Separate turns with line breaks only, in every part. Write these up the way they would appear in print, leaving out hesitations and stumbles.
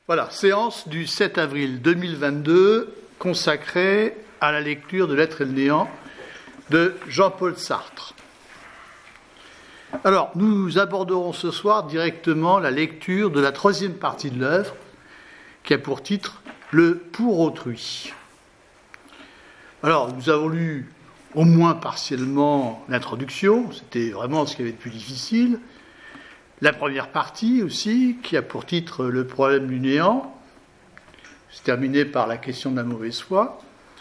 Voilà, séance du 7 avril 2022 consacrée à la lecture de L'être et le néant de Jean-Paul Sartre. Alors, nous aborderons ce soir directement la lecture de la troisième partie de l'œuvre qui a pour titre « Le pour autrui ». Alors, nous avons lu au moins partiellement l'introduction, c'était vraiment ce qui avait de plus difficile. La première partie aussi, qui a pour titre « Le problème du néant », c'est terminé par la question de la mauvaise foi.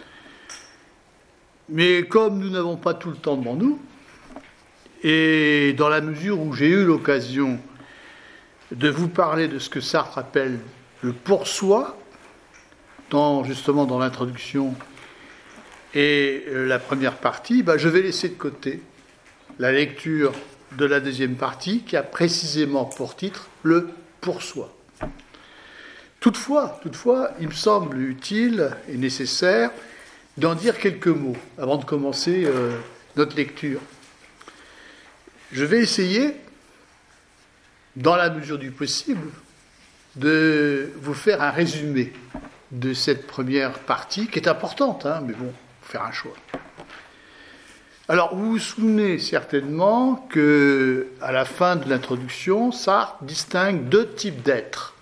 Mais comme nous n'avons pas tout le temps devant nous, et dans la mesure où j'ai eu l'occasion de vous parler de ce que Sartre appelle le pour soi, justement dans l'introduction et la première partie, je vais laisser de côté la lecture de la deuxième partie qui a précisément pour titre le pour soi. Toutefois, il me semble utile et nécessaire d'en dire quelques mots avant de commencer notre lecture. Je vais essayer, dans la mesure du possible, de vous faire un résumé de cette première partie, qui est importante, mais bon, faut faire un choix. Alors, vous vous souvenez certainement qu'à la fin de l'introduction, Sartre distingue deux types d'êtres.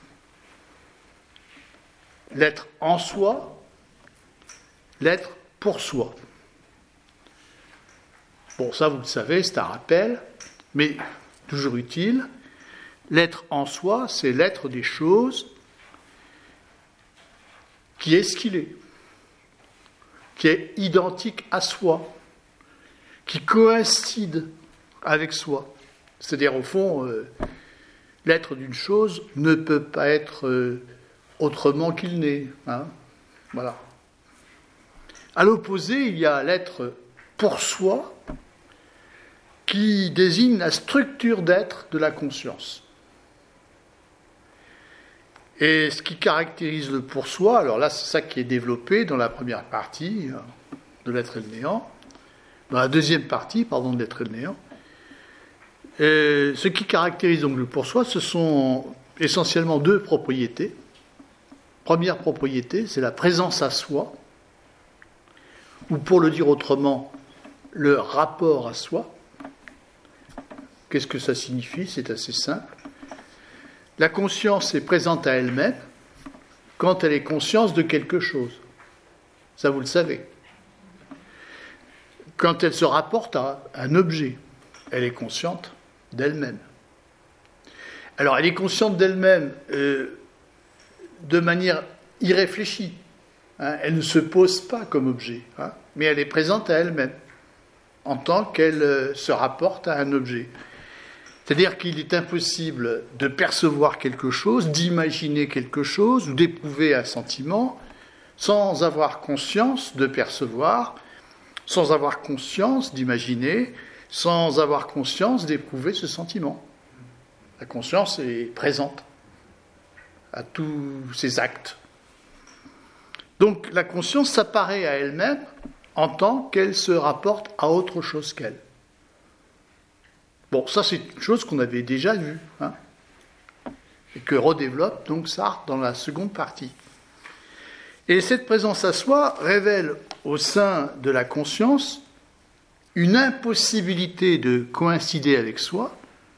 L'être en soi, l'être pour soi. Bon, ça, vous le savez, c'est un rappel, mais toujours utile. L'être en soi, c'est l'être des choses qui est ce qu'il est, qui est identique à soi, qui coïncide avec soi. C'est-à-dire, au fond, l'être d'une chose ne peut pas être autrement qu'il n'est. Voilà. À l'opposé, il y a l'être pour soi qui désigne la structure d'être de la conscience. Et ce qui caractérise le pour soi, alors là, c'est ça qui est développé dans la première partie de L'être et le néant, dans la deuxième partie, de L'être et le néant. Ce qui caractérise donc le pour soi, ce sont essentiellement deux propriétés. Première propriété, c'est la présence à soi, ou pour le dire autrement, le rapport à soi. Qu'est-ce que ça signifie ? C'est assez simple. La conscience est présente à elle-même quand elle est consciente de quelque chose. Ça, vous le savez. Quand elle se rapporte à un objet, elle est consciente d'elle-même. Alors, elle est consciente d'elle-même de manière irréfléchie. Elle ne se pose pas comme objet, mais elle est présente à elle-même en tant qu'elle se rapporte à un objet. C'est-à-dire qu'il est impossible de percevoir quelque chose, d'imaginer quelque chose ou d'éprouver un sentiment sans avoir conscience de percevoir, sans avoir conscience d'imaginer, sans avoir conscience d'éprouver ce sentiment. La conscience est présente à tous ces actes. Donc la conscience s'apparaît à elle-même en tant qu'elle se rapporte à autre chose qu'elle. Bon, ça c'est une chose qu'on avait déjà vue, et que redéveloppe donc Sartre dans la seconde partie. Et cette présence à soi révèle au sein de la conscience une impossibilité de coïncider avec soi,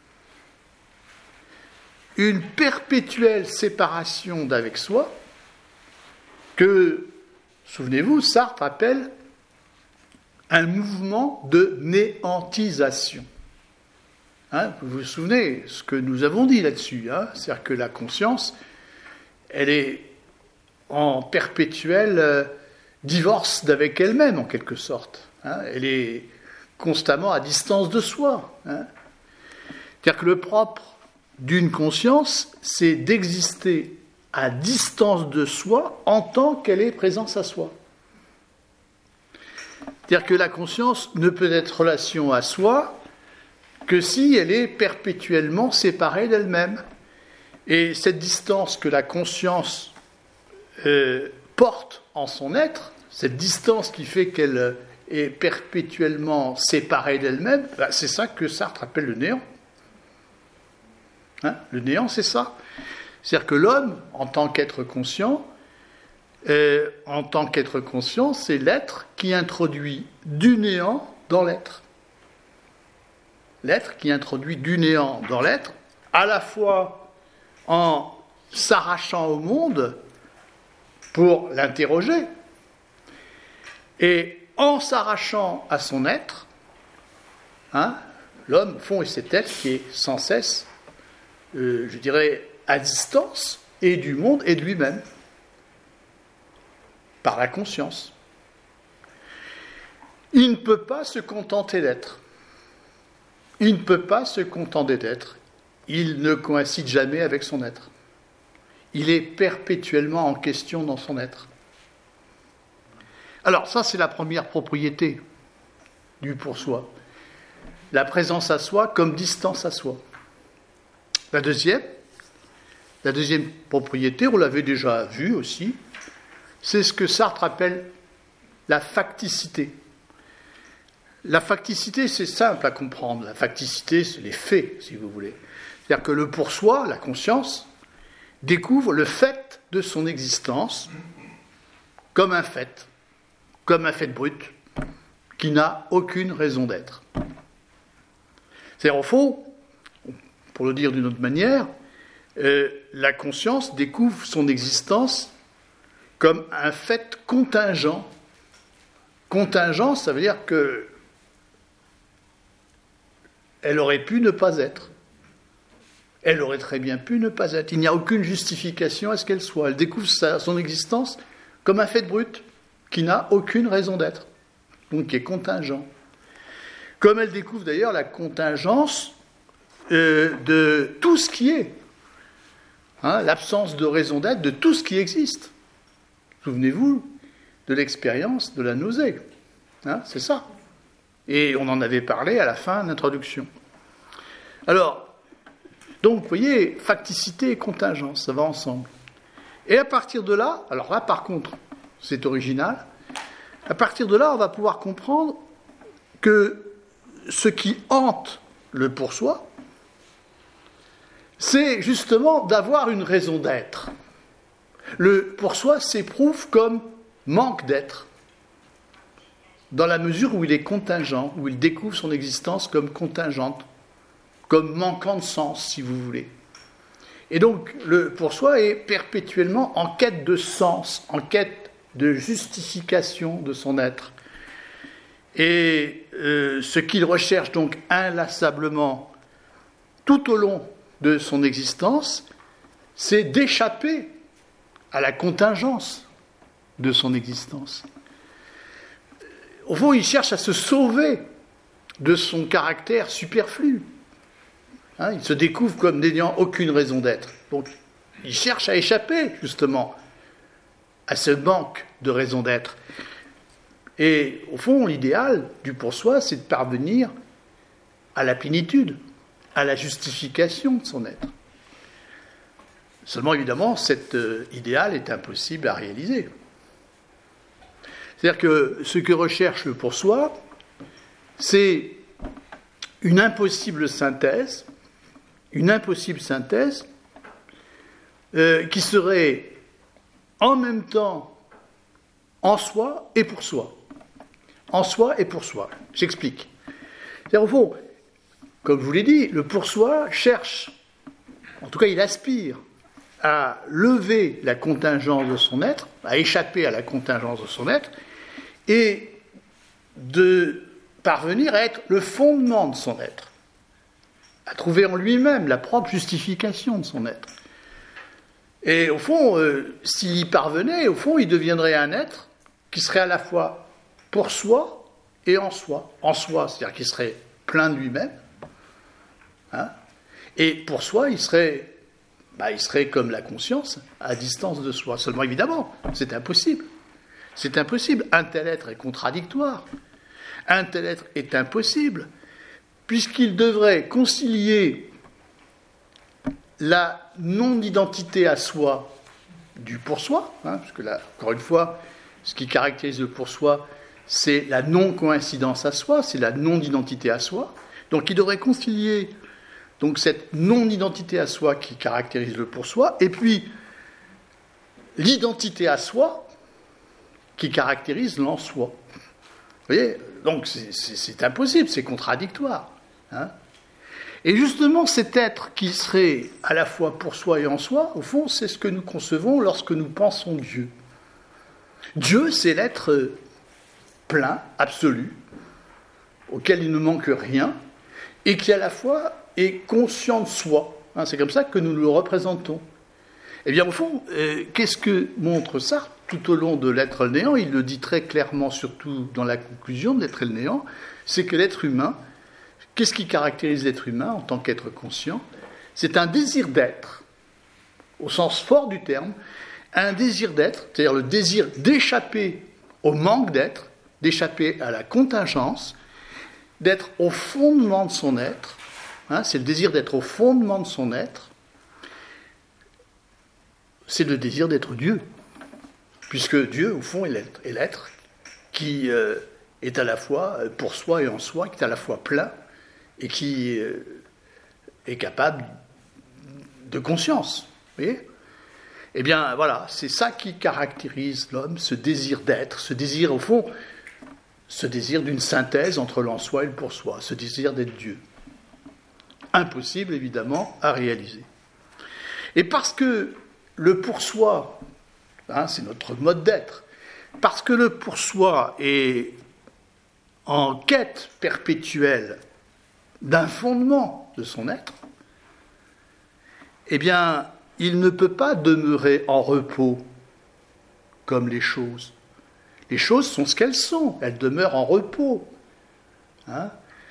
une perpétuelle séparation d'avec soi, que, souvenez-vous, Sartre appelle un mouvement de néantisation. Vous vous souvenez ce que nous avons dit là-dessus, c'est-à-dire que la conscience, elle est en perpétuel divorce d'avec elle-même, en quelque sorte. Elle est constamment à distance de soi. C'est-à-dire que le propre d'une conscience, c'est d'exister à distance de soi en tant qu'elle est présence à soi. C'est-à-dire que la conscience ne peut être relation à soi que si elle est perpétuellement séparée d'elle-même. Et cette distance que la conscience porte en son être, cette distance qui fait qu'elle est perpétuellement séparée d'elle-même, c'est ça que Sartre appelle le néant. Le néant, c'est ça. C'est-à-dire que l'homme, en tant qu'être conscient, c'est l'être qui introduit du néant dans l'être. L'être qui introduit du néant dans l'être, à la fois en s'arrachant au monde pour l'interroger, et en s'arrachant à son être, l'homme, fond, est cet être qui est sans cesse, je dirais, à distance, et du monde et de lui-même, par la conscience. Il ne peut pas se contenter d'être. Il ne peut pas se contenter d'être. Il ne coïncide jamais avec son être. Il est perpétuellement en question dans son être. Alors, ça, c'est la première propriété du pour soi. La présence à soi comme distance à soi. La deuxième propriété, on l'avait déjà vu aussi, c'est ce que Sartre appelle la facticité. La facticité, c'est simple à comprendre. La facticité, c'est les faits, si vous voulez. C'est-à-dire que le pour soi, la conscience, découvre le fait de son existence comme un fait brut, qui n'a aucune raison d'être. C'est-à-dire, au fond, pour le dire d'une autre manière, la conscience découvre son existence comme un fait contingent. Contingent, ça veut dire que elle aurait pu ne pas être. Elle aurait très bien pu ne pas être. Il n'y a aucune justification à ce qu'elle soit. Elle découvre son existence comme un fait brut, qui n'a aucune raison d'être, donc qui est contingent. Comme elle découvre d'ailleurs la contingence de tout ce qui est, l'absence de raison d'être de tout ce qui existe. Souvenez-vous de l'expérience de la nausée. C'est ça. Et on en avait parlé à la fin de l'introduction. Alors, donc, vous voyez, facticité et contingence, ça va ensemble. Et à partir de là, alors là, par contre, c'est original, à partir de là, on va pouvoir comprendre que ce qui hante le pour soi, c'est justement d'avoir une raison d'être. Le pour soi s'éprouve comme manque d'être, dans la mesure où il est contingent, où il découvre son existence comme contingente, comme manquant de sens, si vous voulez. Et donc, le pour soi est perpétuellement en quête de sens, en quête de justification de son être. Et ce qu'il recherche donc inlassablement tout au long de son existence, c'est d'échapper à la contingence de son existence. Au fond, il cherche à se sauver de son caractère superflu. Il se découvre comme n'ayant aucune raison d'être. Donc, il cherche à échapper, justement, à ce manque de raison d'être. Et, au fond, l'idéal du pour soi, c'est de parvenir à la plénitude, à la justification de son être. Seulement, évidemment, cet idéal est impossible à réaliser. C'est-à-dire que ce que recherche le pour soi, c'est une impossible synthèse qui serait en même temps en soi et pour soi. En soi et pour soi. J'explique. C'est-à-dire, au fond, comme je vous l'ai dit, le pour soi cherche, en tout cas il aspire, à lever la contingence de son être, à échapper à la contingence de son être, et de parvenir à être le fondement de son être, à trouver en lui-même la propre justification de son être. Et au fond, s'il y parvenait, au fond, il deviendrait un être qui serait à la fois pour soi et en soi. En soi, c'est-à-dire qu'il serait plein de lui-même, et pour soi, il serait comme la conscience, à distance de soi. Seulement, évidemment, c'est impossible. C'est impossible. Un tel être est contradictoire. Un tel être est impossible, puisqu'il devrait concilier la non-identité à soi du pour soi, parce que là, encore une fois, ce qui caractérise le pour soi, c'est la non-coïncidence à soi, c'est la non-identité à soi. Donc il devrait concilier donc cette non-identité à soi qui caractérise le pour soi, et puis l'identité à soi qui caractérise l'en-soi. Vous voyez ? Donc c'est impossible, c'est contradictoire. Hein ? Et justement, cet être qui serait à la fois pour soi et en soi, au fond, c'est ce que nous concevons lorsque nous pensons Dieu. Dieu, c'est l'être plein, absolu, auquel il ne manque rien, et qui à la fois est conscient de soi. Hein, c'est comme ça que nous le représentons. Eh bien, au fond, qu'est-ce que montre Sartre tout au long de l'être et le néant ? Il le dit très clairement, surtout dans la conclusion de l'être et le néant, c'est que l'être humain, qu'est-ce qui caractérise l'être humain en tant qu'être conscient ? C'est un désir d'être, au sens fort du terme, un désir d'être, c'est-à-dire le désir d'échapper au manque d'être, d'échapper à la contingence, d'être au fondement de son être. Hein, c'est le désir d'être au fondement de son être. C'est le désir d'être Dieu. Puisque Dieu, au fond, est l'être qui est à la fois pour soi et en soi, qui est à la fois plein et qui est capable de conscience. Vous voyez ? Eh bien, voilà, c'est ça qui caractérise l'homme, ce désir d'être, ce désir, au fond, ce désir d'une synthèse entre l'en-soi et le pour-soi, ce désir d'être Dieu. Impossible, évidemment, à réaliser. Et parce que le pour-soi, hein, c'est notre mode d'être, parce que le pour-soi est en quête perpétuelle d'un fondement de son être, eh bien, il ne peut pas demeurer en repos comme les choses. Les choses sont ce qu'elles sont, elles demeurent en repos. Hein ?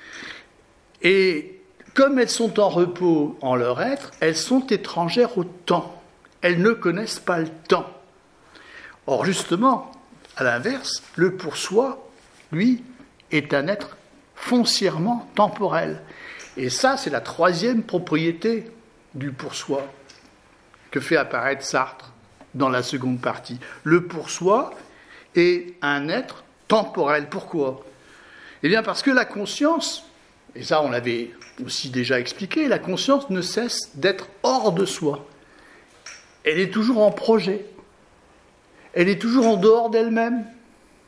Et comme elles sont en repos en leur être, elles sont étrangères au temps. Elles ne connaissent pas le temps. Or, justement, à l'inverse, le pour soi, lui, est un être foncièrement temporel. Et ça, c'est la troisième propriété du pour soi que fait apparaître Sartre dans la seconde partie. Le pour soi est un être temporel. Pourquoi ? Eh bien, parce que la conscience, et ça on l'avait aussi déjà expliqué, la conscience ne cesse d'être hors de soi. Elle est toujours en projet. Elle est toujours en dehors d'elle-même. Hein ?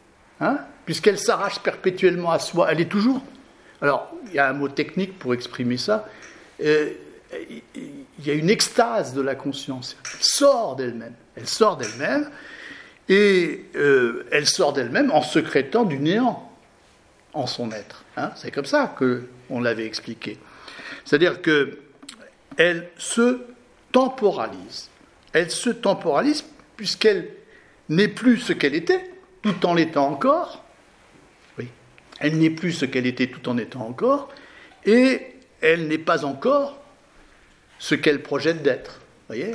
Puisqu'elle s'arrache perpétuellement à soi. Elle est toujours... Alors, il y a un mot technique pour exprimer ça. Il y a une extase de la conscience. Elle sort d'elle-même. Elle sort d'elle-même. Et elle sort d'elle-même en secrétant du néant en son être. Hein ? C'est comme ça qu'on l'avait expliqué. C'est-à-dire qu'elle se temporalise. Elle se temporalise puisqu'elle n'est plus ce qu'elle était, tout en l'étant encore. Oui. Elle n'est plus ce qu'elle était tout en étant encore, et elle n'est pas encore ce qu'elle projette d'être. Vous voyez ?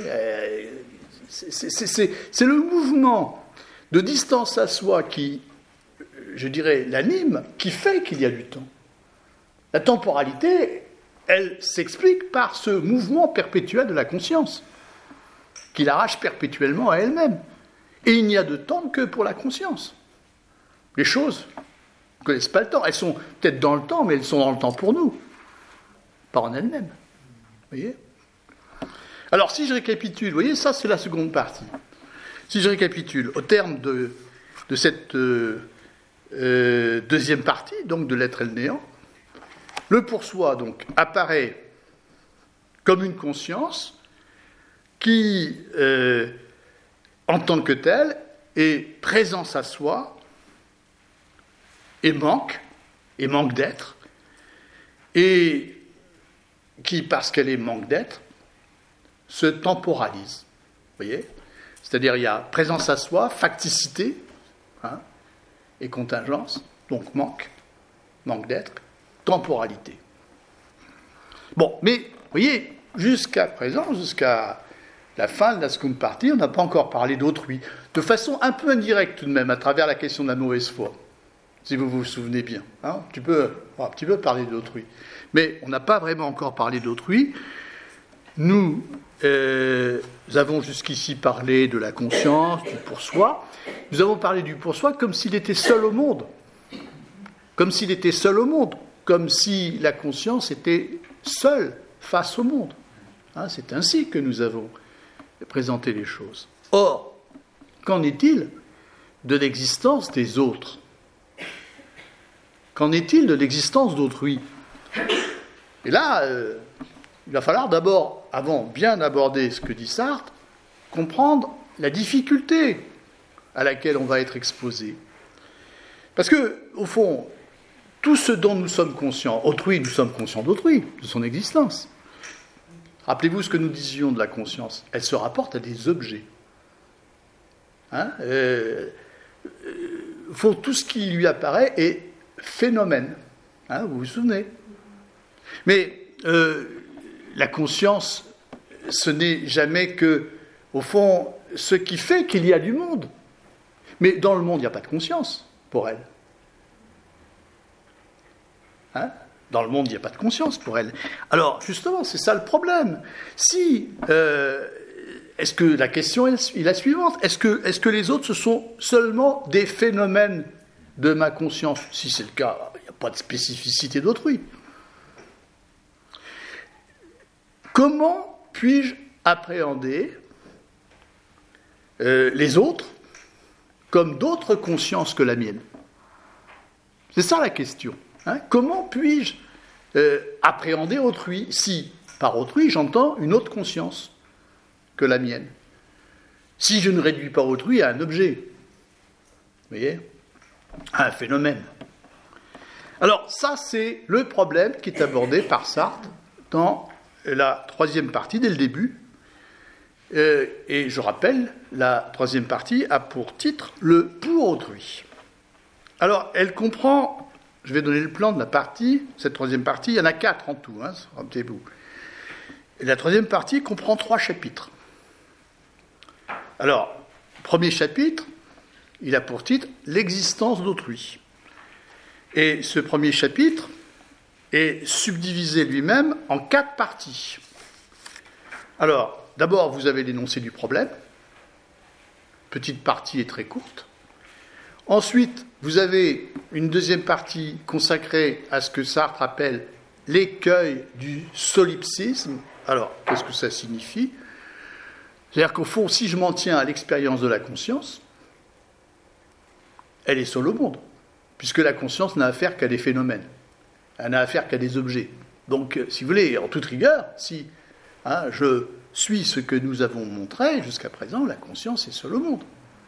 C'est le mouvement de distance à soi qui, je dirais, l'anime, qui fait qu'il y a du temps. La temporalité, elle s'explique par ce mouvement perpétuel de la conscience, qui l'arrache perpétuellement à elle-même. Et il n'y a de temps que pour la conscience. Les choses ne connaissent pas le temps. Elles sont peut-être dans le temps, mais elles sont dans le temps pour nous, pas en elles-mêmes. Vous voyez ? Alors, si je récapitule, vous voyez, ça c'est la seconde partie. Si je récapitule, au terme de cette deuxième partie, donc de l'être et le néant, le pour soi, donc, apparaît comme une conscience qui, en tant que telle, est présence à soi et manque d'être, et qui, parce qu'elle est manque d'être, se temporalise. Vous voyez ? C'est-à-dire, il y a présence à soi, facticité, hein, et contingence, donc manque d'être, temporalité. Bon, mais, vous voyez, jusqu'à présent, jusqu'à la fin de la seconde partie, on n'a pas encore parlé d'autrui, de façon un peu indirecte tout de même, à travers la question de la mauvaise foi, si vous vous souvenez bien. Hein, tu peux un petit peu parler d'autrui. Mais on n'a pas vraiment encore parlé d'autrui. Nous avons jusqu'ici parlé de la conscience, du pour soi. Nous avons parlé du pour soi comme s'il était seul au monde. Comme s'il était seul au monde. Comme si la conscience était seule face au monde. C'est ainsi que nous avons présenté les choses. Or, qu'en est-il de l'existence des autres ? Qu'en est-il de l'existence d'autrui ? Et là, il va falloir d'abord, avant bien d'aborder ce que dit Sartre, comprendre la difficulté à laquelle on va être exposé. Parce que, au fond, tout ce dont nous sommes conscients, autrui, nous sommes conscients d'autrui, de son existence. Rappelez-vous ce que nous disions de la conscience. Elle se rapporte à des objets. Au fond, tout ce qui lui apparaît est phénomène. Vous vous souvenez ? Mais la conscience, ce n'est jamais que, au fond, ce qui fait qu'il y a du monde. Mais dans le monde, il n'y a pas de conscience pour elle. Dans le monde, il n'y a pas de conscience pour elle. Alors, justement, c'est ça le problème. Si, est-ce que la question est la suivante ? Est-ce que les autres, ce sont seulement des phénomènes de ma conscience ? Si c'est le cas, il n'y a pas de spécificité d'autrui. Comment puis-je appréhender les autres comme d'autres consciences que la mienne ? C'est ça la question. Comment puis-je appréhender autrui si, par autrui, j'entends une autre conscience que la mienne ? Si je ne réduis pas autrui à un objet, vous voyez, à un phénomène. Alors ça, c'est le problème qui est abordé par Sartre dans la troisième partie, dès le début. Et je rappelle, la troisième partie a pour titre « Le pour autrui ». Alors, elle comprend, je vais donner le plan de la partie, cette troisième partie, il y en a 4 en tout, rappelez-vous. Et la troisième partie comprend 3 chapitres. Alors, premier chapitre, il a pour titre « L'existence d'autrui ». Et ce premier chapitre est subdivisé lui-même en 4 parties. Alors, d'abord, vous avez l'énoncé du problème. Petite partie et très courte. Ensuite, vous avez une deuxième partie consacrée à ce que Sartre appelle l'écueil du solipsisme. Alors, qu'est-ce que ça signifie ? C'est-à-dire qu'au fond, si je m'en tiens à l'expérience de la conscience, elle est seule au monde, puisque la conscience n'a affaire qu'à des phénomènes. Elle n'a affaire qu'à des objets. Donc, si vous voulez, en toute rigueur, si je suis ce que nous avons montré jusqu'à présent, la conscience est seule au monde.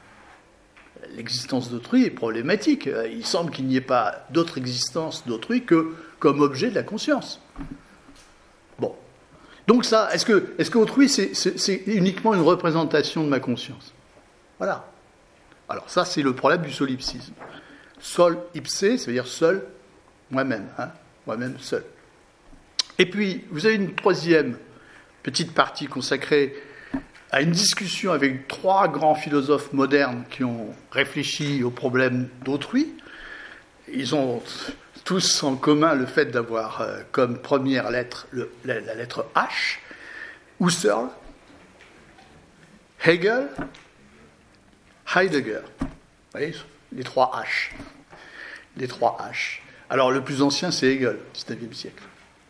L'existence d'autrui est problématique. Il semble qu'il n'y ait pas d'autre existence d'autrui que comme objet de la conscience. Bon. Donc ça, est-ce qu'autrui, c'est uniquement une représentation de ma conscience ? Voilà. Alors ça, c'est le problème du solipsisme. Sol ipse, ça veut dire seul, moi-même. Moi-même, seul. Et puis, vous avez une troisième petite partie consacrée à une discussion avec 3 grands philosophes modernes qui ont réfléchi au problème d'autrui. Ils ont tous en commun le fait d'avoir comme première lettre la lettre H, Husserl, Hegel, Heidegger. Vous voyez, les 3 H. Les 3 H. Alors, le plus ancien, c'est Hegel, 19e siècle.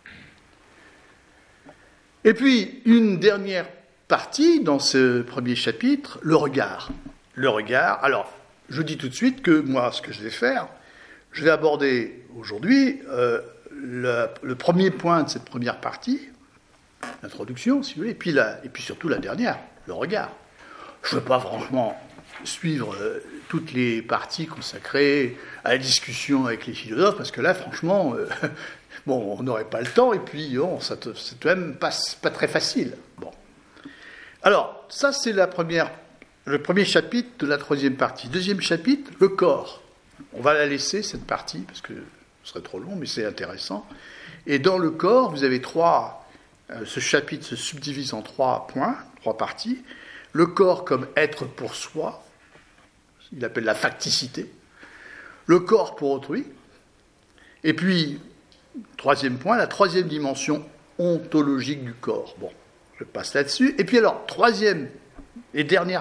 Et puis, une dernière partie dans ce premier chapitre, le regard. Le regard. Alors, je dis tout de suite que moi, ce que je vais faire, je vais aborder aujourd'hui le premier point de cette première partie, l'introduction, si vous voulez, et puis surtout la dernière, le regard. Je ne veux pas franchement suivre toutes les parties consacrées à la discussion avec les philosophes, parce que là, franchement, on n'aurait pas le temps, et puis c'est tout de même pas très facile. Bon. Alors, ça, c'est le premier chapitre de la troisième partie. Deuxième chapitre, le corps. On va la laisser, cette partie, parce que ce serait trop long, mais c'est intéressant. Et dans le corps, vous avez ce chapitre se subdivise en 3 points, 3 parties. Le corps comme être pour soi, il appelle la facticité. Le corps pour autrui. Et puis, troisième point, la troisième dimension ontologique du corps. Bon, je passe là-dessus. Et puis alors, troisième et dernier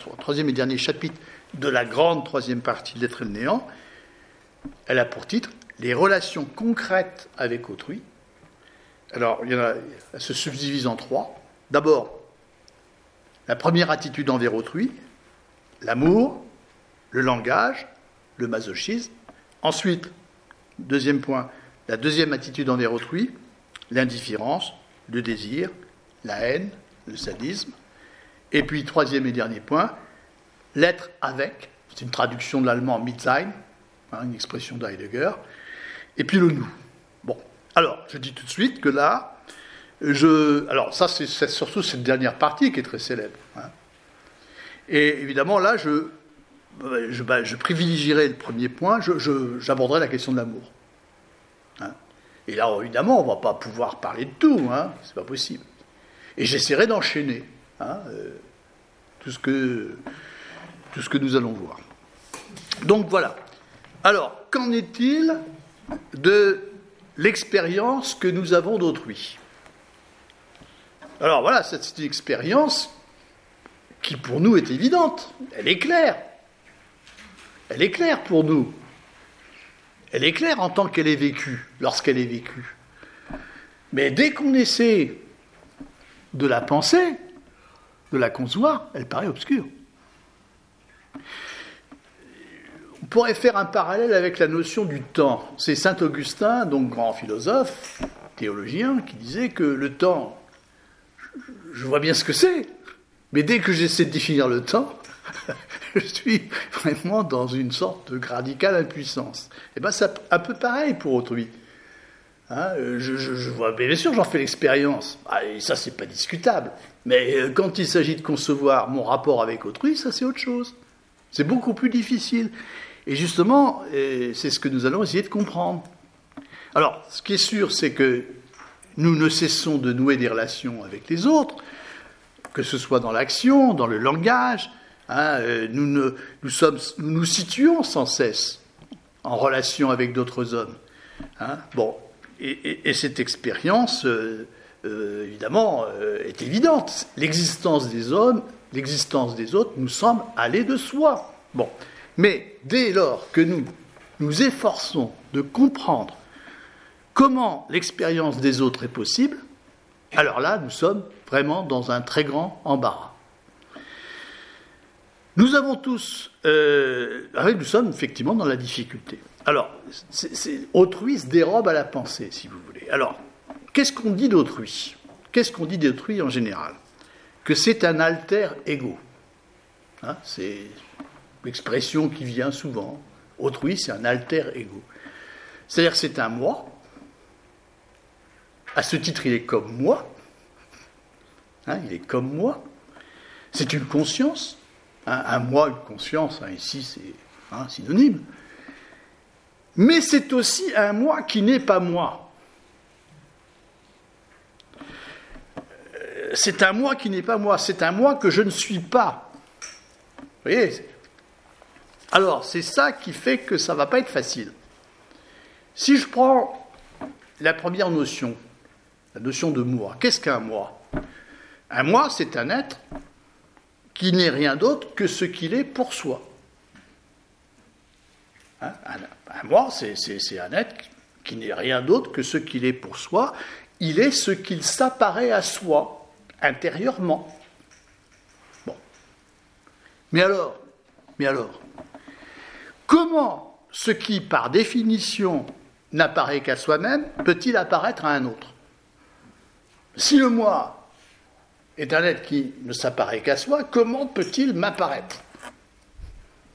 chapitre de la grande troisième partie de l'être et le néant, elle a pour titre les relations concrètes avec autrui. Alors, elle se subdivise en 3. D'abord, la première attitude envers autrui, l'amour, le langage, le masochisme. Ensuite, deuxième point, la deuxième attitude envers autrui, l'indifférence, le désir, la haine, le sadisme. Et puis, troisième et dernier point, l'être avec, c'est une traduction de l'allemand Mitsein, une expression d'Heidegger, et puis le nous. Bon, alors, je dis tout de suite que là, alors ça, c'est surtout cette dernière partie qui est très célèbre. Et évidemment, là, je privilégierai le premier point, j'aborderai la question de l'amour. Et là, évidemment, on ne va pas pouvoir parler de tout, c'est pas possible. Et j'essaierai d'enchaîner tout ce que nous allons voir. Donc voilà. Alors, qu'en est-il de l'expérience que nous avons d'autrui ? Alors voilà, c'est une expérience qui pour nous est évidente. Elle est claire. Elle est claire pour nous. Elle est claire en tant qu'elle est vécue, lorsqu'elle est vécue. Mais dès qu'on essaie de la penser, de la concevoir, elle paraît obscure. On pourrait faire un parallèle avec la notion du temps. C'est saint Augustin, donc grand philosophe, théologien, qui disait que le temps, je vois bien ce que c'est, mais dès que j'essaie de définir le temps, je suis vraiment dans une sorte de radicale impuissance. Et bien c'est un peu pareil pour autrui. Je vois, bien sûr, j'en fais l'expérience. Et ça, c'est pas discutable. Mais quand il s'agit de concevoir mon rapport avec autrui, ça, c'est autre chose. C'est beaucoup plus difficile. Et justement, c'est ce que nous allons essayer de comprendre. Alors, ce qui est sûr, c'est que nous ne cessons de nouer des relations avec les autres, que ce soit dans l'action, dans le langage. Nous nous situons sans cesse en relation avec d'autres hommes. Et cette expérience, évidemment, est évidente. L'existence des hommes, l'existence des autres nous semble aller de soi. Bon. Mais dès lors que nous nous efforçons de comprendre comment l'expérience des autres est possible, alors là, nous sommes vraiment dans un très grand embarras. Nous avons tous... nous sommes effectivement dans la difficulté. Alors, autrui se dérobe à la pensée, si vous voulez. Alors, qu'est-ce qu'on dit d'autrui ? Qu'est-ce qu'on dit d'autrui en général ? Que c'est un alter ego. C'est l'expression qui vient souvent. Autrui, c'est un alter ego. C'est-à-dire que c'est un moi. À ce titre, il est comme moi. Il est comme moi. C'est une conscience. Un moi, une conscience, ici, c'est synonyme. Mais c'est aussi un moi qui n'est pas moi. C'est un moi qui n'est pas moi. C'est un moi que je ne suis pas. Vous voyez ? Alors, c'est ça qui fait que ça ne va pas être facile. Si je prends la première notion, la notion de moi, qu'est-ce qu'un moi ? Un moi, c'est un être qui n'est rien d'autre que ce qu'il est pour soi. Un moi, c'est un être qui n'est rien d'autre que ce qu'il est pour soi. Il est ce qu'il s'apparaît à soi, intérieurement. Bon. Mais alors, comment ce qui, par définition, n'apparaît qu'à soi-même, peut-il apparaître à un autre ? Si le moi est un être qui ne s'apparaît qu'à soi, comment peut-il m'apparaître extérieurement ?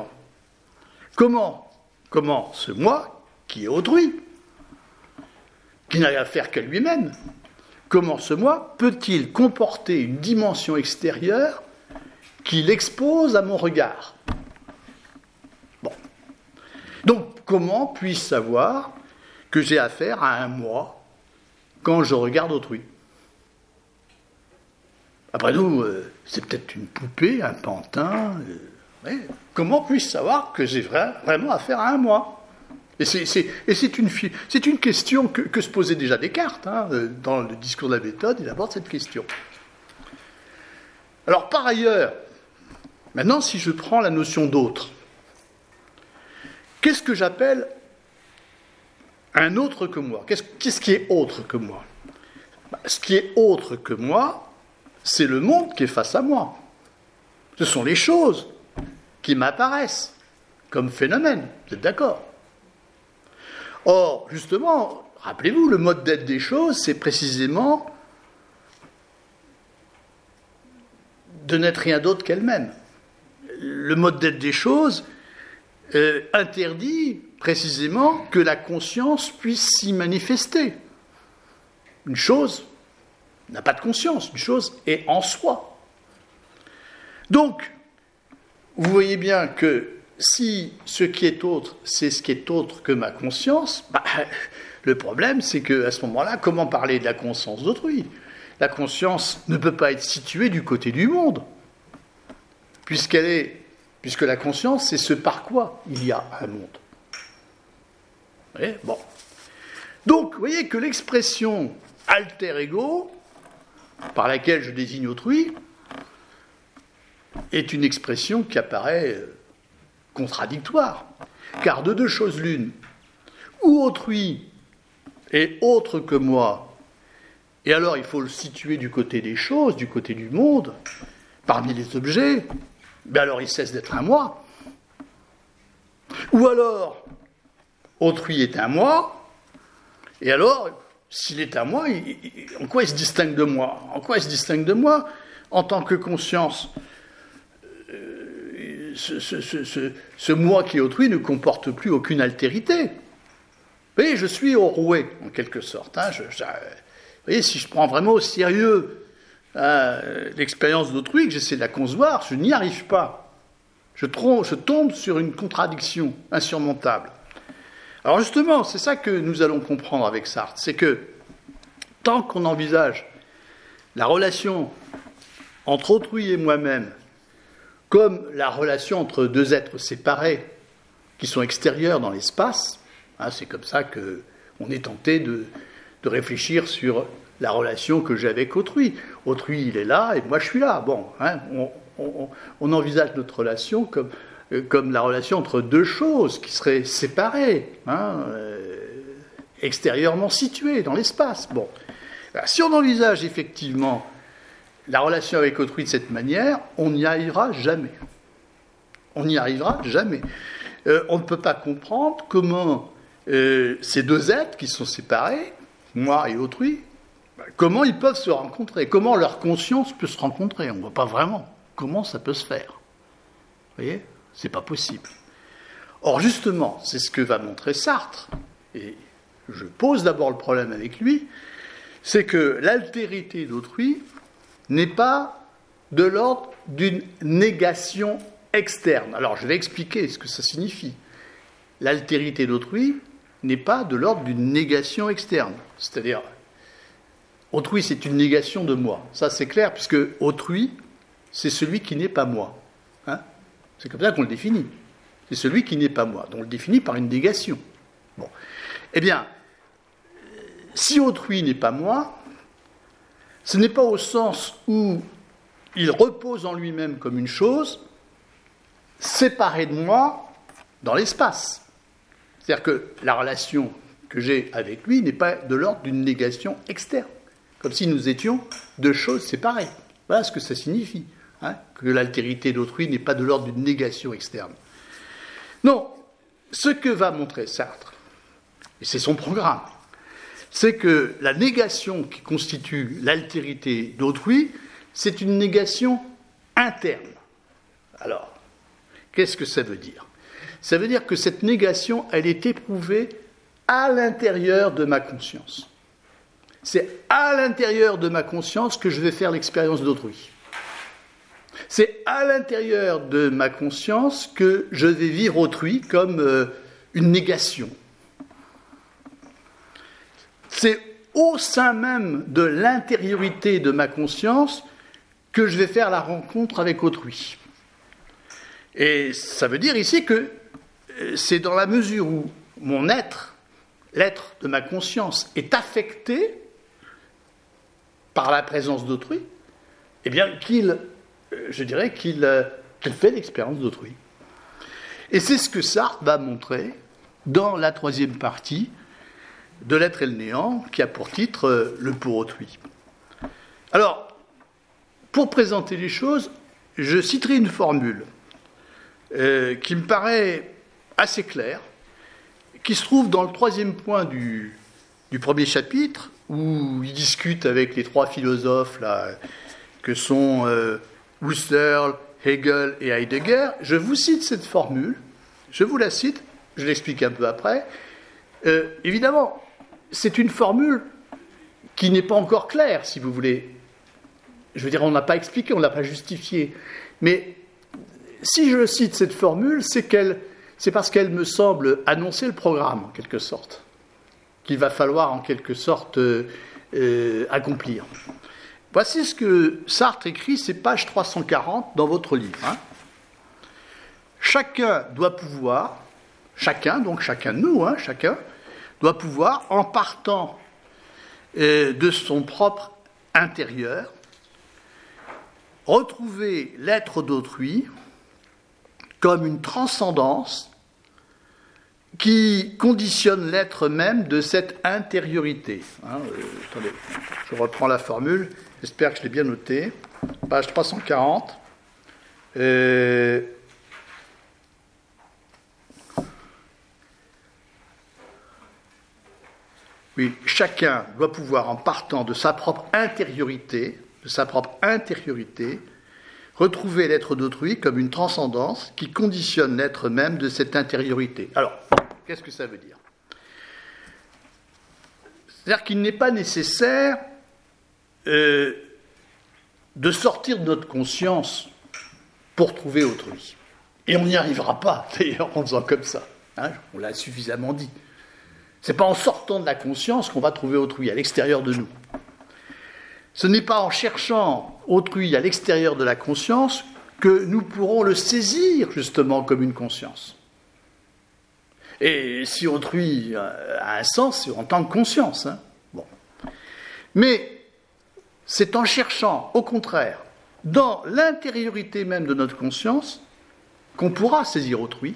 Comment ce moi, qui est autrui, qui n'a affaire qu'à lui-même, comment ce moi peut-il comporter une dimension extérieure qui l'expose à mon regard ? Bon. Donc, comment puis-je savoir que j'ai affaire à un moi quand je regarde autrui ? Après nous, c'est peut-être une poupée, un pantin. Comment puis-je savoir que j'ai vraiment affaire à un moi ? Et c'est une question que se posait déjà Descartes. Dans le discours de la méthode, il aborde cette question. Alors, par ailleurs, maintenant, si je prends la notion d'autre, qu'est-ce que j'appelle un autre que moi. Qu'est-ce qui est autre que moi? Ce qui est autre que moi, c'est le monde qui est face à moi. Ce sont les choses qui m'apparaissent comme phénomène. Vous êtes d'accord? Or, justement, rappelez-vous, le mode d'être des choses, c'est précisément de n'être rien d'autre qu'elle-même. Le mode d'être des choses interdit précisément que la conscience puisse s'y manifester. Une chose n'a pas de conscience, une chose est en soi. Donc, vous voyez bien que si ce qui est autre, c'est ce qui est autre que ma conscience, le problème, c'est qu'à ce moment-là, comment parler de la conscience d'autrui? La conscience ne peut pas être située du côté du monde, puisque la conscience, c'est ce par quoi il y a un monde. Vous voyez? Bon. Donc, vous voyez que l'expression alter ego, par laquelle je désigne autrui, est une expression qui apparaît contradictoire. Car de deux choses l'une, ou autrui est autre que moi, et alors il faut le situer du côté des choses, du côté du monde, parmi les objets, mais alors il cesse d'être un moi. Ou alors, autrui est un moi, et alors, s'il est un moi, en quoi il se distingue de moi? En quoi il se distingue de moi en tant que conscience? Ce moi qui est autrui ne comporte plus aucune altérité. Vous voyez, je suis au rouet, en quelque sorte. Vous voyez, si je prends vraiment au sérieux l'expérience d'autrui, que j'essaie de la concevoir, je n'y arrive pas. Je tombe sur une contradiction insurmontable. Alors justement, c'est ça que nous allons comprendre avec Sartre, c'est que tant qu'on envisage la relation entre autrui et moi-même comme la relation entre deux êtres séparés qui sont extérieurs dans l'espace, c'est comme ça qu'on est tenté de réfléchir sur la relation que j'ai avec autrui. Autrui, il est là et moi je suis là. Bon, on envisage notre relation comme la relation entre deux choses qui seraient séparées, extérieurement situées dans l'espace. Bon, alors, si on envisage effectivement la relation avec autrui de cette manière, on n'y arrivera jamais. On n'y arrivera jamais. On ne peut pas comprendre comment ces deux êtres qui sont séparés, moi et autrui, comment ils peuvent se rencontrer, comment leur conscience peut se rencontrer. On ne voit pas vraiment comment ça peut se faire. Vous voyez ? C'est pas possible. Or, justement, c'est ce que va montrer Sartre. Et je pose d'abord le problème avec lui, c'est que l'altérité d'autrui n'est pas de l'ordre d'une négation externe. Alors, je vais expliquer ce que ça signifie. L'altérité d'autrui n'est pas de l'ordre d'une négation externe. C'est-à-dire, autrui, c'est une négation de moi. Ça, c'est clair, puisque autrui, c'est celui qui n'est pas moi. C'est comme ça qu'on le définit. C'est celui qui n'est pas moi. Donc, on le définit par une négation. Bon. Eh bien, si autrui n'est pas moi, ce n'est pas au sens où il repose en lui-même comme une chose, séparée de moi dans l'espace. C'est-à-dire que la relation que j'ai avec lui n'est pas de l'ordre d'une négation externe, comme si nous étions deux choses séparées. Voilà ce que ça signifie, que l'altérité d'autrui n'est pas de l'ordre d'une négation externe. Non, ce que va montrer Sartre, et c'est son programme, c'est que la négation qui constitue l'altérité d'autrui, c'est une négation interne. Alors, qu'est-ce que ça veut dire ? Ça veut dire que cette négation, elle est éprouvée à l'intérieur de ma conscience. C'est à l'intérieur de ma conscience que je vais faire l'expérience d'autrui. C'est à l'intérieur de ma conscience que je vais vivre autrui comme une négation. C'est au sein même de l'intériorité de ma conscience que je vais faire la rencontre avec autrui. Et ça veut dire ici que c'est dans la mesure où mon être, l'être de ma conscience, est affecté par la présence d'autrui, eh bien qu'il fait l'expérience d'autrui. Et c'est ce que Sartre va montrer dans la troisième partie de l'être et le néant, qui a pour titre le pour autrui. Alors, pour présenter les choses, je citerai une formule qui me paraît assez claire, qui se trouve dans le 3e point du premier chapitre, où il discute avec les 3 philosophes là, que sont Husserl, Hegel et Heidegger. Je vous cite cette formule, je vous la cite, je l'explique un peu après. Évidemment, c'est une formule qui n'est pas encore claire, si vous voulez. Je veux dire, on ne l'a pas expliqué, on ne l'a pas justifié. Mais si je cite cette formule, c'est parce qu'elle me semble annoncer le programme, en quelque sorte, qu'il va falloir, en quelque sorte, accomplir. Voici ce que Sartre écrit, c'est page 340 dans votre livre. Chacun doit pouvoir, donc chacun de nous, chacun, doit pouvoir, en partant de son propre intérieur, retrouver l'être d'autrui comme une transcendance qui conditionne l'être même de cette intériorité. Attendez, je reprends la formule, j'espère que je l'ai bien notée. Page 340. Oui, chacun doit pouvoir, en partant de sa propre intériorité, retrouver l'être d'autrui comme une transcendance qui conditionne l'être même de cette intériorité. Alors, qu'est-ce que ça veut dire ? C'est-à-dire qu'il n'est pas nécessaire de sortir de notre conscience pour trouver autrui. Et on n'y arrivera pas, d'ailleurs, en faisant comme ça. On l'a suffisamment dit. Ce n'est pas en sortant de la conscience qu'on va trouver autrui, à l'extérieur de nous. Ce n'est pas en cherchant autrui à l'extérieur de la conscience que nous pourrons le saisir, justement, comme une conscience. Et si autrui a un sens, c'est en tant que conscience. Bon. Mais c'est en cherchant, au contraire, dans l'intériorité même de notre conscience, qu'on pourra saisir autrui,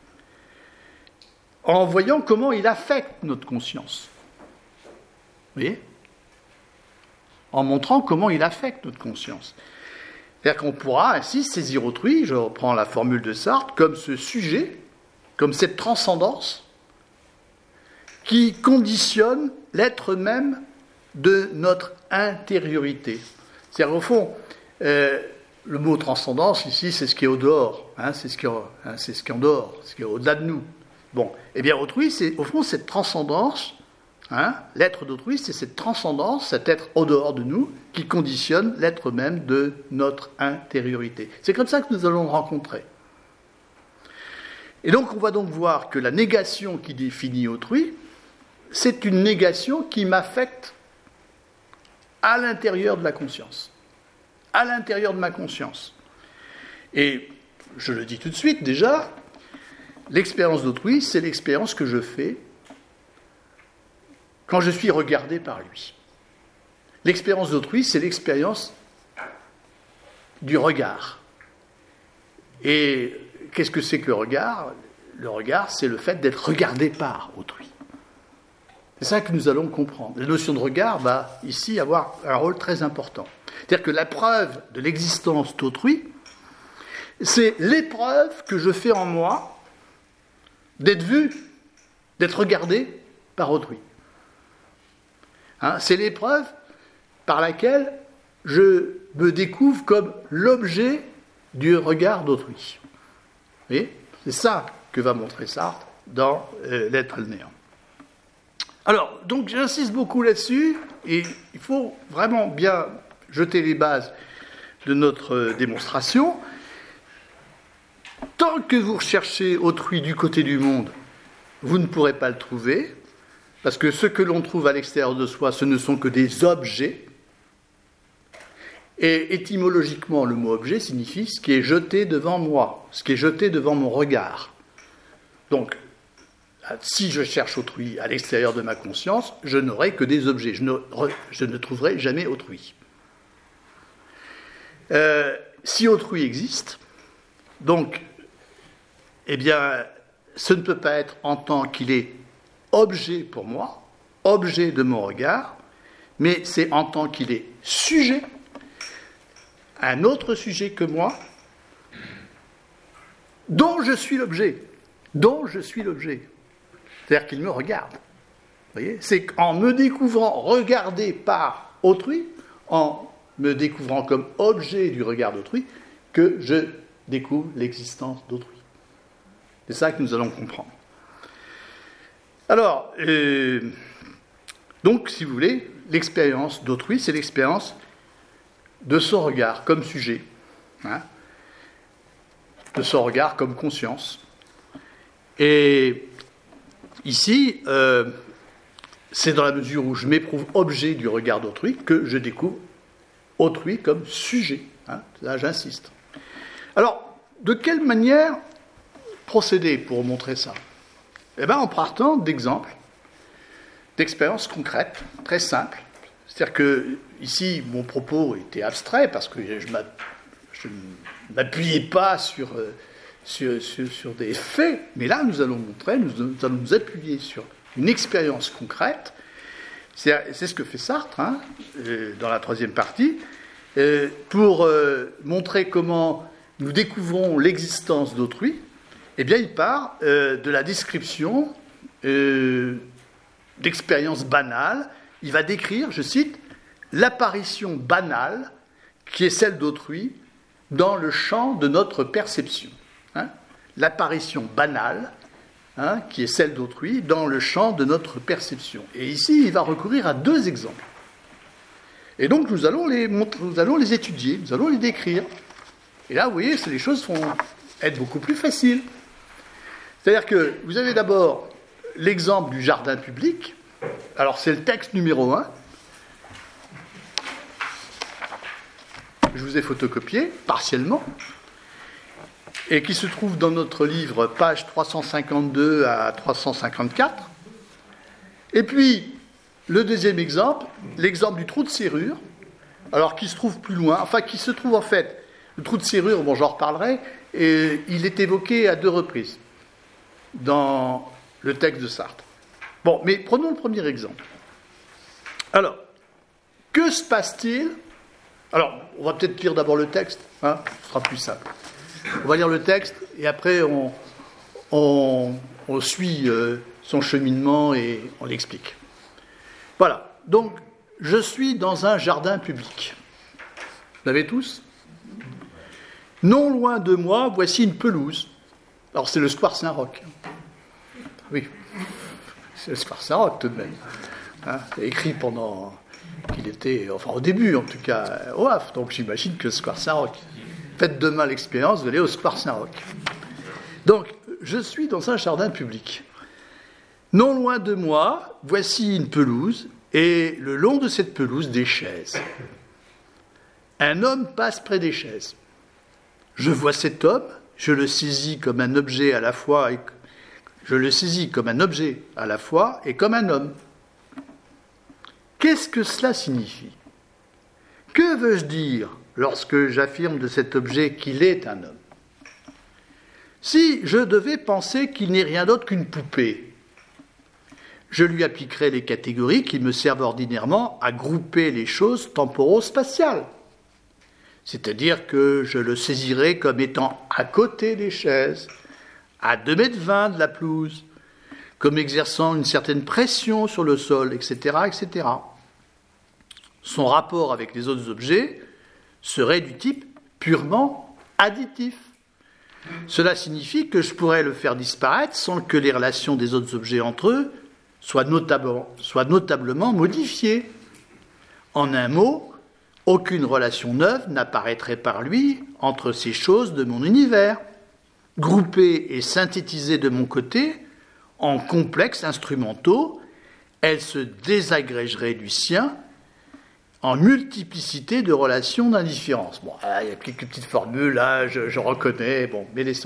en voyant comment il affecte notre conscience. Vous voyez ? En montrant comment il affecte notre conscience. C'est-à-dire qu'on pourra ainsi saisir autrui, je reprends la formule de Sartre, comme ce sujet, comme cette transcendance qui conditionne l'être même de notre intériorité. C'est-à-dire, au fond, le mot transcendance, ici, c'est ce qui est au dehors, c'est ce qui est en dehors, ce qui est au-delà de nous. Bon, eh bien, autrui, c'est au fond cette transcendance. L'être d'autrui, c'est cette transcendance, cet être au dehors de nous, qui conditionne l'être même de notre intériorité. C'est comme ça que nous allons le rencontrer. Et donc, on va donc voir que la négation qui définit autrui, c'est une négation qui m'affecte à l'intérieur de la conscience, à l'intérieur de ma conscience. Et je le dis tout de suite déjà, l'expérience d'autrui, c'est l'expérience que je fais quand je suis regardé par lui. L'expérience d'autrui, c'est l'expérience du regard. Et qu'est-ce que c'est que le regard ? Le regard, c'est le fait d'être regardé par autrui. C'est ça que nous allons comprendre. La notion de regard va ici avoir un rôle très important. C'est-à-dire que la preuve de l'existence d'autrui, c'est l'épreuve que je fais en moi d'être vu, d'être regardé par autrui. C'est l'épreuve par laquelle je me découvre comme l'objet du regard d'autrui. Vous voyez ? C'est ça que va montrer Sartre dans L'être et le néant. Alors, donc j'insiste beaucoup là-dessus, et il faut vraiment bien jeter les bases de notre démonstration. Tant que vous recherchez autrui du côté du monde, vous ne pourrez pas le trouver, parce que ce que l'on trouve à l'extérieur de soi, ce ne sont que des objets. Et étymologiquement, le mot objet signifie ce qui est jeté devant moi, ce qui est jeté devant mon regard. Donc, si je cherche autrui à l'extérieur de ma conscience, je n'aurai que des objets, je ne trouverai jamais autrui. Si autrui existe, donc, eh bien, ce ne peut pas être en tant qu'il est objet pour moi, objet de mon regard, mais c'est en tant qu'il est sujet, un autre sujet que moi, dont je suis l'objet. Dont je suis l'objet. C'est-à-dire qu'il me regarde. Vous voyez ? C'est en me découvrant regardé par autrui, en me découvrant comme objet du regard d'autrui, que je découvre l'existence d'autrui. C'est ça que nous allons comprendre. Alors, donc, si vous voulez, l'expérience d'autrui, c'est l'expérience de son regard comme sujet, hein, de son regard comme conscience. Et ici, c'est dans la mesure où je m'éprouve objet du regard d'autrui que je découvre autrui comme sujet. Hein, là, j'insiste. Alors, de quelle manière procéder pour montrer ça ? Eh bien, en partant d'exemples, d'expériences concrètes, très simples. C'est-à-dire que, ici, mon propos était abstrait parce que je ne m'appuyais pas sur des faits, mais là, nous allons montrer, nous allons nous appuyer sur une expérience concrète. C'est ce que fait Sartre, hein, dans la troisième partie, pour montrer comment nous découvrons l'existence d'autrui. Eh bien, il part de la description d'expériences banales. Il va décrire, je cite, l'apparition banale qui est celle d'autrui dans le champ de notre perception. Hein, l'apparition banale, hein, qui est celle d'autrui, dans le champ de notre perception. Et ici, il va recourir à deux exemples. Et donc, nous allons les étudier, nous allons les décrire. Et là, vous voyez, les choses vont être beaucoup plus faciles. C'est-à-dire que vous avez d'abord l'exemple du jardin public. Alors, c'est le texte numéro 1. Je vous ai photocopié, partiellement, et qui se trouve dans notre livre, page 352 à 354. Et puis, le deuxième exemple, l'exemple du trou de serrure, alors qui se trouve plus loin, enfin qui se trouve en fait, le trou de serrure, bon j'en reparlerai, et il est évoqué à 2 reprises dans le texte de Sartre. Bon, mais prenons le premier exemple. Alors, que se passe-t-il ? Alors, on va peut-être lire d'abord le texte, hein, ce sera plus simple. On va lire le texte et après on suit son cheminement et on l'explique. Voilà, donc je suis dans un jardin public. Vous l'avez tous ? Non loin de moi, voici une pelouse. Alors c'est le square Saint-Roch. Oui, c'est le square Saint-Roch tout de même. Hein, écrit pendant qu'il était, enfin au début en tout cas, au Havre. Donc j'imagine que le square Saint-Roch. Faites demain l'expérience d'aller au square Saint-Roch. Donc, je suis dans un jardin public. Non loin de moi, voici une pelouse, et le long de cette pelouse, des chaises. Un homme passe près des chaises. Je vois cet homme, je le saisis comme un objet à la fois, et comme un homme. Qu'est-ce que cela signifie ? Que veux-je dire lorsque j'affirme de cet objet qu'il est un homme ? Si je devais penser qu'il n'est rien d'autre qu'une poupée, je lui appliquerais les catégories qui me servent ordinairement à grouper les choses temporo-spatiales. C'est-à-dire que je le saisirais comme étant à côté des chaises, à 2,20 m de la pelouse, comme exerçant une certaine pression sur le sol, etc., etc. Son rapport avec les autres objets serait du type purement additif. Cela signifie que je pourrais le faire disparaître sans que les relations des autres objets entre eux soient notablement modifiées. En un mot, aucune relation neuve n'apparaîtrait par lui entre ces choses de mon univers, groupées et synthétisées de mon côté en complexes instrumentaux, elles se désagrégeraient du sien en multiplicité de relations d'indifférence. Bon, il y a quelques petites formules, là, je reconnais, bon, mais laissons.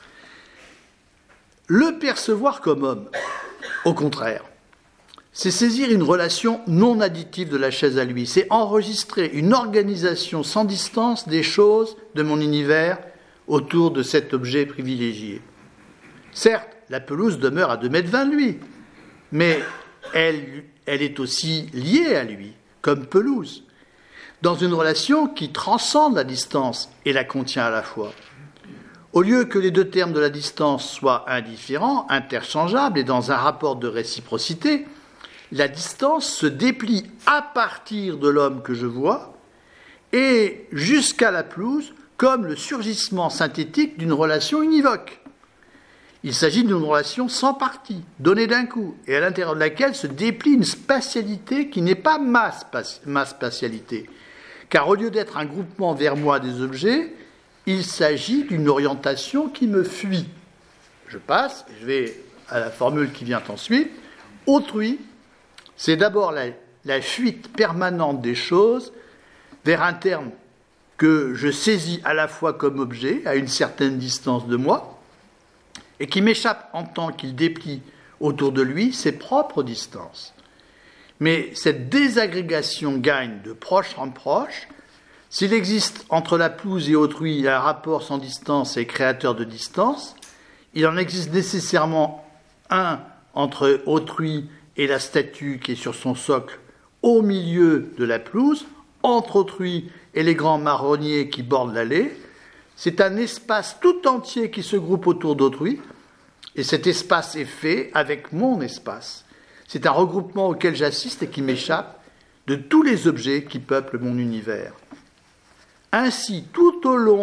Le percevoir comme homme, au contraire, c'est saisir une relation non additive de la chaise à lui, c'est enregistrer une organisation sans distance des choses de mon univers autour de cet objet privilégié. Certes, la pelouse demeure à 2,20 m de lui, mais elle est aussi liée à lui, comme pelouse, dans une relation qui transcende la distance et la contient à la fois. Au lieu que les deux termes de la distance soient indifférents, interchangeables et dans un rapport de réciprocité, la distance se déplie à partir de l'homme que je vois et jusqu'à la pelouse comme le surgissement synthétique d'une relation univoque. Il s'agit d'une relation sans partie, donnée d'un coup, et à l'intérieur de laquelle se déplie une spatialité qui n'est pas ma spatialité. Car au lieu d'être un groupement vers moi des objets, il s'agit d'une orientation qui me fuit. Je passe, je vais à la formule qui vient ensuite. Autrui, c'est d'abord la fuite permanente des choses vers un terme que je saisis à la fois comme objet, à une certaine distance de moi, et qui m'échappe en tant qu'il déplie autour de lui ses propres distances. Mais cette désagrégation gagne de proche en proche. S'il existe entre la pelouse et autrui un rapport sans distance et créateur de distance, il en existe nécessairement un entre autrui et la statue qui est sur son socle au milieu de la pelouse, entre autrui et les grands marronniers qui bordent l'allée. C'est un espace tout entier qui se groupe autour d'autrui, et cet espace est fait avec mon espace. C'est un regroupement auquel j'assiste et qui m'échappe de tous les objets qui peuplent mon univers. Ainsi, tout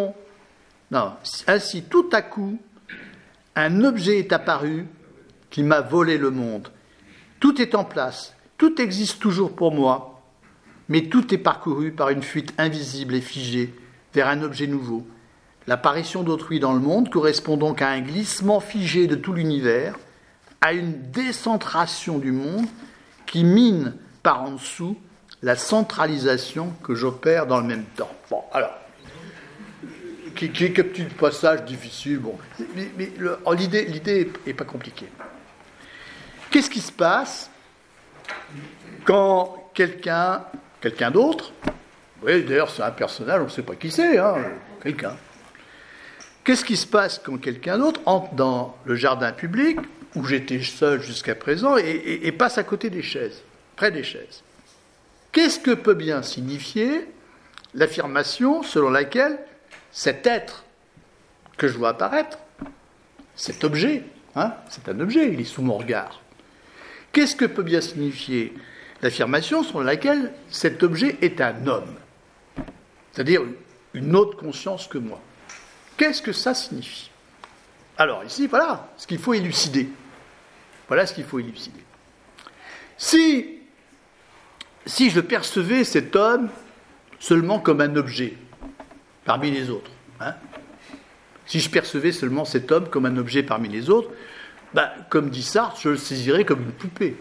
à coup, un objet est apparu qui m'a volé le monde. Tout est en place, tout existe toujours pour moi, mais tout est parcouru par une fuite invisible et figée vers un objet nouveau. L'apparition d'autrui dans le monde correspond donc à un glissement figé de tout l'univers, à une décentration du monde qui mine par en dessous la centralisation que j'opère dans le même temps. Bon, alors, qui est un petit passage difficile, bon, mais l'idée n'est pas compliquée. Qu'est-ce qui se passe quand quelqu'un d'autre, oui, d'ailleurs c'est un personnage, on ne sait pas qui c'est, quelqu'un. Qu'est-ce qui se passe quand quelqu'un d'autre entre dans le jardin public, où j'étais seul jusqu'à présent, et passe à côté des chaises, près des chaises? Qu'est-ce que peut bien signifier l'affirmation selon laquelle cet être que je vois apparaître, cet objet, c'est un objet, il est sous mon regard. Qu'est-ce que peut bien signifier l'affirmation selon laquelle cet objet est un homme, c'est-à-dire une autre conscience que moi? Qu'est-ce que ça signifie? Alors ici, voilà ce qu'il faut élucider. Voilà ce qu'il faut élucider. Si je percevais cet homme seulement comme un objet parmi les autres, si je percevais seulement cet homme comme un objet parmi les autres, comme dit Sartre, je le saisirais comme une poupée,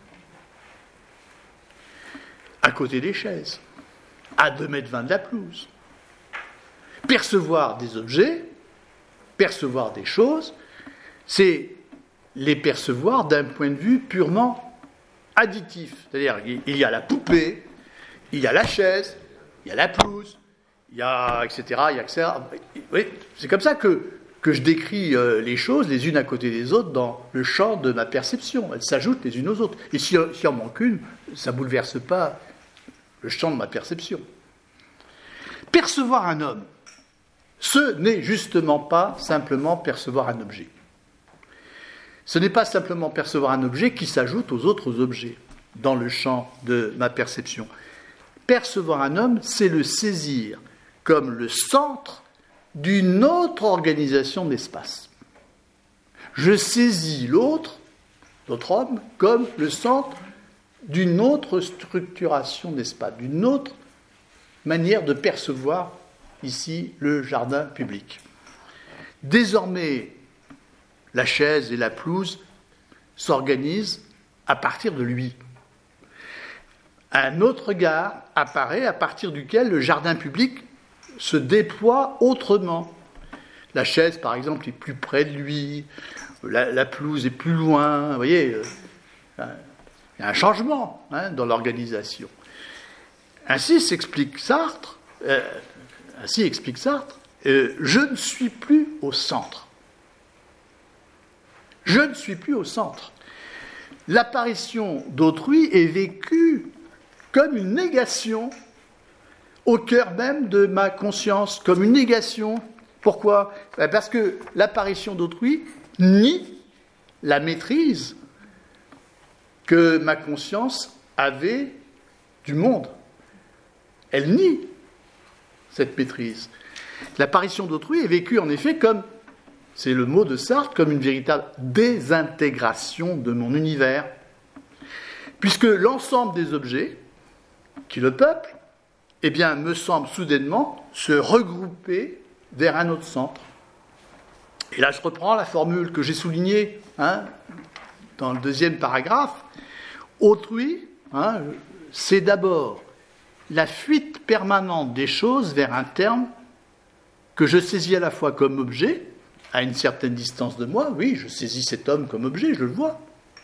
à côté des chaises, à 2,20 m de la pelouse. Percevoir des objets, percevoir des choses, c'est les percevoir d'un point de vue purement additif. C'est-à-dire il y a la poupée, il y a la chaise, il y a la pelouse, il y a etc. Il y a etc. Oui, c'est comme ça que je décris les choses les unes à côté des autres dans le champ de ma perception. Elles s'ajoutent les unes aux autres. Et s'il en manque une, ça ne bouleverse pas le champ de ma perception. Percevoir un homme, ce n'est justement pas simplement percevoir un objet. Ce n'est pas simplement percevoir un objet qui s'ajoute aux autres objets dans le champ de ma perception. Percevoir un homme, c'est le saisir comme le centre d'une autre organisation d'espace. Je saisis l'autre homme, comme le centre d'une autre structuration d'espace, d'une autre manière de percevoir ici le jardin public. Désormais, la chaise et la pelouse s'organisent à partir de lui. Un autre regard apparaît à partir duquel le jardin public se déploie autrement. La chaise, par exemple, est plus près de lui, la pelouse est plus loin, vous voyez, il y a un changement dans l'organisation. Ainsi explique Sartre, je ne suis plus au centre. Je ne suis plus au centre. l'apparition d'autrui est vécue comme une négation au cœur même de ma conscience, comme une négation. Pourquoi ? Parce que l'apparition d'autrui nie la maîtrise que ma conscience avait du monde. Elle nie cette maîtrise. L'apparition d'autrui est vécue en effet comme, c'est le mot de Sartre, comme une véritable désintégration de mon univers. Puisque l'ensemble des objets qui le peuplent, eh bien, me semble soudainement se regrouper vers un autre centre. Et là, je reprends la formule que j'ai soulignée dans le deuxième paragraphe. Autrui, c'est d'abord la fuite permanente des choses vers un terme que je saisis à la fois comme objet, à une certaine distance de moi, oui, je saisis cet homme comme objet, je le vois,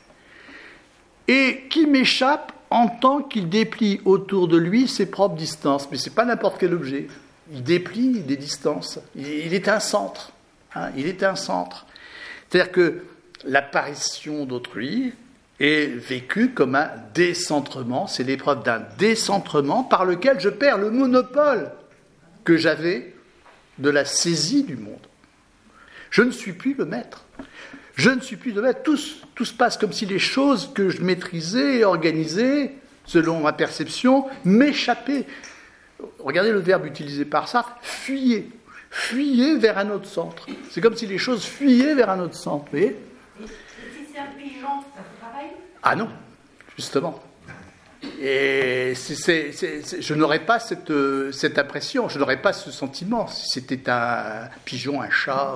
et qui m'échappe en tant qu'il déplie autour de lui ses propres distances. Mais ce n'est pas n'importe quel objet. Il déplie des distances. Il est un centre. Il est un centre. C'est-à-dire que l'apparition d'autrui est vécue comme un décentrement. C'est l'épreuve d'un décentrement par lequel je perds le monopole que j'avais de la saisie du monde. Je ne suis plus le maître. Je ne suis plus le maître. Tout se passe comme si les choses que je maîtrisais et organisais, selon ma perception, m'échappaient. Regardez le verbe utilisé par Sartre, fuyer. Fuyer vers un autre centre. C'est comme si les choses fuyaient vers un autre centre. Vous voyez ?
Et si c'est un pigeon, ça fait pareil ?
Ah non, justement. Et je n'aurais pas cette impression, je n'aurais pas ce sentiment. Si c'était un pigeon, un chat,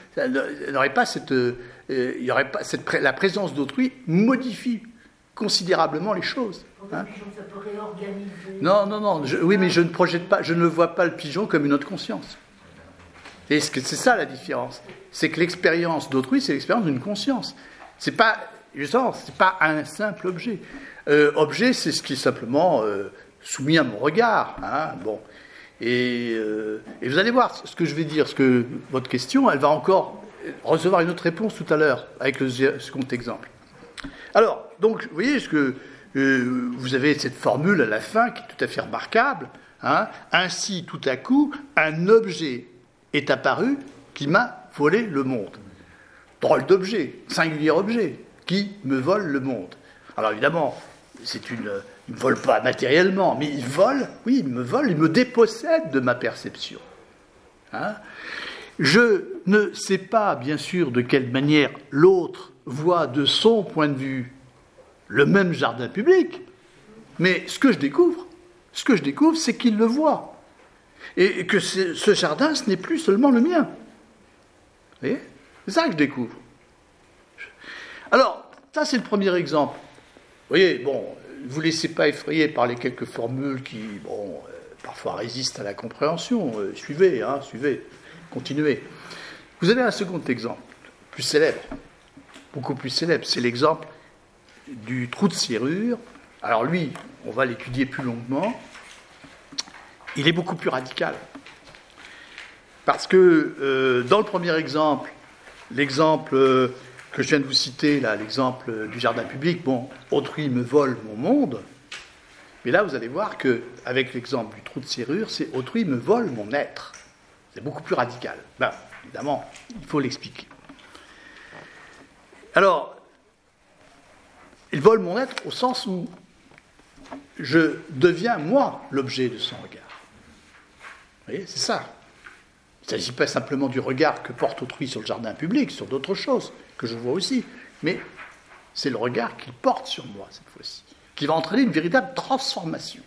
la présence d'autrui modifie considérablement les choses.
Pour le pigeon, ça peut réorganiser.
Non. Oui, mais je ne projette pas, je ne vois pas le pigeon comme une autre conscience. Et c'est ça la différence. C'est que l'expérience d'autrui, c'est l'expérience d'une conscience. C'est pas un simple objet. Objet, c'est ce qui est simplement soumis à mon regard. Bon. Et vous allez voir ce que je vais dire, votre question, elle va encore recevoir une autre réponse tout à l'heure, avec le second exemple. Alors, donc, vous voyez, vous avez cette formule à la fin qui est tout à fait remarquable. Ainsi, tout à coup, un objet est apparu qui m'a volé le monde. Drôle d'objet, singulier objet, qui me vole le monde. Alors évidemment, il ne me vole pas matériellement, mais il me dépossède de ma perception. Je ne sais pas, bien sûr, de quelle manière l'autre voit de son point de vue le même jardin public, mais ce que je découvre, c'est qu'il le voit. Et que ce jardin, ce n'est plus seulement le mien. Vous voyez ? C'est ça que je découvre. Alors, ça c'est le premier exemple. Vous voyez, bon, ne vous laissez pas effrayer par les quelques formules qui, parfois résistent à la compréhension. Suivez, continuez. Vous avez un second exemple, plus célèbre, beaucoup plus célèbre. C'est l'exemple du trou de serrure. Alors lui, on va l'étudier plus longuement. Il est beaucoup plus radical. Parce que dans le premier exemple, l'exemple que je viens de vous citer, là, l'exemple du jardin public, autrui me vole mon monde. Mais là, vous allez voir qu'avec l'exemple du trou de serrure, c'est autrui me vole mon être. C'est beaucoup plus radical. Évidemment, il faut l'expliquer. Alors, il vole mon être au sens où je deviens, moi, l'objet de son regard. Vous voyez, c'est ça. Il ne s'agit pas simplement du regard que porte autrui sur le jardin public, sur d'autres choses que je vois aussi, mais c'est le regard qu'il porte sur moi cette fois-ci, qui va entraîner une véritable transformation.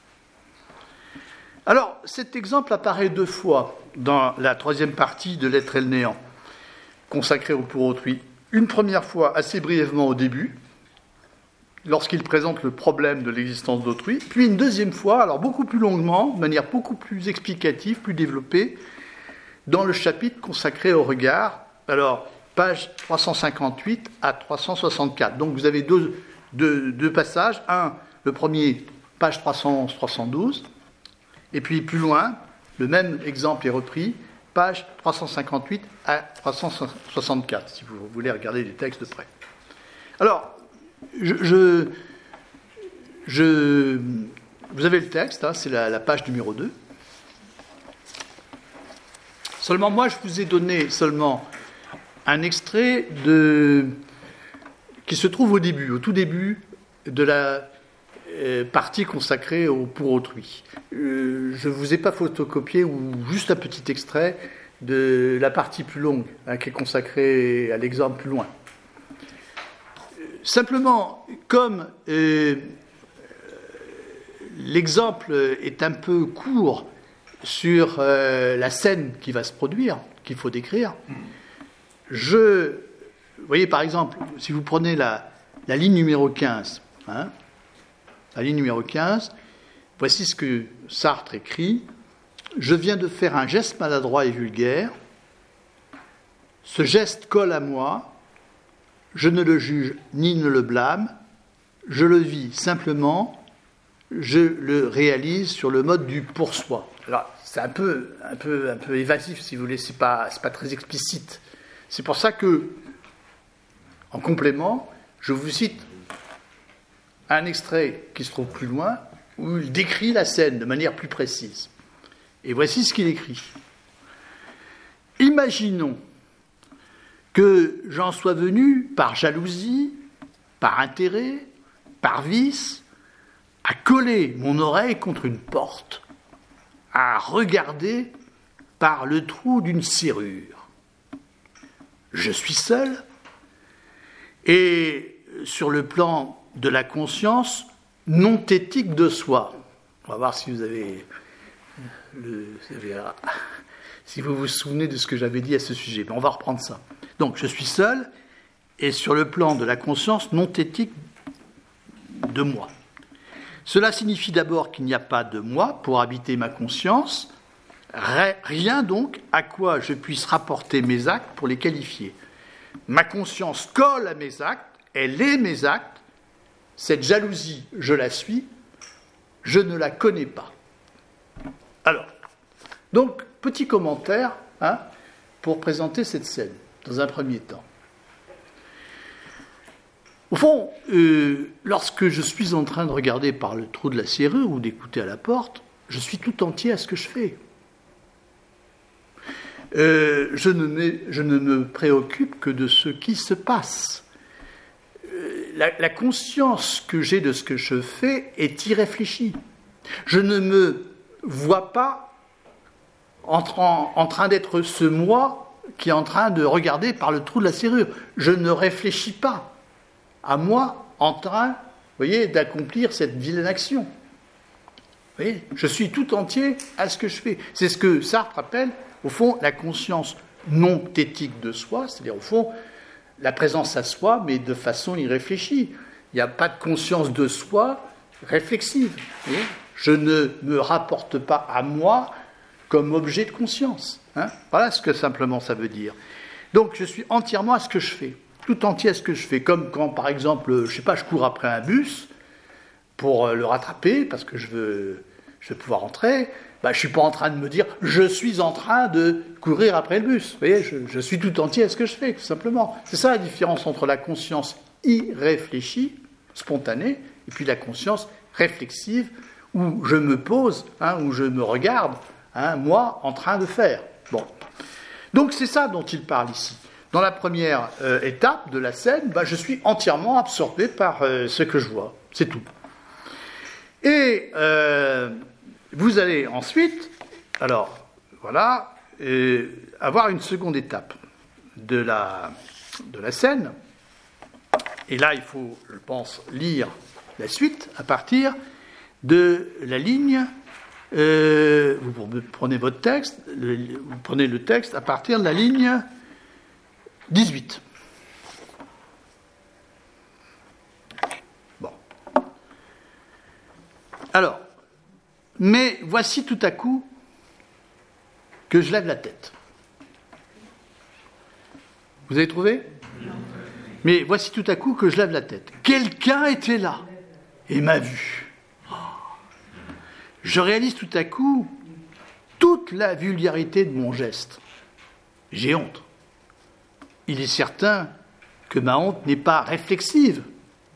Alors, cet exemple apparaît 2 fois dans la 3e partie de L'être et le néant, consacrée au pour autrui. Une première fois, assez brièvement au début, lorsqu'il présente le problème de l'existence d'autrui, puis une deuxième fois, alors beaucoup plus longuement, de manière beaucoup plus explicative, plus développée, dans le chapitre consacré au regard, alors page 358 à 364. Donc vous avez deux passages, le premier, page 311-312, et puis plus loin, le même exemple est repris, page 358 à 364, si vous voulez regarder les textes de près. Alors, Vous avez le texte, hein, c'est la page numéro 2. Seulement, moi, je vous ai donné seulement un extrait qui se trouve au tout début de la partie consacrée au pour autrui. Je ne vous ai pas photocopié ou juste un petit extrait de la partie plus longue, hein, qui est consacrée à l'exemple plus loin. Simplement, comme l'exemple est un peu court sur la scène qui va se produire, qu'il faut décrire, vous voyez par exemple, si vous prenez la ligne numéro 15, hein, la ligne numéro 15, voici ce que Sartre écrit. Je viens de faire un geste maladroit et vulgaire. Ce geste colle à moi. Je ne le juge ni ne le blâme. Je le vis simplement. Je le réalise sur le mode du pour soi. Alors, c'est un peu évasif, si vous voulez. C'est pas très explicite. C'est pour ça que, en complément, je vous cite un extrait qui se trouve plus loin, où il décrit la scène de manière plus précise. Et voici ce qu'il écrit. Imaginons que j'en sois venu par jalousie, par intérêt, par vice, à coller mon oreille contre une porte, à regarder par le trou d'une serrure. Je suis seul, et sur le plan de la conscience non thétique de soi. On va voir si vous avez si vous vous souvenez de ce que j'avais dit à ce sujet. Mais on va reprendre ça. Donc, je suis seul, et sur le plan de la conscience non thétique de moi. Cela signifie d'abord qu'il n'y a pas de moi pour habiter ma conscience, rien donc à quoi je puisse rapporter mes actes pour les qualifier. Ma conscience colle à mes actes, elle est mes actes. Cette jalousie, je la suis, je ne la connais pas. Alors, donc, petit commentaire, hein, pour présenter cette scène, dans un premier temps. Au fond, lorsque je suis en train de regarder par le trou de la serrure ou d'écouter à la porte, je suis tout entier à ce que je fais. Je ne me préoccupe que de ce qui se passe. La conscience que j'ai de ce que je fais est irréfléchie. Je ne me vois pas en train d'être ce moi qui est en train de regarder par le trou de la serrure. Je ne réfléchis pas à moi en train, vous voyez, d'accomplir cette vilaine action. Vous voyez, je suis tout entier à ce que je fais. C'est ce que Sartre appelle, au fond, la conscience non thétique de soi, c'est-à-dire, au fond, la présence à soi, mais de façon irréfléchie. Il n'y a pas de conscience de soi réflexive. Je ne me rapporte pas à moi comme objet de conscience. Hein, voilà ce que simplement ça veut dire. Donc je suis entièrement à ce que je fais, tout entier à ce que je fais. Comme quand, par exemple, je cours après un bus pour le rattraper parce que je veux pouvoir rentrer. Je ne suis pas en train de me dire « je suis en train de courir après le bus ». Vous voyez, je suis tout entier à ce que je fais, tout simplement. C'est ça la différence entre la conscience irréfléchie, spontanée, et puis la conscience réflexive, où je me pose, hein, où je me regarde, hein, moi, en train de faire. Bon. Donc c'est ça dont il parle ici. Dans la première étape de la scène, je suis entièrement absorbé par ce que je vois. C'est tout. Et vous allez ensuite, alors, voilà, avoir une seconde étape de la scène. Et là, il faut, je pense, lire la suite à partir de la ligne. Vous prenez votre texte, vous prenez le texte à partir de la ligne 18. Bon. Alors, mais voici tout à coup que je lève la tête. Vous avez trouvé ? Mais voici tout à coup que je lève la tête. Quelqu'un était là et m'a vu. Je réalise tout à coup toute la vulgarité de mon geste. J'ai honte. Il est certain que ma honte n'est pas réflexive.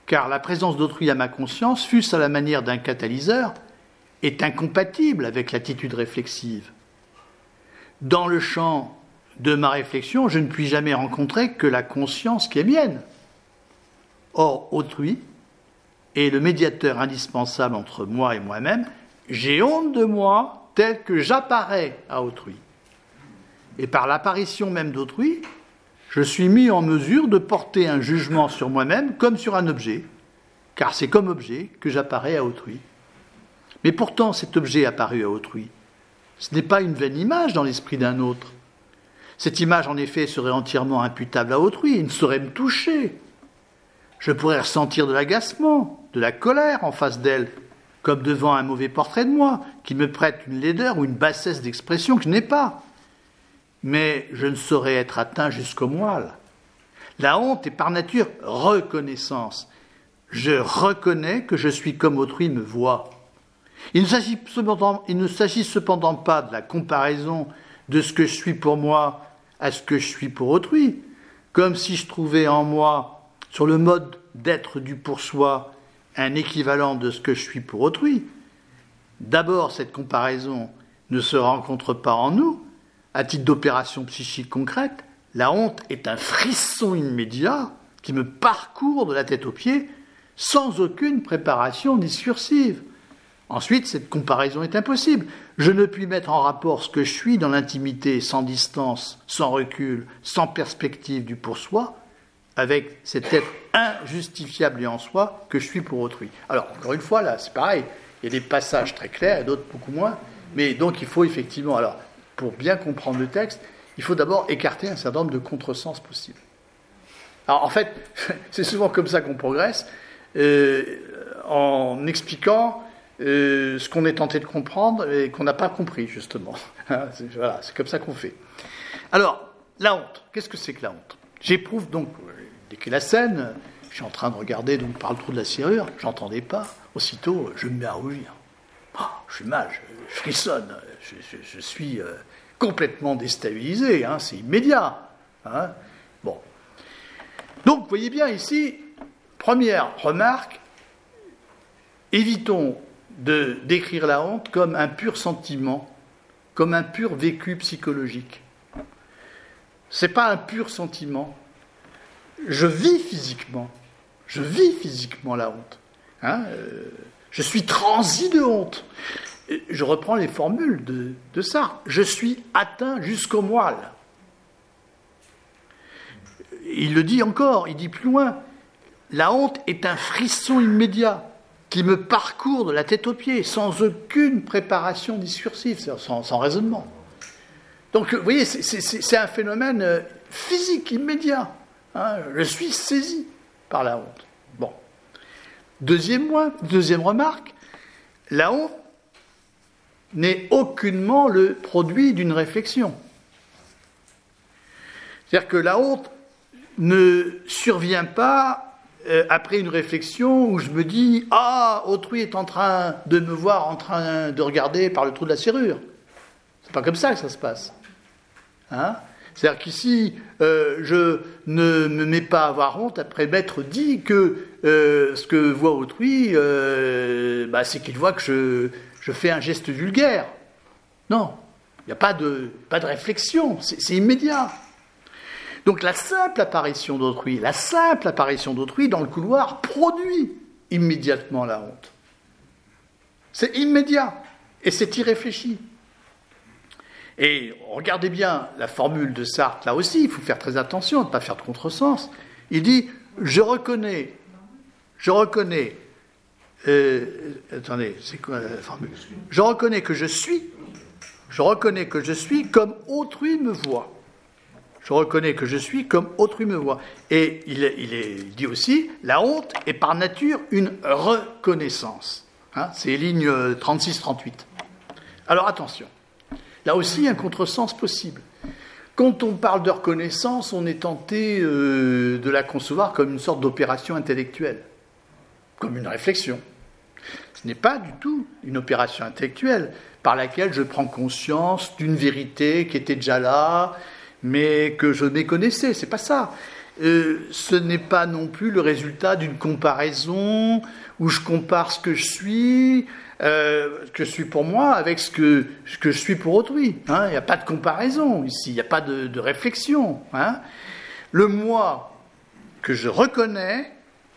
car la présence d'autrui à ma conscience, fût-ce à la manière d'un catalyseur, est incompatible avec l'attitude réflexive. Dans le champ de ma réflexion, je ne puis jamais rencontrer que la conscience qui est mienne. Or, autrui est le médiateur indispensable entre moi et moi-même. J'ai honte de moi tel que j'apparais à autrui. Et par l'apparition même d'autrui, je suis mis en mesure de porter un jugement sur moi-même comme sur un objet, car c'est comme objet que j'apparais à autrui. Mais pourtant, cet objet apparu à autrui, ce n'est pas une vaine image dans l'esprit d'un autre. Cette image, en effet, serait entièrement imputable à autrui, il ne saurait me toucher. Je pourrais ressentir de l'agacement, de la colère en face d'elle, comme devant un mauvais portrait de moi, qui me prête une laideur ou une bassesse d'expression que je n'ai pas. Mais je ne saurais être atteint jusqu'au moelle. La honte est par nature reconnaissance. Je reconnais que je suis comme autrui me voit. Il ne s'agit cependant pas de la comparaison de ce que je suis pour moi à ce que je suis pour autrui, comme si je trouvais en moi, sur le mode d'être du pour soi, un équivalent de ce que je suis pour autrui. D'abord, cette comparaison ne se rencontre pas en nous. À titre d'opération psychique concrète, la honte est un frisson immédiat qui me parcourt de la tête aux pieds sans aucune préparation discursive. Ensuite, cette comparaison est impossible. Je ne puis mettre en rapport ce que je suis dans l'intimité, sans distance, sans recul, sans perspective du pour soi, avec cet être injustifiable et en soi que je suis pour autrui. Alors, encore une fois, là, c'est pareil. Il y a des passages très clairs et d'autres beaucoup moins. Mais donc, il faut effectivement, alors, pour bien comprendre le texte, il faut d'abord écarter un certain nombre de contresens possibles. Alors, en fait, c'est souvent comme ça qu'on progresse, en expliquant ce qu'on est tenté de comprendre et qu'on n'a pas compris, justement. Voilà, c'est comme ça qu'on fait. Alors, la honte. Qu'est-ce que c'est que la honte ? J'éprouve donc, dès que la scène, je suis en train de regarder donc par le trou de la serrure, je n'entendais pas, aussitôt je me mets à rougir. Oh, je suis mal, je frissonne, je suis complètement déstabilisé, hein, c'est immédiat. Hein. Bon. Donc, vous voyez bien ici, première remarque, évitons de décrire la honte comme un pur sentiment, comme un pur vécu psychologique. Ce n'est pas un pur sentiment. Je vis physiquement la honte. Hein, je suis transi de honte. Et je reprends les formules de Sartre. Je suis atteint jusqu'au moelle. Il le dit encore, il dit plus loin. La honte est un frisson immédiat qui me parcourt de la tête aux pieds, sans aucune préparation discursive, sans raisonnement. Donc, vous voyez, c'est un phénomène physique, immédiat. Hein, je suis saisi par la honte. Bon. Deuxième remarque, la honte n'est aucunement le produit d'une réflexion. C'est-à-dire que la honte ne survient pas après une réflexion où je me dis « Ah, autrui est en train de me voir, en train de regarder par le trou de la serrure ». C'est pas comme ça que ça se passe. Hein ? C'est-à-dire qu'ici, je ne me mets pas à avoir honte après m'être dit que ce que voit autrui, c'est qu'il voit que je fais un geste vulgaire. Non, il n'y a pas de réflexion, c'est immédiat. Donc la simple apparition d'autrui dans le couloir produit immédiatement la honte. C'est immédiat et c'est irréfléchi. Et regardez bien la formule de Sartre, là aussi, il faut faire très attention, ne pas faire de contresens. Il dit, je reconnais, attendez, c'est quoi la formule ? Je reconnais que je suis comme autrui me voit. Je reconnais que je suis comme autrui me voit. Et il dit aussi, la honte est par nature une reconnaissance. Hein, c'est lignes 36-38. Alors attention, là aussi un contresens possible. Quand on parle de reconnaissance, on est tenté de la concevoir comme une sorte d'opération intellectuelle, comme une réflexion. Ce n'est pas du tout une opération intellectuelle par laquelle je prends conscience d'une vérité qui était déjà là, mais que je méconnaissais, c'est pas ça. ce n'est pas non plus le résultat d'une comparaison où je compare ce que je suis pour moi avec ce que je suis pour autrui. Hein. Il n'y a pas de comparaison ici, il n'y a pas de réflexion. Hein. Le moi que je reconnais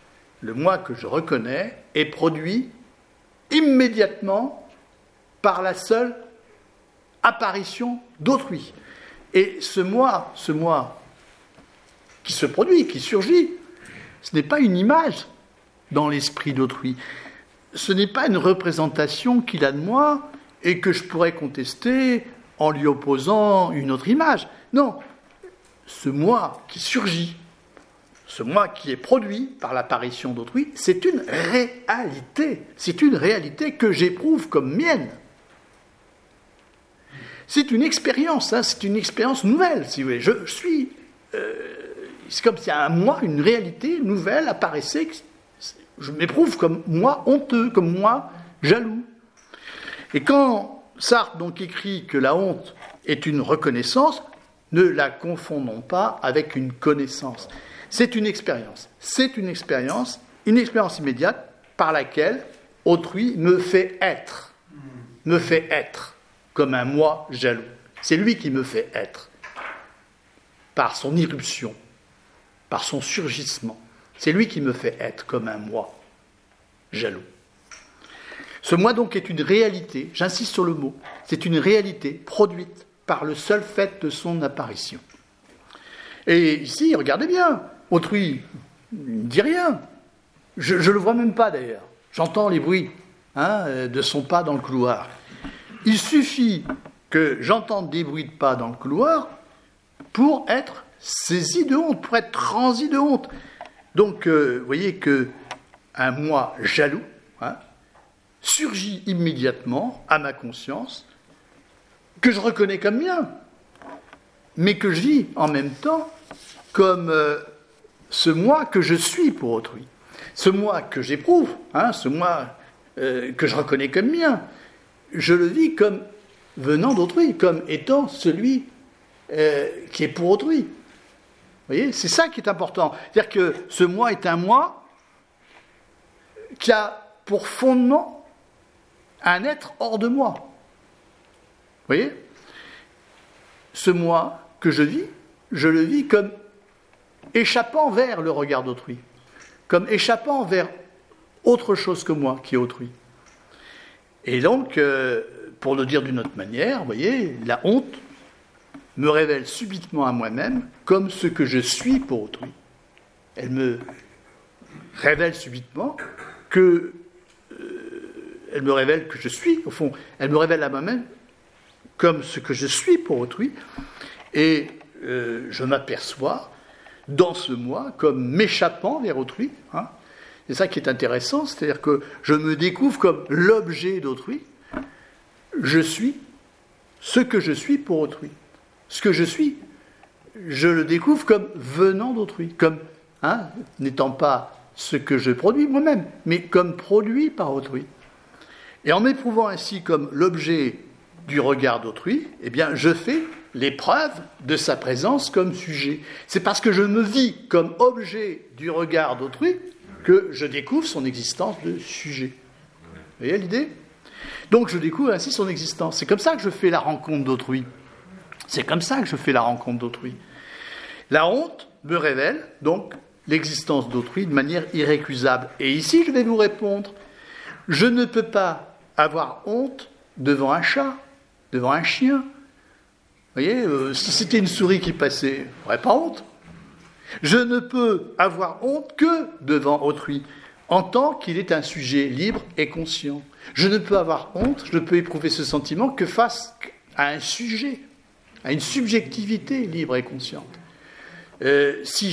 est produit immédiatement par la seule apparition d'autrui. Et ce moi qui se produit, qui surgit, ce n'est pas une image dans l'esprit d'autrui. Ce n'est pas une représentation qu'il a de moi et que je pourrais contester en lui opposant une autre image. Non, ce moi qui surgit, ce moi qui est produit par l'apparition d'autrui, c'est une réalité. C'est une réalité que j'éprouve comme mienne. C'est une expérience, hein, c'est une expérience nouvelle, si vous voulez. Je suis... c'est comme si à moi, une réalité nouvelle apparaissait. Je m'éprouve comme moi honteux, comme moi jaloux. Et quand Sartre donc écrit que la honte est une reconnaissance, ne la confondons pas avec une connaissance. C'est une expérience. C'est une expérience immédiate par laquelle autrui me fait être comme un moi jaloux. C'est lui qui me fait être, par son irruption, par son surgissement. C'est lui qui me fait être comme un moi jaloux. Ce moi donc est une réalité, j'insiste sur le mot, c'est une réalité produite par le seul fait de son apparition. Et ici, regardez bien, autrui ne dit rien. Je ne le vois même pas d'ailleurs. J'entends les bruits de son pas dans le couloir. Il suffit que j'entende des bruits de pas dans le couloir pour être saisi de honte, pour être transi de honte. Donc, vous voyez qu'un moi jaloux surgit immédiatement à ma conscience, que je reconnais comme mien, mais que je vis en même temps comme ce moi que je suis pour autrui. Ce moi que j'éprouve, ce moi que je reconnais comme mien, je le vis comme venant d'autrui, comme étant celui qui est pour autrui. Vous voyez, c'est ça qui est important. C'est-à-dire que ce moi est un moi qui a pour fondement un être hors de moi. Vous voyez ? Ce moi que je le vis comme échappant vers le regard d'autrui, comme échappant vers autre chose que moi, qui est autrui. Et donc, pour le dire d'une autre manière, vous voyez, la honte me révèle subitement à moi-même comme ce que je suis pour autrui. Elle me révèle subitement que... elle me révèle que je suis, au fond, elle me révèle à moi-même comme ce que je suis pour autrui, et je m'aperçois dans ce moi comme m'échappant vers autrui. C'est ça qui est intéressant, c'est-à-dire que je me découvre comme l'objet d'autrui, je suis ce que je suis pour autrui. Ce que je suis, je le découvre comme venant d'autrui, comme n'étant pas ce que je produis moi-même, mais comme produit par autrui. Et en m'éprouvant ainsi comme l'objet du regard d'autrui, eh bien, je fais l'épreuve de sa présence comme sujet. C'est parce que je me vis comme objet du regard d'autrui que je découvre son existence de sujet. Vous voyez l'idée ? Donc je découvre ainsi son existence. C'est comme ça que je fais la rencontre d'autrui. C'est comme ça que je fais la rencontre d'autrui. La honte me révèle donc l'existence d'autrui de manière irrécusable. Et ici, je vais vous répondre. Je ne peux pas avoir honte devant un chat, devant un chien. Vous voyez, si c'était une souris qui passait, je n'aurais pas honte. Je ne peux avoir honte que devant autrui, en tant qu'il est un sujet libre et conscient. Je ne peux avoir honte, je ne peux éprouver ce sentiment que face à un sujet, à une subjectivité libre et consciente. Si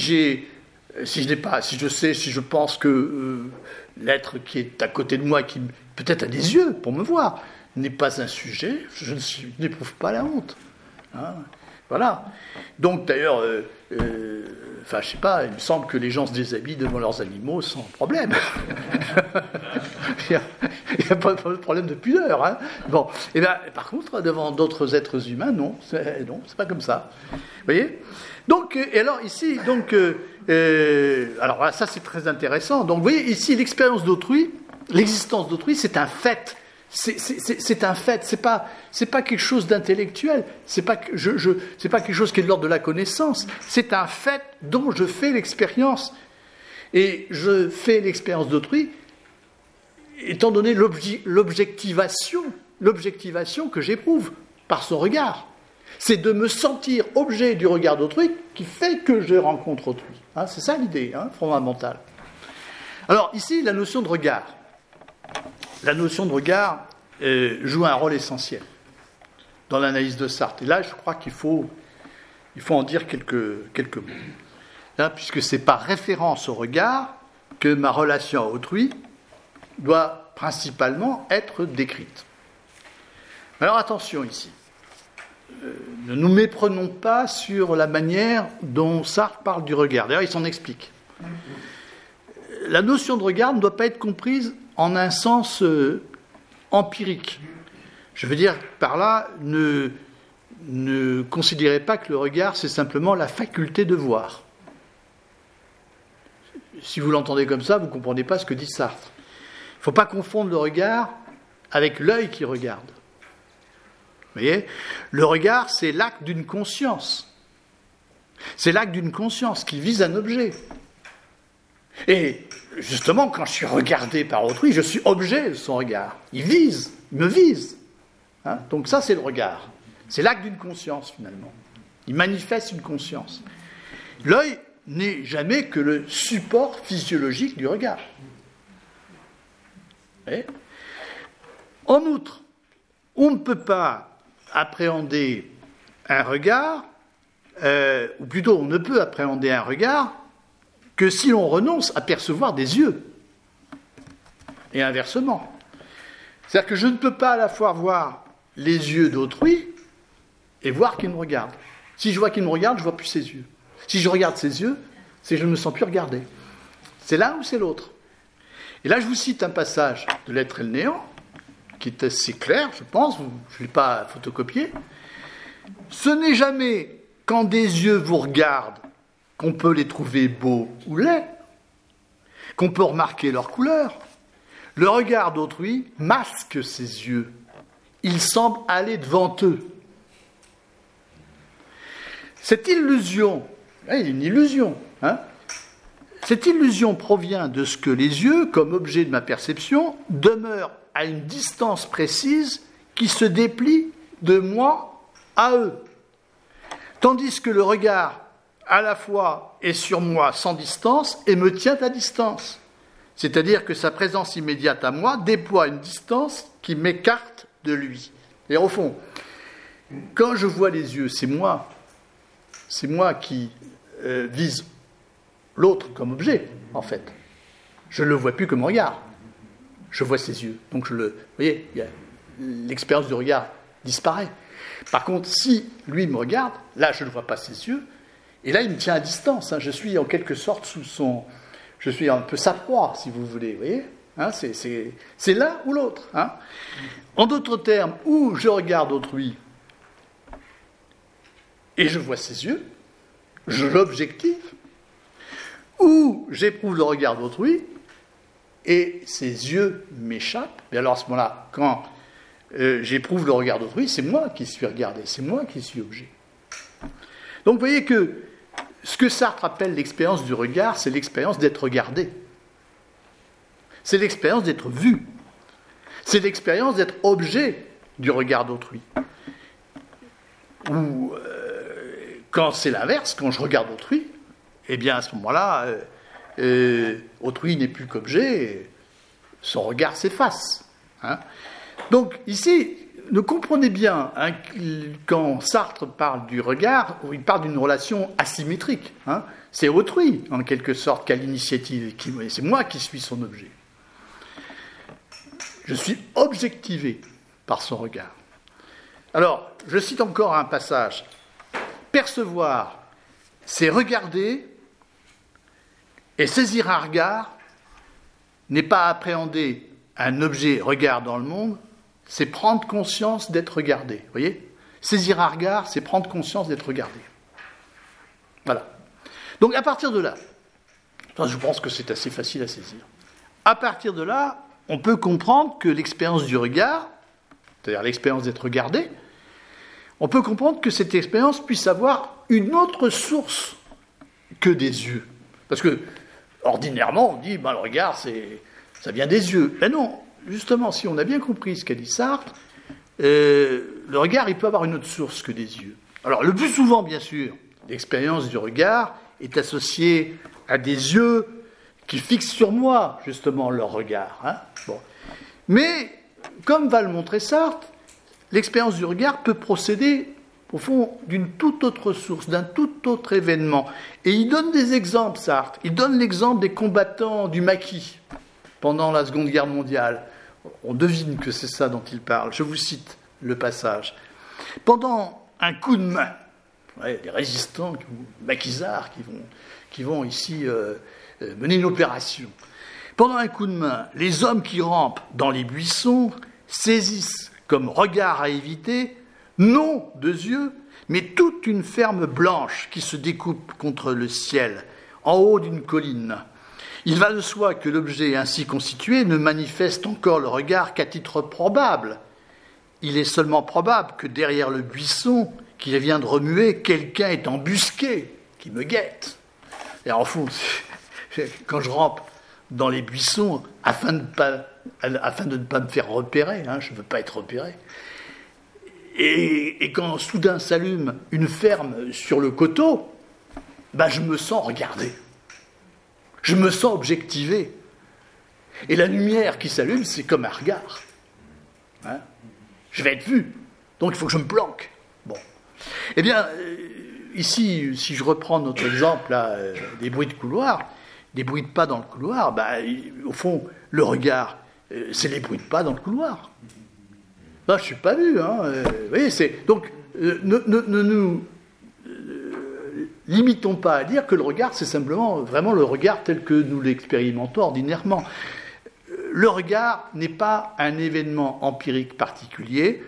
je pense que l'être qui est à côté de moi, qui peut-être a des yeux pour me voir, n'est pas un sujet, je n'éprouve pas la honte. Voilà. Donc d'ailleurs, enfin je sais pas, il me semble que les gens se déshabillent devant leurs animaux sans problème. Il n'y a pas de problème de pudeur. Hein. Bon, et bien, par contre, devant d'autres êtres humains, non, c'est pas comme ça. Vous voyez ? Donc, et alors ici, donc, alors voilà, ça c'est très intéressant. Donc, vous voyez ici, l'expérience d'autrui, l'existence d'autrui, c'est un fait. C'est un fait. C'est pas quelque chose d'intellectuel. C'est pas quelque chose qui est de l'ordre de la connaissance. C'est un fait dont je fais l'expérience. Et je fais l'expérience d'autrui, étant donné l'objectivation que j'éprouve par son regard. C'est de me sentir objet du regard d'autrui qui fait que je rencontre autrui. Hein, c'est ça l'idée fondamentale. Alors ici, la notion de regard. La notion de regard joue un rôle essentiel dans l'analyse de Sartre. Et là, je crois qu'il faut en dire quelques mots. Là, puisque c'est par référence au regard que ma relation à autrui doit principalement être décrite. Alors attention ici. Ne nous méprenons pas sur la manière dont Sartre parle du regard. D'ailleurs, il s'en explique. La notion de regard ne doit pas être comprise en un sens empirique. Je veux dire par là, ne considérez pas que le regard, c'est simplement la faculté de voir. Si vous l'entendez comme ça, vous ne comprenez pas ce que dit Sartre. Il ne faut pas confondre le regard avec l'œil qui regarde. Vous voyez ? Le regard, c'est l'acte d'une conscience. C'est l'acte d'une conscience qui vise un objet. Et justement, quand je suis regardé par autrui, je suis objet de son regard. Il me vise. Hein ? Donc ça, c'est le regard. C'est l'acte d'une conscience, finalement. Il manifeste une conscience. L'œil n'est jamais que le support physiologique du regard. Vous voyez ? En outre, on ne peut pas appréhender un regard, ou plutôt on ne peut appréhender un regard que si l'on renonce à percevoir des yeux. Et inversement. C'est-à-dire que je ne peux pas à la fois voir les yeux d'autrui et voir qu'il me regarde. Si je vois qu'il me regarde, je ne vois plus ses yeux. Si je regarde ses yeux, c'est que je ne me sens plus regardé. C'est l'un ou c'est l'autre. Et là, je vous cite un passage de L'être et le néant, qui est assez clair, je pense, je ne l'ai pas photocopié. Ce n'est jamais quand des yeux vous regardent qu'on peut les trouver beaux ou laids, qu'on peut remarquer leur couleur. Le regard d'autrui masque ses yeux. Il semble aller devant eux. Cette illusion, il y a une illusion, cette illusion provient de ce que les yeux, comme objet de ma perception, demeurent à une distance précise qui se déplie de moi à eux. Tandis que le regard, à la fois, est sur moi sans distance et me tient à distance. C'est-à-dire que sa présence immédiate à moi déploie une distance qui m'écarte de lui. Et au fond, quand je vois les yeux, c'est moi qui vise l'autre comme objet, en fait. Je ne le vois plus comme regard. Je vois ses yeux. Donc, vous voyez, l'expérience du regard disparaît. Par contre, si lui me regarde, là, je ne vois pas ses yeux, et là, il me tient à distance. Je suis en quelque sorte je suis un peu sa proie, si vous voulez, vous voyez. C'est l'un ou l'autre. En d'autres termes, où je regarde autrui et je vois ses yeux, je l'objective, ou j'éprouve le regard d'autrui et ses yeux m'échappent. Et alors à ce moment-là, quand j'éprouve le regard d'autrui, c'est moi qui suis regardé, c'est moi qui suis objet. Donc vous voyez que ce que Sartre appelle l'expérience du regard, c'est l'expérience d'être regardé. C'est l'expérience d'être vu. C'est l'expérience d'être objet du regard d'autrui. Ou quand c'est l'inverse, quand je regarde autrui, eh bien à ce moment-là, autrui n'est plus qu'objet, son regard s'efface. Donc ici, ne comprenez bien, quand Sartre parle du regard, il parle d'une relation asymétrique. C'est autrui, en quelque sorte, qui a l'initiative. C'est moi qui suis son objet. Je suis objectivé par son regard. Alors, je cite encore un passage percevoir, c'est regarder, et saisir un regard n'est pas appréhender un objet regard dans le monde, c'est prendre conscience d'être regardé. Vous voyez ? Saisir un regard, c'est prendre conscience d'être regardé. Voilà. Donc à partir de là, je pense que c'est assez facile à saisir. À partir de là, on peut comprendre que l'expérience du regard, c'est-à-dire l'expérience d'être regardé, on peut comprendre que cette expérience puisse avoir une autre source que des yeux. Parce que, ordinairement, on dit, le regard, ça vient des yeux. Mais non, justement, si on a bien compris ce qu'a dit Sartre, le regard, il peut avoir une autre source que des yeux. Alors, le plus souvent, bien sûr, l'expérience du regard est associée à des yeux qui fixent sur moi, justement, leur regard. Bon. Mais, comme va le montrer Sartre, l'expérience du regard peut procéder, au fond, d'une toute autre source, d'un tout autre événement. Et il donne des exemples, Sartre. Il donne l'exemple des combattants du maquis pendant la Seconde Guerre mondiale. On devine que c'est ça dont il parle. Je vous cite le passage. Pendant un coup de main, des résistants, maquisards, qui vont ici mener une opération. Pendant un coup de main, les hommes qui rampent dans les buissons saisissent comme regard à éviter, non deux yeux, mais toute une ferme blanche qui se découpe contre le ciel, en haut d'une colline. Il va de soi que l'objet ainsi constitué ne manifeste encore le regard qu'à titre probable. Il est seulement probable que derrière le buisson qui vient de remuer, quelqu'un est embusqué, qui me guette. Et en fond, quand je rampe dans les buissons, afin de ne pas me faire repérer, je ne veux pas être repéré, et quand soudain s'allume une ferme sur le coteau, je me sens regardé. Je me sens objectivé. Et la lumière qui s'allume, c'est comme un regard. Je vais être vu. Donc il faut que je me planque. Bon. Eh bien, ici, si je reprends notre exemple là, des bruits de couloir, des bruits de pas dans le couloir, au fond, le regard, c'est les bruits de pas dans le couloir. Là, je ne suis pas vu. Vous voyez, donc, ne nous limitons pas à dire que le regard, c'est simplement vraiment le regard tel que nous l'expérimentons ordinairement. Le regard n'est pas un événement empirique particulier.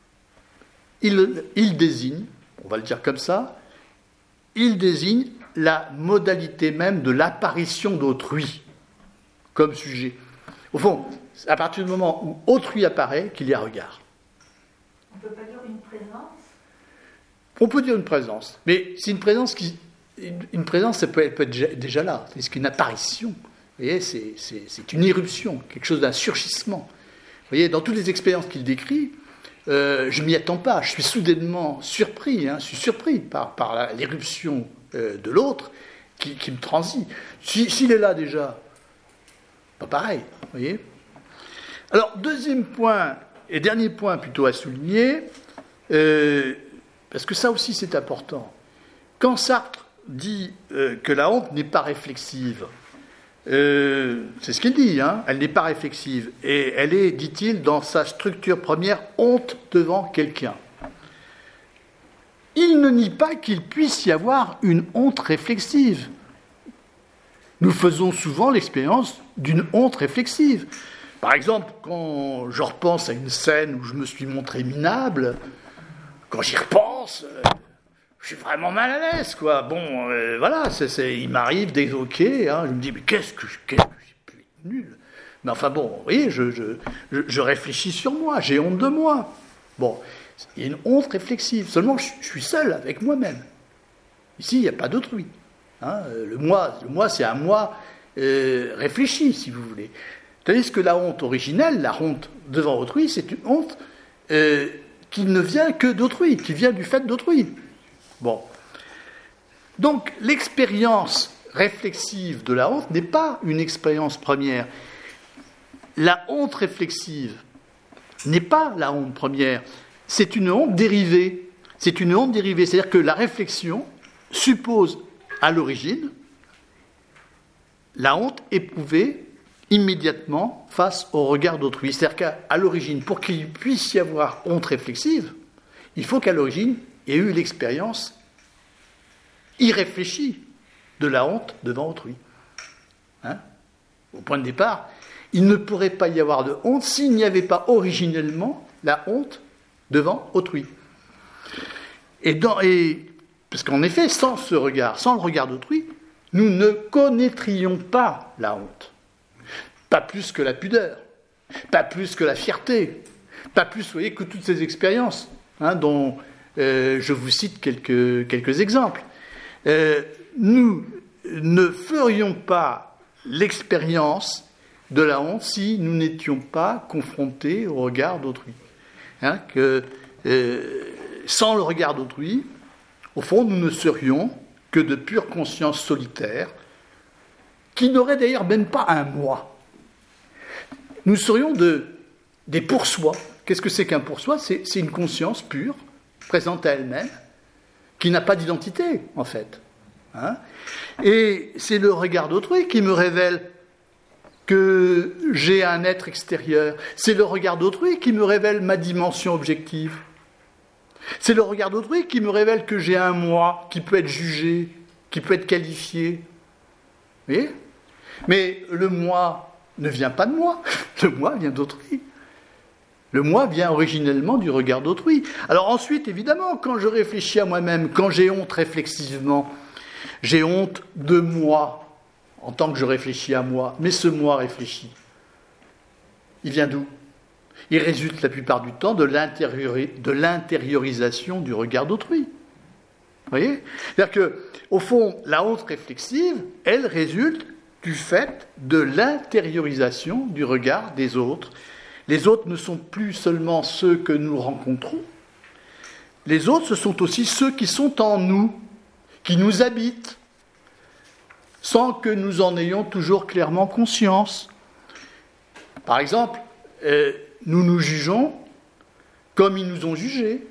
Il désigne, on va le dire comme ça, il désigne la modalité même de l'apparition d'autrui comme sujet. Au fond, à partir du moment où autrui apparaît, qu'il y a regard.
On ne peut pas dire une présence ?
On peut dire une présence, mais c'est une présence qui... Une présence, ça peut être déjà là. C'est qu'une apparition. Vous voyez, c'est une éruption, quelque chose d'un surgissement. Vous voyez, dans toutes les expériences qu'il décrit, je ne m'y attends pas. Je suis soudainement surpris. Je suis surpris par l'éruption de l'autre qui me transit. S'il est là déjà, pas pareil. Vous voyez. Alors, deuxième point, et dernier point plutôt à souligner, parce que ça aussi c'est important. Quand Sartre dit que la honte n'est pas réflexive, c'est ce qu'il dit, elle n'est pas réflexive, et elle est, dit-il, dans sa structure première, honte devant quelqu'un. Il ne nie pas qu'il puisse y avoir une honte réflexive. Nous faisons souvent l'expérience d'une honte réflexive. Par exemple, quand je repense à une scène où je me suis montré minable, quand j'y repense, je suis vraiment mal à l'aise, quoi. Bon, voilà, il m'arrive d'évoquer, je me dis, mais qu'est-ce que j'ai pu être nul. Mais enfin bon, vous voyez, je réfléchis sur moi, j'ai honte de moi. Bon, il y a une honte réflexive, seulement je suis seul avec moi-même. Ici, il n'y a pas d'autrui. Le moi, c'est un moi réfléchi, si vous voulez. Tandis que la honte originelle, la honte devant autrui, c'est une honte qui ne vient que d'autrui, qui vient du fait d'autrui. Bon. Donc, l'expérience réflexive de la honte n'est pas une expérience première. La honte réflexive n'est pas la honte première. C'est une honte dérivée. C'est une honte dérivée. C'est-à-dire que la réflexion suppose, à l'origine, la honte éprouvée immédiatement face au regard d'autrui. C'est-à-dire qu'à l'origine, pour qu'il puisse y avoir honte réflexive, il faut qu'à l'origine, il y ait eu l'expérience irréfléchie de la honte devant autrui. Hein? Au point de départ, il ne pourrait pas y avoir de honte s'il n'y avait pas originellement la honte devant autrui. Parce qu'en effet, sans ce regard, sans le regard d'autrui, nous ne connaîtrions pas la honte. Pas plus que la pudeur, pas plus que la fierté, pas plus, vous voyez, que toutes ces expériences, dont je vous cite quelques exemples. Nous ne ferions pas l'expérience de la honte si nous n'étions pas confrontés au regard d'autrui. Sans le regard d'autrui, au fond, nous ne serions que de pure conscience solitaire, qui n'aurait d'ailleurs même pas un moi. Nous serions des pour-soi. Qu'est-ce que c'est qu'un pour-soi ? C'est une conscience pure, présente à elle-même, qui n'a pas d'identité, en fait. Et c'est le regard d'autrui qui me révèle que j'ai un être extérieur. C'est le regard d'autrui qui me révèle ma dimension objective. C'est le regard d'autrui qui me révèle que j'ai un moi qui peut être jugé, qui peut être qualifié. Vous voyez ? Mais le moi ne vient pas de moi. Le moi vient d'autrui. Le moi vient originellement du regard d'autrui. Alors ensuite, évidemment, quand je réfléchis à moi-même, quand j'ai honte réflexivement, j'ai honte de moi, en tant que je réfléchis à moi. Mais ce moi réfléchi, il vient d'où ? Il résulte la plupart du temps de l'intériorisation du regard d'autrui. Vous voyez ? C'est-à-dire qu'au fond, la honte réflexive, elle résulte du fait de l'intériorisation du regard des autres. Les autres ne sont plus seulement ceux que nous rencontrons. Les autres, ce sont aussi ceux qui sont en nous, qui nous habitent, sans que nous en ayons toujours clairement conscience. Par exemple, nous nous jugeons comme ils nous ont jugés.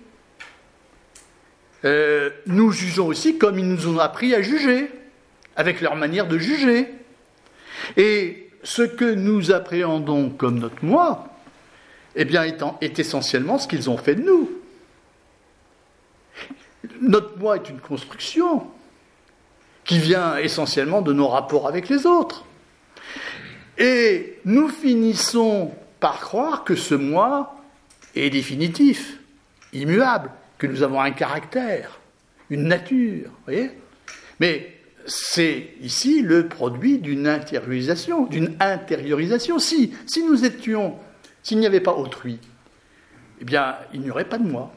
Nous jugeons aussi comme ils nous ont appris à juger, avec leur manière de juger. Et ce que nous appréhendons comme notre moi, eh bien, est essentiellement ce qu'ils ont fait de nous. Notre moi est une construction qui vient essentiellement de nos rapports avec les autres. Et nous finissons par croire que ce moi est définitif, immuable, que nous avons un caractère, une nature, vous voyez ? Mais c'est ici le produit d'une intériorisation, Si s'il n'y avait pas autrui, eh bien, il n'y aurait pas de moi.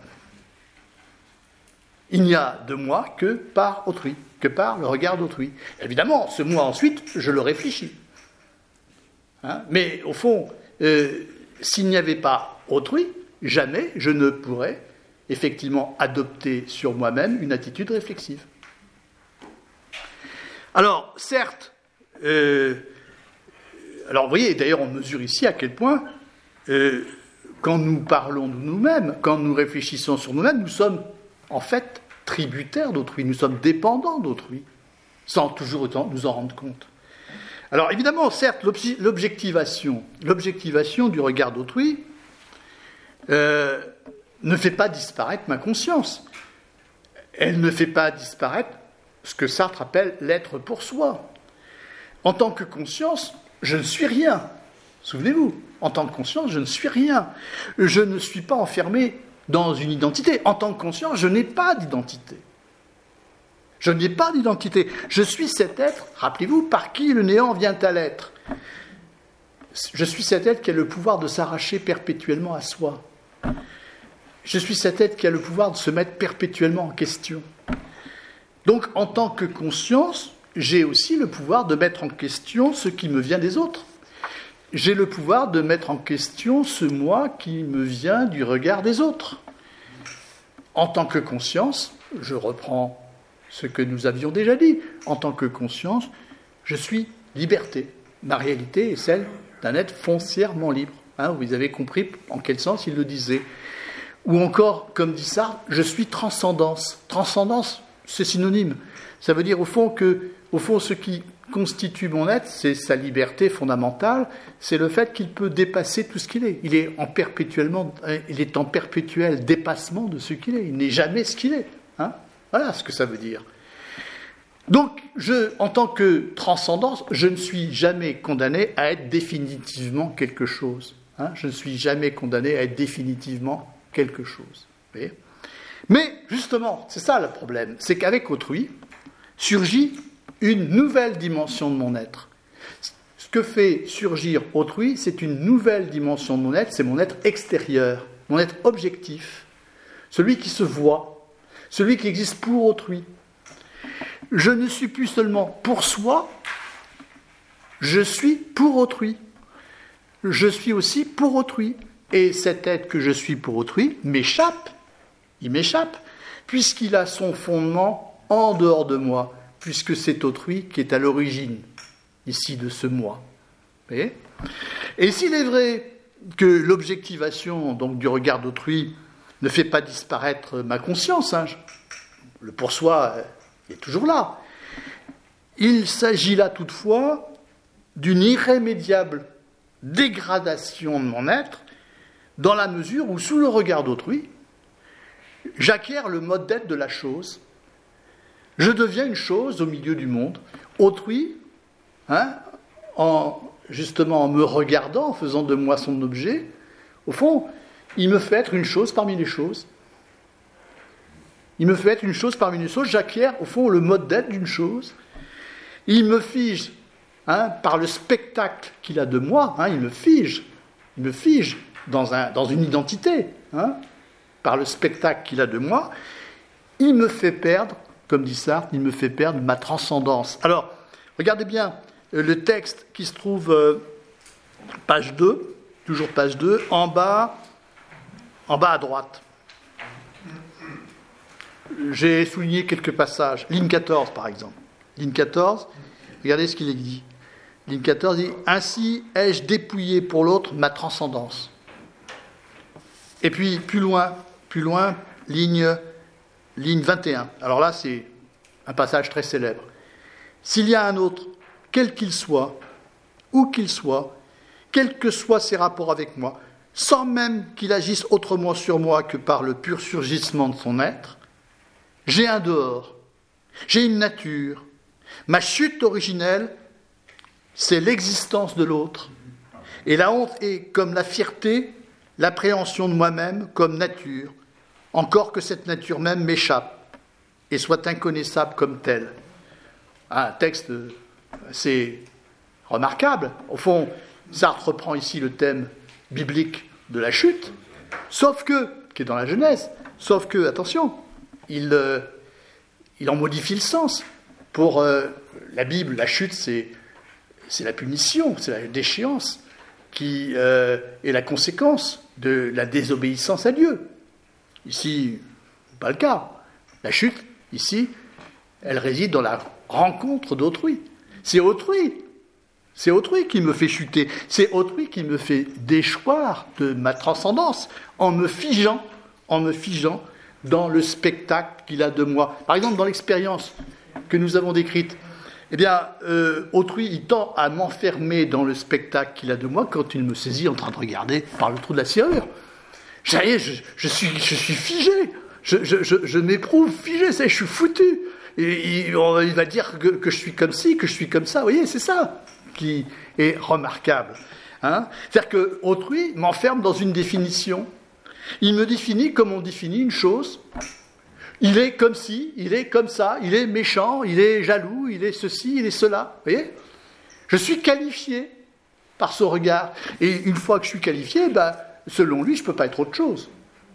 Il n'y a de moi que par autrui, que par le regard d'autrui. Évidemment, ce moi ensuite, je le réfléchis. Mais au fond, s'il n'y avait pas autrui, jamais je ne pourrais effectivement adopter sur moi-même une attitude réflexive. Alors, certes, alors vous voyez, d'ailleurs on mesure ici à quel point, quand nous parlons de nous-mêmes, quand nous réfléchissons sur nous-mêmes, nous sommes en fait tributaires d'autrui, nous sommes dépendants d'autrui, sans toujours nous en rendre compte. Alors évidemment, certes, l'objectivation du regard d'autrui ne fait pas disparaître ma conscience. Elle ne fait pas disparaître ce que Sartre appelle l'être pour soi. En tant que conscience, je ne suis rien. Souvenez-vous, en tant que conscience, je ne suis rien. Je ne suis pas enfermé dans une identité. En tant que conscience, je n'ai pas d'identité. Je n'ai pas d'identité. Je suis cet être, rappelez-vous, par qui le néant vient à l'être. Je suis cet être qui a le pouvoir de s'arracher perpétuellement à soi. Je suis cet être qui a le pouvoir de se mettre perpétuellement en question. Donc, en tant que conscience, j'ai aussi le pouvoir de mettre en question ce qui me vient des autres. J'ai le pouvoir de mettre en question ce moi qui me vient du regard des autres. En tant que conscience, je reprends ce que nous avions déjà dit. En tant que conscience, je suis liberté. Ma réalité est celle d'un être foncièrement libre. Vous avez compris en quel sens il le disait. Ou encore, comme dit Sartre, je suis transcendance. Transcendance, c'est synonyme. Ça veut dire au fond, ce qui constitue mon être, c'est sa liberté fondamentale, c'est le fait qu'il peut dépasser tout ce qu'il est. Il est en perpétuel dépassement de ce qu'il est. Il n'est jamais ce qu'il est. Voilà ce que ça veut dire. Donc, en tant que transcendance, je ne suis jamais condamné à être définitivement quelque chose. Je ne suis jamais condamné à être définitivement quelque chose. Vous voyez ? Mais, justement, c'est ça le problème, c'est qu'avec autrui surgit une nouvelle dimension de mon être. Ce que fait surgir autrui, c'est une nouvelle dimension de mon être, c'est mon être extérieur, mon être objectif, celui qui se voit, celui qui existe pour autrui. Je ne suis plus seulement pour soi, je suis pour autrui. Je suis aussi pour autrui. Et cet être que je suis pour autrui m'échappe, il m'échappe, puisqu'il a son fondement en dehors de moi, puisque c'est autrui qui est à l'origine, ici, de ce moi. Vous voyez ? Et s'il est vrai que l'objectivation donc, du regard d'autrui ne fait pas disparaître ma conscience, le pour soi est toujours là, il s'agit là toutefois d'une irrémédiable dégradation de mon être, dans la mesure où, sous le regard d'autrui, j'acquiers le mode d'être de la chose. Je deviens une chose au milieu du monde. Autrui, justement en me regardant, en faisant de moi son objet, au fond, il me fait être une chose parmi les choses. Il me fait être une chose parmi les choses. J'acquiers, au fond, le mode d'être d'une chose. Il me fige, par le spectacle qu'il a de moi, il me fige dans une identité, par le spectacle qu'il a de moi. Il me fait perdre, comme dit Sartre, il me fait perdre ma transcendance. Alors, regardez bien le texte qui se trouve page 2, toujours page 2, en bas à droite. J'ai souligné quelques passages. Ligne 14, par exemple. Ligne 14, regardez ce qu'il est dit. Ligne 14 dit « Ainsi ai-je dépouillé pour l'autre ma transcendance. » Et puis, plus loin, ligne 21. Alors là, c'est un passage très célèbre. « S'il y a un autre, quel qu'il soit, où qu'il soit, quels que soient ses rapports avec moi, sans même qu'il agisse autrement sur moi que par le pur surgissement de son être, j'ai un dehors, j'ai une nature. Ma chute originelle, c'est l'existence de l'autre. Et la honte est, comme la fierté, l'appréhension de moi-même comme nature, encore que cette nature même m'échappe et soit inconnaissable comme telle. » Un texte assez remarquable. Au fond, Sartre reprend ici le thème biblique de la chute, sauf que, qui est dans la Genèse, sauf que, attention, il en modifie le sens. Pour la Bible, la chute, c'est la punition, c'est la déchéance qui est la conséquence de la désobéissance à Dieu. Ici, pas le cas. La chute, ici, elle réside dans la rencontre d'autrui. C'est autrui qui me fait chuter. C'est autrui qui me fait déchoir de ma transcendance en me figeant dans le spectacle qu'il a de moi. Par exemple, dans l'expérience que nous avons décrite, autrui, il tend à m'enfermer dans le spectacle qu'il a de moi quand il me saisit en train de regarder par le trou de la serrure. Ça y est, je suis figé, je m'éprouve figé, ça y est, je suis foutu. Et il va dire que je suis comme ci, que je suis comme ça. Vous voyez, c'est ça qui est remarquable. C'est-à-dire qu'autrui m'enferme dans une définition. Il me définit comme on définit une chose. Il est comme ci, il est comme ça, il est méchant, il est jaloux, il est ceci, il est cela. Vous voyez ? Je suis qualifié par ce regard. Et une fois que je suis qualifié, selon lui, je ne peux pas être autre chose.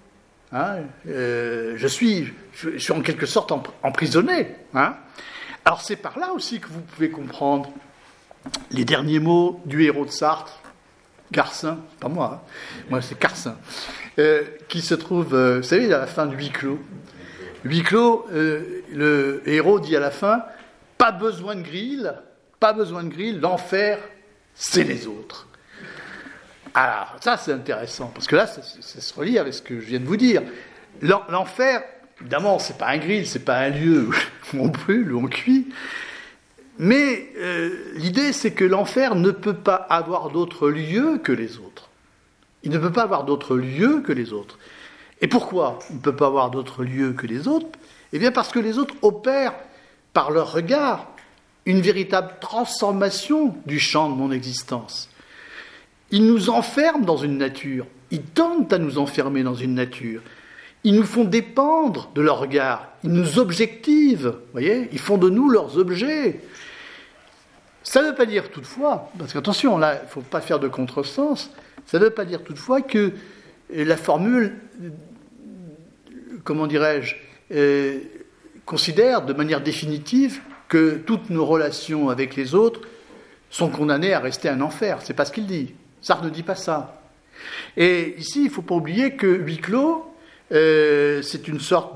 Je suis en quelque sorte emprisonné. Alors c'est par là aussi que vous pouvez comprendre les derniers mots du héros de Sartre, Garcin, pas moi, moi c'est Garcin, qui se trouve, vous savez, à la fin de Huis clos. Huis clos, le héros dit à la fin, pas besoin de grille, l'enfer, c'est les autres. Alors, ça c'est intéressant, parce que là, ça se relie avec ce que je viens de vous dire. L'enfer, évidemment, c'est pas un grill, c'est pas un lieu où on brûle, où on cuit, mais l'idée c'est que l'enfer ne peut pas avoir d'autre lieu que les autres. Il ne peut pas avoir d'autre lieu que les autres. Et pourquoi il ne peut pas avoir d'autre lieu que les autres ? Eh bien parce que les autres opèrent par leur regard, une véritable transformation du champ de mon existence. Ils nous enferment dans une nature, ils tentent à nous enfermer dans une nature, ils nous font dépendre de leur regard, ils nous objectivent, vous voyez, ils font de nous leurs objets. Ça ne veut pas dire toutefois, parce qu'attention, là, il ne faut pas faire de contresens, ça ne veut pas dire toutefois que la formule, comment dirais-je, considère de manière définitive que toutes nos relations avec les autres sont condamnées à rester un enfer. C'est pas ce qu'il dit. Sartre ne dit pas ça. Et ici, il ne faut pas oublier que huis clos, c'est une sorte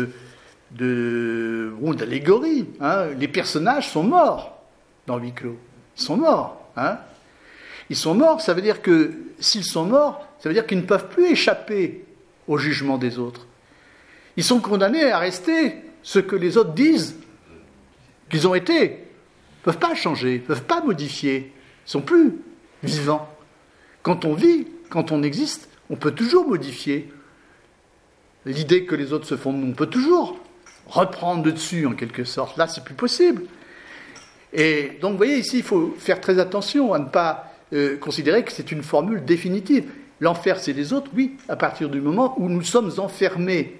d'allégorie. Hein. Les personnages sont morts dans huis clos. Ils sont morts. Hein. Ils sont morts, ça veut dire que s'ils sont morts, ça veut dire qu'ils ne peuvent plus échapper au jugement des autres. Ils sont condamnés à rester ce que les autres disent qu'ils ont été. Ils ne peuvent pas changer, ils ne peuvent pas modifier. Ils ne sont plus vivants. Quand on vit, quand on existe, on peut toujours modifier l'idée que les autres se font de nous. On peut toujours reprendre le dessus, en quelque sorte. Là, c'est plus possible. Et donc, vous voyez, ici, il faut faire très attention à ne pas considérer que c'est une formule définitive. L'enfer, c'est les autres, oui, à partir du moment où nous sommes enfermés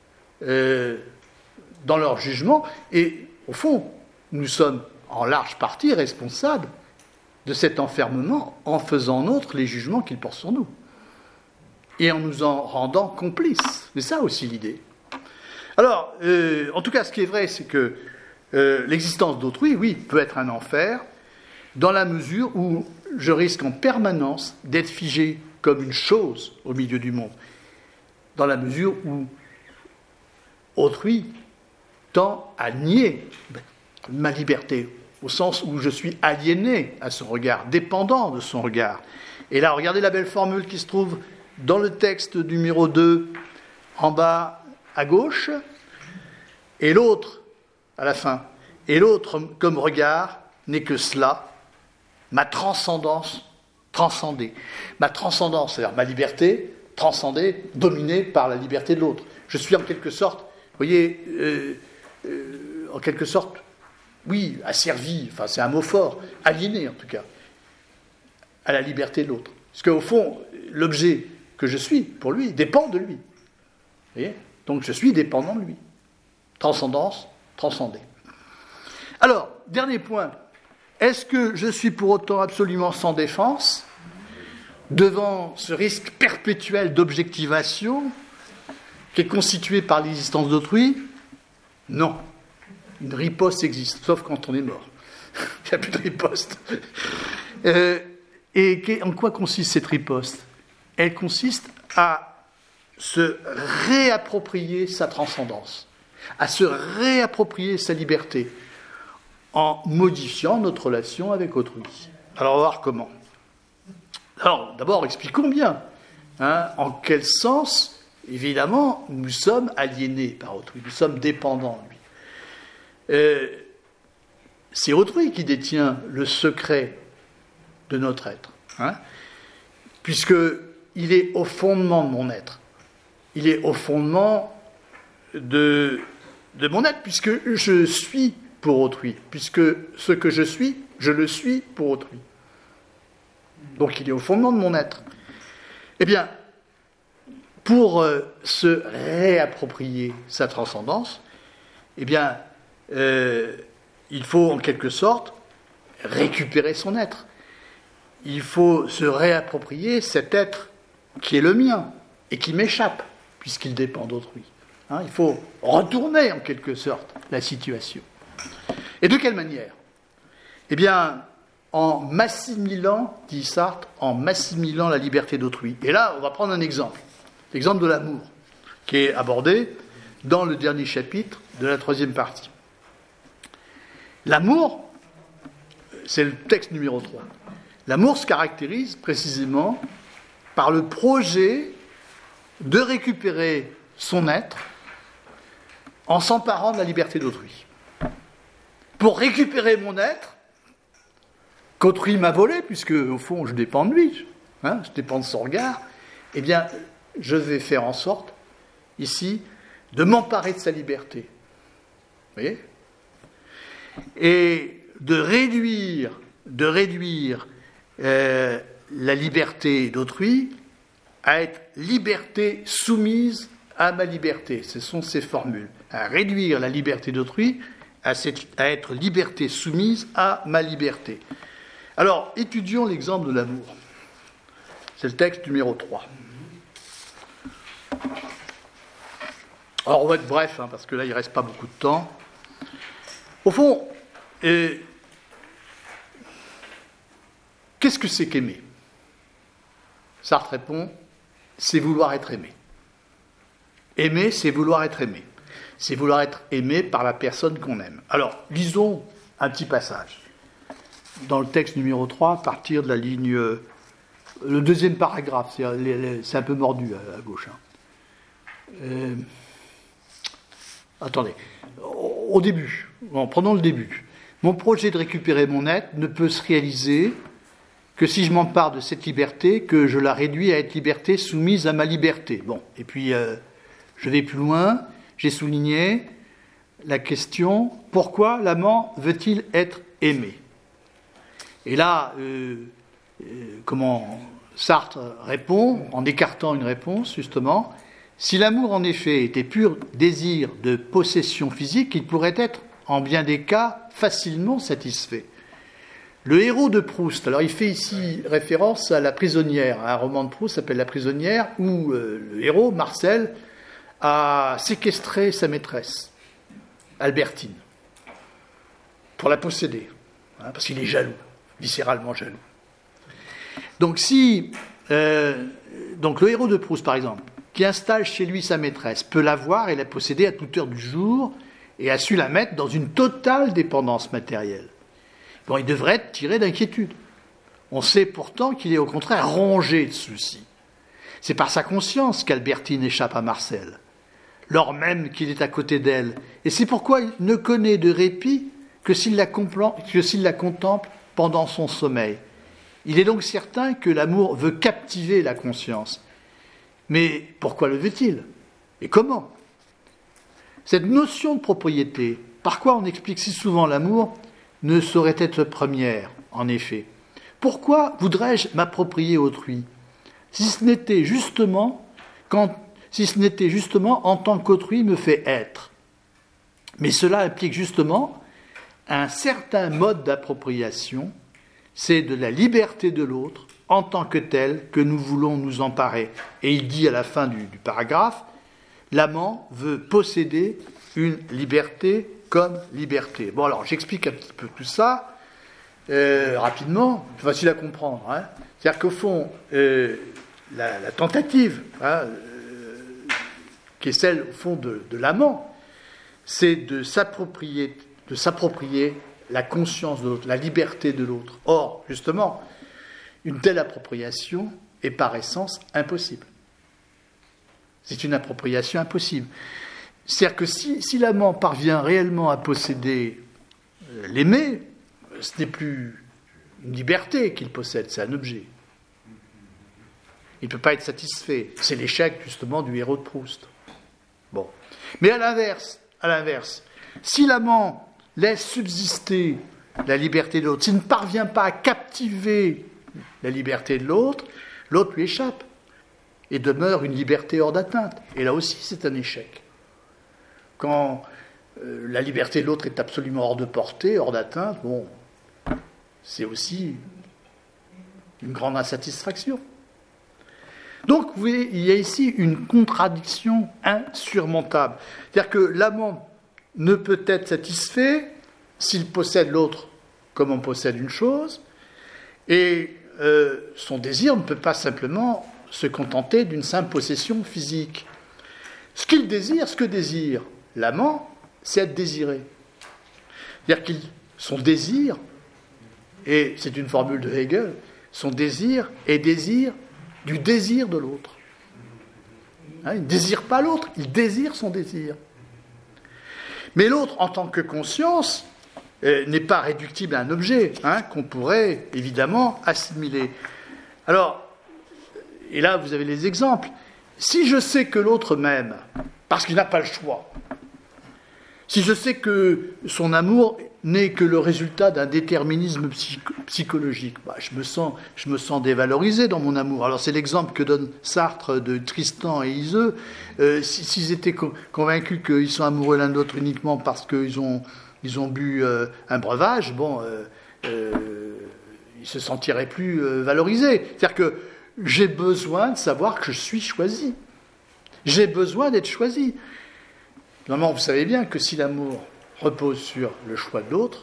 dans leur jugement, et au fond, nous sommes en large partie responsables de cet enfermement en faisant nôtres les jugements qu'ils portent sur nous, et en nous en rendant complices. C'est ça aussi l'idée. Alors, en tout cas, ce qui est vrai, c'est que l'existence d'autrui, oui, peut être un enfer, dans la mesure où je risque en permanence d'être figé comme une chose au milieu du monde, dans la mesure où autrui tend à nier ma liberté, au sens où je suis aliéné à son regard, dépendant de son regard. Et là, regardez la belle formule qui se trouve dans le texte numéro 2, en bas à gauche, et l'autre, à la fin, et l'autre comme regard n'est que cela, ma transcendance transcendée. Ma transcendance, c'est-à-dire ma liberté, transcendée, dominée par la liberté de l'autre. Je suis en quelque sorte, vous voyez, en quelque sorte, oui, asservi, enfin c'est un mot fort, aliéné en tout cas, à la liberté de l'autre. Parce qu'au fond, l'objet que je suis, pour lui, dépend de lui. Vous voyez ? Donc je suis dépendant de lui. Transcendance, transcendée. Alors, dernier point. Est-ce que je suis pour autant absolument sans défense devant ce risque perpétuel d'objectivation qui est constitué par l'existence d'autrui ? Non. Une riposte existe, sauf quand on est mort. Il n'y a plus de riposte. Et en quoi consiste cette riposte ? Elle consiste à se réapproprier sa transcendance, à se réapproprier sa liberté, en modifiant notre relation avec autrui. Alors, on va voir comment. Alors, d'abord, expliquons bien. En quel sens, évidemment, nous sommes aliénés par autrui, nous sommes dépendants de lui. C'est autrui qui détient le secret de notre être, puisqu'il est au fondement de mon être. Il est au fondement de mon être, puisque je suis pour autrui, puisque ce que je suis, je le suis pour autrui. Donc il est au fondement de mon être. Eh bien, pour se réapproprier sa transcendance, eh bien, il faut en quelque sorte récupérer son être. Il faut se réapproprier cet être qui est le mien et qui m'échappe, puisqu'il dépend d'autrui. Il faut retourner en quelque sorte la situation. Et de quelle manière ? Eh bien, en m'assimilant, dit Sartre, en m'assimilant la liberté d'autrui. Et là, on va prendre un exemple, l'exemple de l'amour, qui est abordé dans le dernier chapitre de la 3e partie. L'amour, c'est le texte numéro 3. L'amour se caractérise précisément par le projet de récupérer son être en s'emparant de la liberté d'autrui. Pour récupérer mon être, qu'autrui m'a volé, puisque au fond je dépends de lui, je dépends de son regard, eh bien je vais faire en sorte, ici, de m'emparer de sa liberté. Vous voyez ? et de réduire la liberté d'autrui à être liberté soumise à ma liberté. Ce sont ces formules. À réduire la liberté d'autrui à être liberté soumise à ma liberté. Alors, étudions l'exemple de l'amour. C'est le texte numéro 3. Alors, on va être bref, parce que là, il ne reste pas beaucoup de temps. Au fond, qu'est-ce que c'est qu'aimer ? Sartre répond, c'est vouloir être aimé. Aimer, c'est vouloir être aimé. C'est vouloir être aimé par la personne qu'on aime. Alors, lisons un petit passage. Dans le texte numéro 3, à partir de la ligne... le deuxième paragraphe, c'est un peu mordu à gauche. Attendez. Au début, prenons le début. Mon projet de récupérer mon être ne peut se réaliser que si je m'empare de cette liberté, que je la réduis à être liberté soumise à ma liberté. Bon, et puis je vais plus loin, j'ai souligné la question, pourquoi l'amant veut-il être aimé ? Et là, comment Sartre répond, en écartant une réponse, justement, si l'amour en effet était pur désir de possession physique, il pourrait être, en bien des cas, facilement satisfait. Le héros de Proust, alors il fait ici référence à La prisonnière, un roman de Proust s'appelle La prisonnière, où le héros, Marcel, a séquestré sa maîtresse, Albertine, pour la posséder, parce qu'il est jaloux, viscéralement jaloux. Donc donc le héros de Proust, par exemple, qui installe chez lui sa maîtresse, peut la voir et la posséder à toute heure du jour, et a su la mettre dans une totale dépendance matérielle. Bon, il devrait être tiré d'inquiétude. On sait pourtant qu'il est au contraire rongé de soucis. C'est par sa conscience qu'Albertine échappe à Marcel, lors même qu'il est à côté d'elle. Et c'est pourquoi il ne connaît de répit que s'il la contemple pendant son sommeil. Il est donc certain que l'amour veut captiver la conscience. Mais pourquoi le veut-il ? Et comment ? Cette notion de propriété, par quoi on explique si souvent l'amour, ne saurait être première, en effet. Pourquoi voudrais-je m'approprier autrui ? Si ce n'était justement en tant qu'autrui me fait être. Mais cela implique justement un certain mode d'appropriation, c'est de la liberté de l'autre en tant que telle que nous voulons nous emparer. Et il dit à la fin du paragraphe, l'amant veut posséder une liberté comme liberté. Bon, alors j'explique un petit peu tout ça rapidement, c'est facile à comprendre. C'est-à-dire qu'au fond, la tentative, qui est celle au fond de l'amant, c'est de s'approprier la conscience de l'autre, la liberté de l'autre. Or, justement, une telle appropriation est par essence impossible. C'est une appropriation impossible. C'est-à-dire que si l'amant parvient réellement à posséder l'aimé, ce n'est plus une liberté qu'il possède, c'est un objet. Il ne peut pas être satisfait. C'est l'échec, justement, du héros de Proust. Bon. Mais à l'inverse, si l'amant laisse subsister la liberté de l'autre, s'il ne parvient pas à captiver la liberté de l'autre, l'autre lui échappe et demeure une liberté hors d'atteinte. Et là aussi, c'est un échec. Quand la liberté de l'autre est absolument hors de portée, hors d'atteinte, bon, c'est aussi une grande insatisfaction. Donc, vous voyez, il y a ici une contradiction insurmontable. C'est-à-dire que l'amant ne peut être satisfait s'il possède l'autre comme on possède une chose, et son désir ne peut pas simplement se contenter d'une simple possession physique. Ce que désire l'amant, c'est être désiré. C'est-à-dire que son désir, et c'est une formule de Hegel, son désir est désir du désir de l'autre. Il ne désire pas l'autre, il désire son désir. Mais l'autre, en tant que conscience, n'est pas réductible à un objet, qu'on pourrait évidemment assimiler. Alors, et là vous avez les exemples. Si je sais que l'autre m'aime, parce qu'il n'a pas le choix, Si je sais que son amour n'est que le résultat d'un déterminisme psychologique, je me sens dévalorisé dans mon amour. Alors c'est l'exemple que donne Sartre de Tristan et Iseux. S'ils étaient convaincus qu'ils sont amoureux l'un de l'autre uniquement parce qu'ils ont bu un breuvage, ils se sentiraient plus valorisés. C'est-à-dire que j'ai besoin de savoir que je suis choisi. J'ai besoin d'être choisi. Normalement, vous savez bien que si l'amour repose sur le choix de l'autre,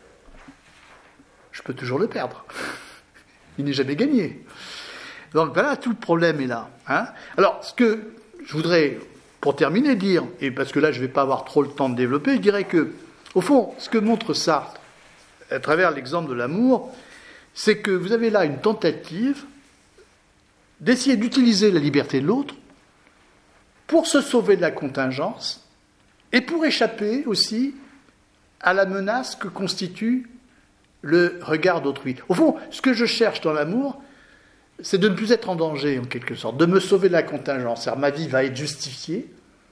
je peux toujours le perdre. Il n'est jamais gagné. Donc voilà, tout le problème est là. Alors, ce que je voudrais, pour terminer, dire, et parce que là, je ne vais pas avoir trop le temps de développer, je dirais que, au fond, ce que montre Sartre, à travers l'exemple de l'amour, c'est que vous avez là une tentative d'essayer d'utiliser la liberté de l'autre pour se sauver de la contingence et pour échapper aussi à la menace que constitue le regard d'autrui. Au fond, ce que je cherche dans l'amour, c'est de ne plus être en danger, en quelque sorte, de me sauver de la contingence. Alors, ma vie va être justifiée.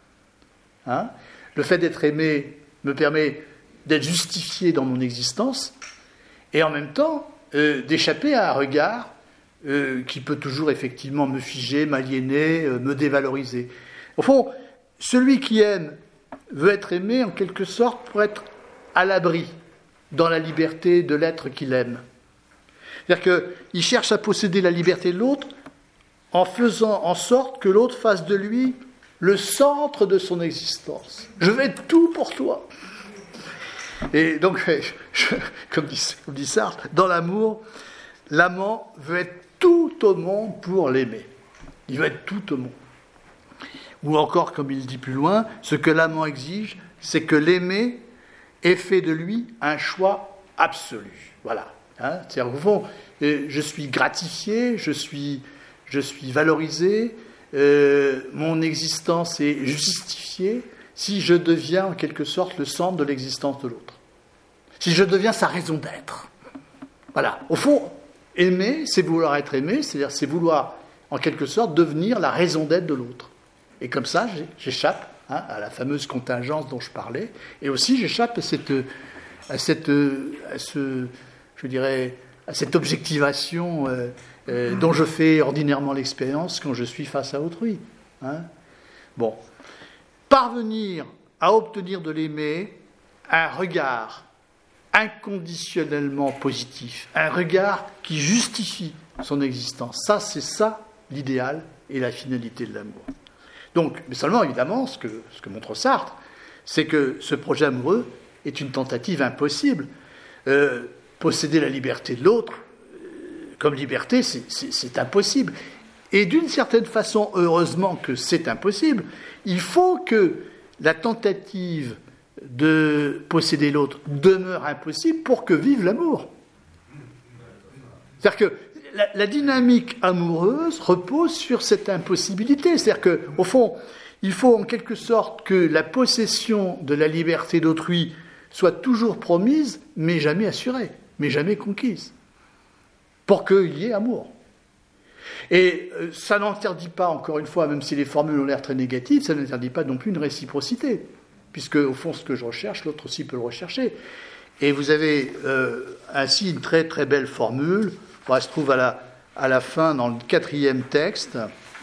Le fait d'être aimé me permet d'être justifié dans mon existence, et en même temps, d'échapper à un regard qui peut toujours effectivement me figer, m'aliéner, me dévaloriser. Au fond, celui qui aime veut être aimé en quelque sorte pour être à l'abri dans la liberté de l'être qu'il aime. C'est-à-dire qu'il cherche à posséder la liberté de l'autre en faisant en sorte que l'autre fasse de lui le centre de son existence. Je vais être tout pour toi. Et donc, comme dit Sartre, dans l'amour, l'amant veut être tout au monde pour l'aimer. Il veut être tout au monde. Ou encore, comme il dit plus loin, ce que l'amant exige, c'est que l'aimé ait fait de lui un choix absolu. Voilà. C'est-à-dire, au fond, je suis gratifié, je suis valorisé, mon existence est justifiée si je deviens en quelque sorte le centre de l'existence de l'autre. Si je deviens sa raison d'être. Voilà. Au fond, aimer, c'est vouloir être aimé, c'est-à-dire c'est vouloir en quelque sorte devenir la raison d'être de l'autre. Et comme ça, j'échappe à la fameuse contingence dont je parlais, et aussi j'échappe à cette objectivation dont je fais ordinairement l'expérience quand je suis face à autrui. Bon. Parvenir à obtenir de l'aimer un regard inconditionnellement positif, un regard qui justifie son existence. Ça, c'est ça l'idéal et la finalité de l'amour. Donc, mais seulement, évidemment, ce que montre Sartre, c'est que ce projet amoureux est une tentative impossible. Posséder la liberté de l'autre, comme liberté, c'est impossible. Et d'une certaine façon, heureusement que c'est impossible, il faut que la tentative de posséder l'autre demeure impossible pour que vive l'amour. C'est-à-dire que la dynamique amoureuse repose sur cette impossibilité. C'est-à-dire qu'au fond, il faut en quelque sorte que la possession de la liberté d'autrui soit toujours promise, mais jamais assurée, mais jamais conquise, pour qu'il y ait amour. Et ça n'interdit pas, encore une fois, même si les formules ont l'air très négatives, ça n'interdit pas non plus une réciprocité, puisque au fond, ce que je recherche, l'autre aussi peut le rechercher. Et vous avez ainsi une très très belle formule. Elle se trouve à la fin, dans le 4e texte.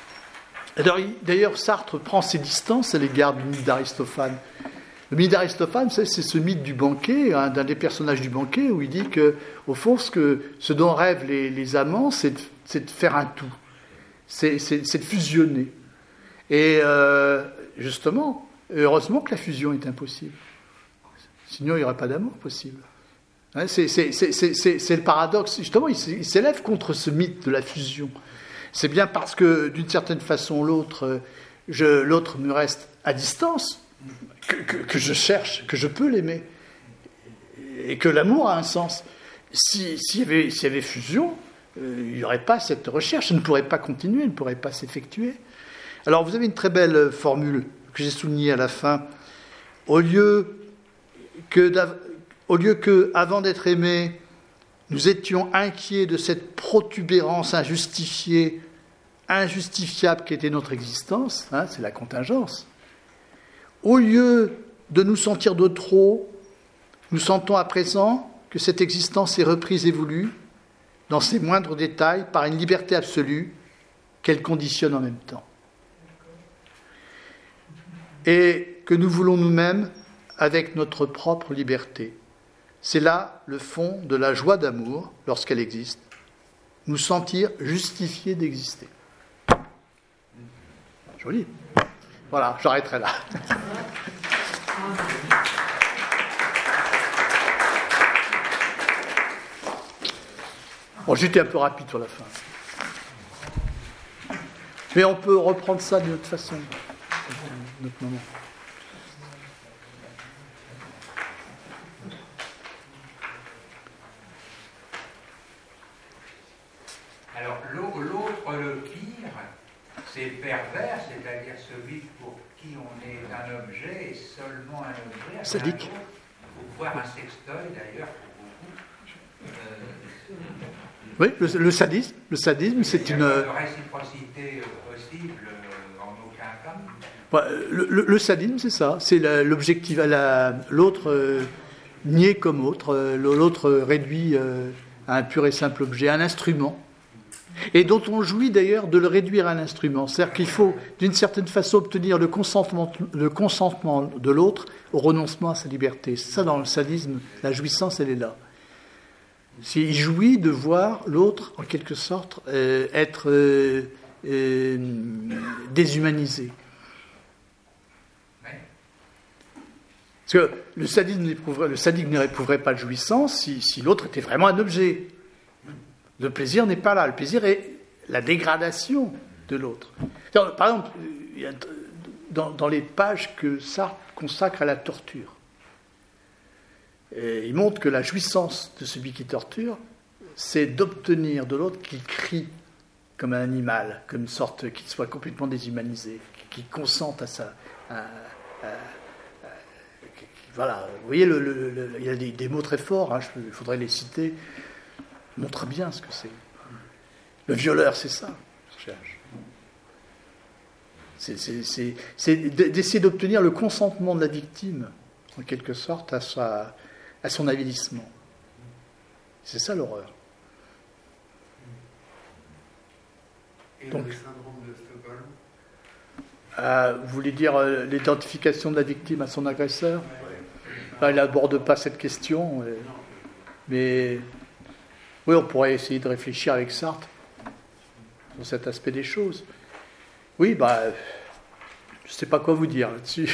D'ailleurs, Sartre prend ses distances à l'égard du mythe d'Aristophane. Le mythe d'Aristophane, c'est ce mythe du banquet, d'un des personnages du banquet, où il dit qu'au fond, ce dont rêvent les amants, c'est de faire un tout. C'est de fusionner. Et justement, heureusement que la fusion est impossible. Sinon, il n'y aurait pas d'amour possible. C'est le paradoxe. Justement, il s'élève contre ce mythe de la fusion. C'est bien parce que, d'une certaine façon, l'autre me reste à distance que je cherche, que je peux l'aimer. Et que l'amour a un sens. S'il y avait fusion, il n'y aurait pas cette recherche. Elle ne pourrait pas continuer, elle ne pourrait pas s'effectuer. Alors, vous avez une très belle formule que j'ai soulignée à la fin. Au lieu que, avant d'être aimés, nous étions inquiets de cette protubérance injustifiée, injustifiable qu'était notre existence, c'est la contingence. Au lieu de nous sentir de trop, nous sentons à présent que cette existence est reprise et voulue, dans ses moindres détails, par une liberté absolue qu'elle conditionne en même temps. Et que nous voulons nous-mêmes avec notre propre liberté. C'est là le fond de la joie d'amour, lorsqu'elle existe, nous sentir justifiés d'exister. Joli. Voilà, j'arrêterai là. Bon, j'étais un peu rapide sur la fin. Mais on peut reprendre ça d'une autre façon, d'un autre moment.
Alors, l'autre, le pire, c'est pervers, c'est-à-dire celui pour qui on est un objet et seulement un objet.
Sadique.
Il faut voir un sextoy, d'ailleurs, pour beaucoup.
Oui, le sadisme, c'est une...
réciprocité possible en aucun cas.
Le sadisme, c'est ça. C'est l'objectif, l'autre nié comme autre, l'autre réduit à un pur et simple objet, un instrument. Et dont on jouit d'ailleurs de le réduire à un instrument. C'est-à-dire qu'il faut, d'une certaine façon, obtenir le consentement de l'autre au renoncement à sa liberté. C'est ça, dans le sadisme, la jouissance, elle est là. Il jouit de voir l'autre, en quelque sorte, être déshumanisé. Parce que le sadique n'éprouverait pas de jouissance si l'autre était vraiment un objet. Le plaisir n'est pas là. Le plaisir est la dégradation de l'autre. Par exemple, dans les pages que Sartre consacre à la torture, il montre que la jouissance de celui qui torture, c'est d'obtenir de l'autre qu'il crie comme un animal, comme une sorte qu'il soit complètement déshumanisé, qu'il consente à ça. Voilà. Vous voyez, il y a des mots très forts, hein, il faudrait les citer. Montre bien ce que c'est. Le violeur, c'est ça, je cherche. C'est d'essayer d'obtenir le consentement de la victime, en quelque sorte, à son avilissement. C'est ça l'horreur.
Et
donc,
le syndrome de Stockholm
vous voulez dire l'identification de la victime à son agresseur? Là, il n'aborde pas cette question, mais oui, on pourrait essayer de réfléchir avec Sartre sur cet aspect des choses. Oui, je ne sais pas quoi vous dire là-dessus.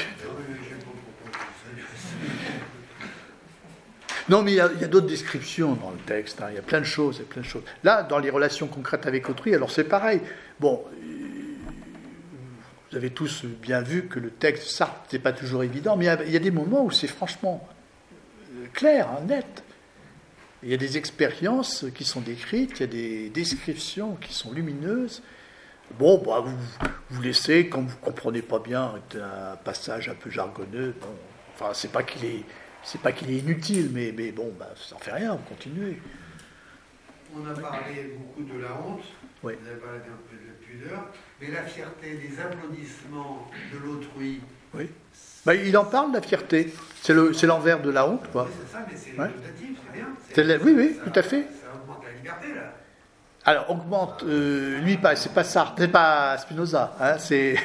Non, mais il y a d'autres descriptions dans le texte, hein. Il y a plein de choses, Là, dans les relations concrètes avec autrui, alors c'est pareil. Bon, vous avez tous bien vu que le texte Sartre n'est pas toujours évident, mais il y a des moments où c'est franchement clair, hein, net. Il y a des expériences qui sont décrites, il y a des descriptions qui sont lumineuses. Bon, vous laissez, quand vous ne comprenez pas bien un passage un peu jargonneux, bon, enfin, c'est pas qu'il est inutile, mais bon, ça n'en fait rien, vous continuez.
On a parlé beaucoup de la honte,
Oui.
vous avez parlé un peu de la pudeur, mais la fierté, les applaudissements de l'autrui.
Oui. Il en parle, la fierté. C'est l'envers de la honte, quoi.
Oui, c'est ça, mais c'est
Ouais.
notatif, c'est bien.
Oui, tout à fait.
Ça augmente la liberté, là.
Alors, augmente, lui, c'est pas Sartre, c'est pas Spinoza, hein,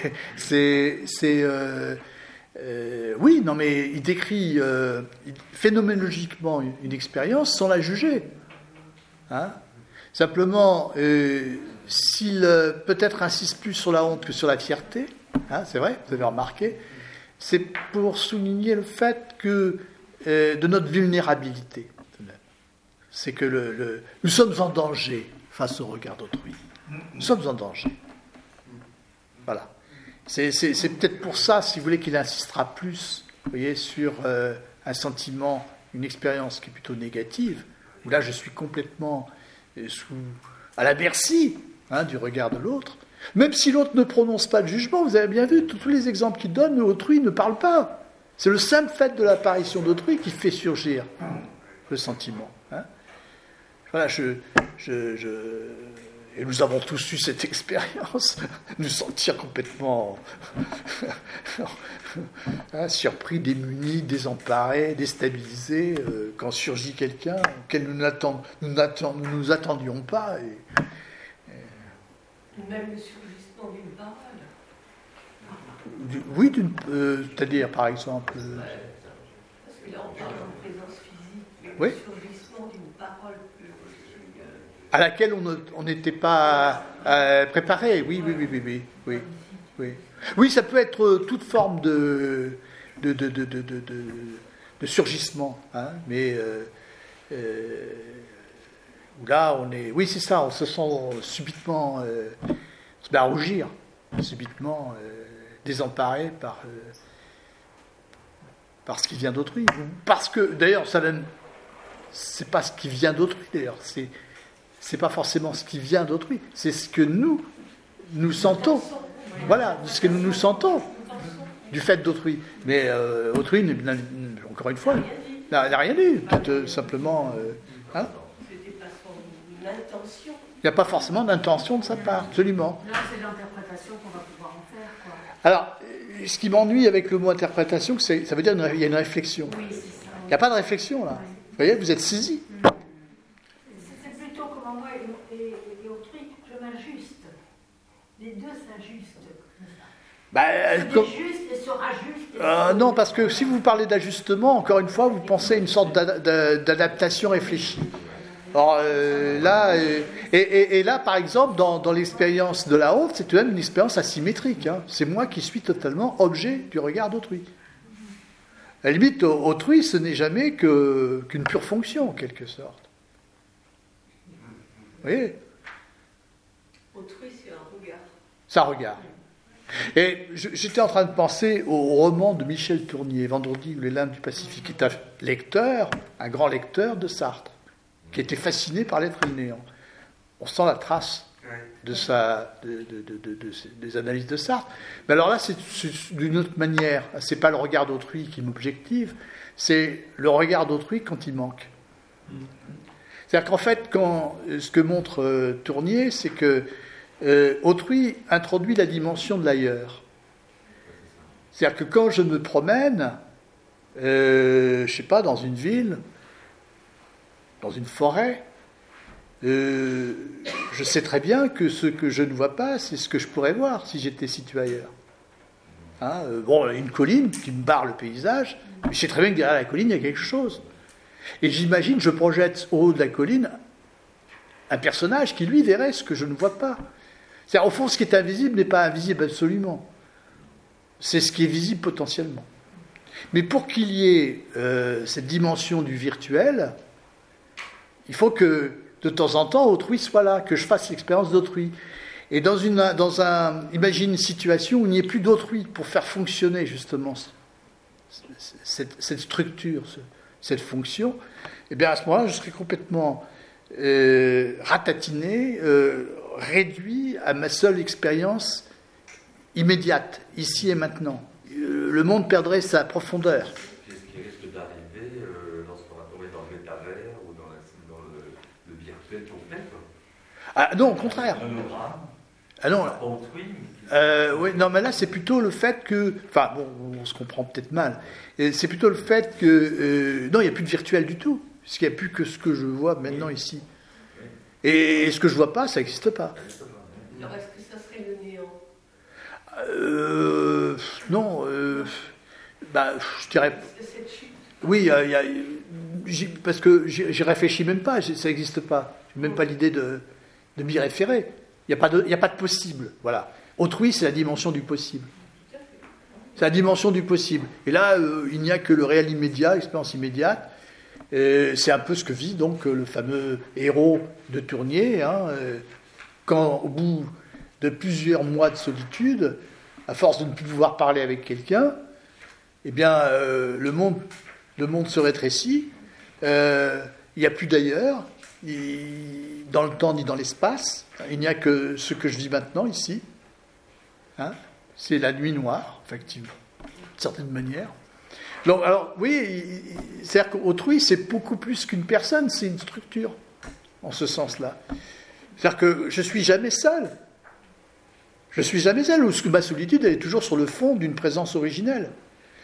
oui, non, mais il décrit phénoménologiquement une expérience sans la juger. Hein. Simplement, s'il peut-être insiste plus sur la honte que sur la fierté, hein, c'est vrai, vous avez remarqué, c'est pour souligner le fait que de notre vulnérabilité. C'est que nous sommes en danger face au regard d'autrui. Nous sommes en danger. Voilà. C'est peut-être pour ça, si vous voulez, qu'il insistera plus, vous voyez, sur un sentiment, une expérience qui est plutôt négative, où là je suis complètement à la merci, hein, du regard de l'autre. Même si l'autre ne prononce pas de jugement, vous avez bien vu, tous les exemples qu'il donne, autrui ne parle pas. C'est le simple fait de l'apparition d'autrui qui fait surgir le sentiment. Hein. Voilà, et nous avons tous eu cette expérience, nous sentir complètement surpris, démunis, désemparés, déstabilisés, quand surgit quelqu'un auquel nous nous attendions pas.
Même le surgissement d'une parole.
Oui, c'est-à-dire, par exemple...
Parce que là, on parle en présence physique,
oui.
Le surgissement d'une parole
à laquelle on n'était pas préparé. Oui. Oui, ça peut être toute forme de surgissement, hein, mais là, on est... Oui, c'est ça, on se sent subitement... on se met à rougir, subitement désemparé par ce qui vient d'autrui. Parce que, d'ailleurs, c'est pas ce qui vient d'autrui, d'ailleurs, c'est pas forcément ce qui vient d'autrui, c'est ce que nous sentons. Voilà, ce que nous sentons du fait d'autrui. Mais autrui, encore une fois, n'a rien dit. Peut-être simplement...
C'était pas son intention.
Il n'y a pas forcément d'intention de sa part, absolument.
Là, c'est l'interprétation qu'on va pouvoir en faire, quoi.
Alors, ce qui m'ennuie avec le mot interprétation, ça veut dire qu'il y a une réflexion.
Oui, c'est ça.
Il n'y a pas de réflexion, là. Vous voyez, vous êtes saisi.
C'est plutôt comment moi et autrui, je m'ajuste. Les deux s'ajustent. Juste et se rajuste.
Non, parce que si vous parlez d'ajustement, encore une fois, vous pensez à une sorte d'adaptation réfléchie. Alors là, et là, par exemple, dans l'expérience de la honte, c'est tout de même une expérience asymétrique. Hein. C'est moi qui suis totalement objet du regard d'autrui. À la limite, autrui, ce n'est jamais qu'une pure fonction, en quelque sorte. Vous voyez ?
Autrui, c'est un regard.
C'est un regard. Et j'étais en train de penser au roman de Michel Tournier, Vendredi ou les Limbes du Pacifique, qui est un lecteur, un grand lecteur de Sartre, qui était fasciné par l'être et le néant. On sent la trace de des analyses de Sartre. Mais alors là, c'est d'une autre manière. C'est pas le regard d'autrui qui m'objective, c'est le regard d'autrui quand il manque. C'est-à-dire qu'en fait, ce que montre Tournier, c'est que autrui introduit la dimension de l'ailleurs. C'est-à-dire que quand je me promène, je sais pas, dans une ville, dans une forêt, je sais très bien que ce que je ne vois pas, c'est ce que je pourrais voir si j'étais situé ailleurs. Hein, une colline qui me barre le paysage, mais je sais très bien que derrière la colline, il y a quelque chose. Et j'imagine, je projette au haut de la colline un personnage qui, lui, verrait ce que je ne vois pas. C'est-à-dire, au fond, ce qui est invisible n'est pas invisible absolument. C'est ce qui est visible potentiellement. Mais pour qu'il y ait cette dimension du virtuel, il faut que, de temps en temps, autrui soit là, que je fasse l'expérience d'autrui. Et imagine une situation où il n'y ait plus d'autrui pour faire fonctionner, justement, cette structure, cette fonction. Et bien, à ce moment-là, je serai complètement ratatiné, réduit à ma seule expérience immédiate, ici et maintenant. Le monde perdrait sa profondeur.
Qu'est-ce qui risque d'arriver lorsqu'on est dans le métavers ou dans le virtuel complet, quoi?
Ah non, au contraire. Ah non. Oui, non, mais là, c'est plutôt le fait que... Enfin, bon, on se comprend peut-être mal. C'est plutôt le fait que... non, il n'y a plus de virtuel du tout. Parce qu'il n'y a plus que ce que je vois maintenant ici. Et ce que je ne vois pas, ça n'existe pas.
Alors, est-ce que ça serait le néant?
Non. Je dirais...
Cette chute.
Oui, parce que j'y réfléchis même pas, ça n'existe pas. Je n'ai même pas l'idée de m'y référer. Il n'y a pas de possible. Voilà. Autrui, c'est la dimension du possible. C'est la dimension du possible. Et là, il n'y a que le réel immédiat, l'expérience immédiate. Et c'est un peu ce que vit donc le fameux héros de Tournier, hein, quand, au bout de plusieurs mois de solitude, à force de ne plus pouvoir parler avec quelqu'un, eh bien, le monde se rétrécit. Il n'y a plus d'ailleurs, dans le temps ni dans l'espace. Il n'y a que ce que je vis maintenant, ici. Hein, c'est la nuit noire, effectivement, d'une certaine manière. Donc, alors, oui, c'est-à-dire qu'autrui, c'est beaucoup plus qu'une personne, c'est une structure, en ce sens-là. C'est-à-dire que je ne suis jamais seul. Je ne suis jamais seul, ou ma solitude, elle est toujours sur le fond d'une présence originelle.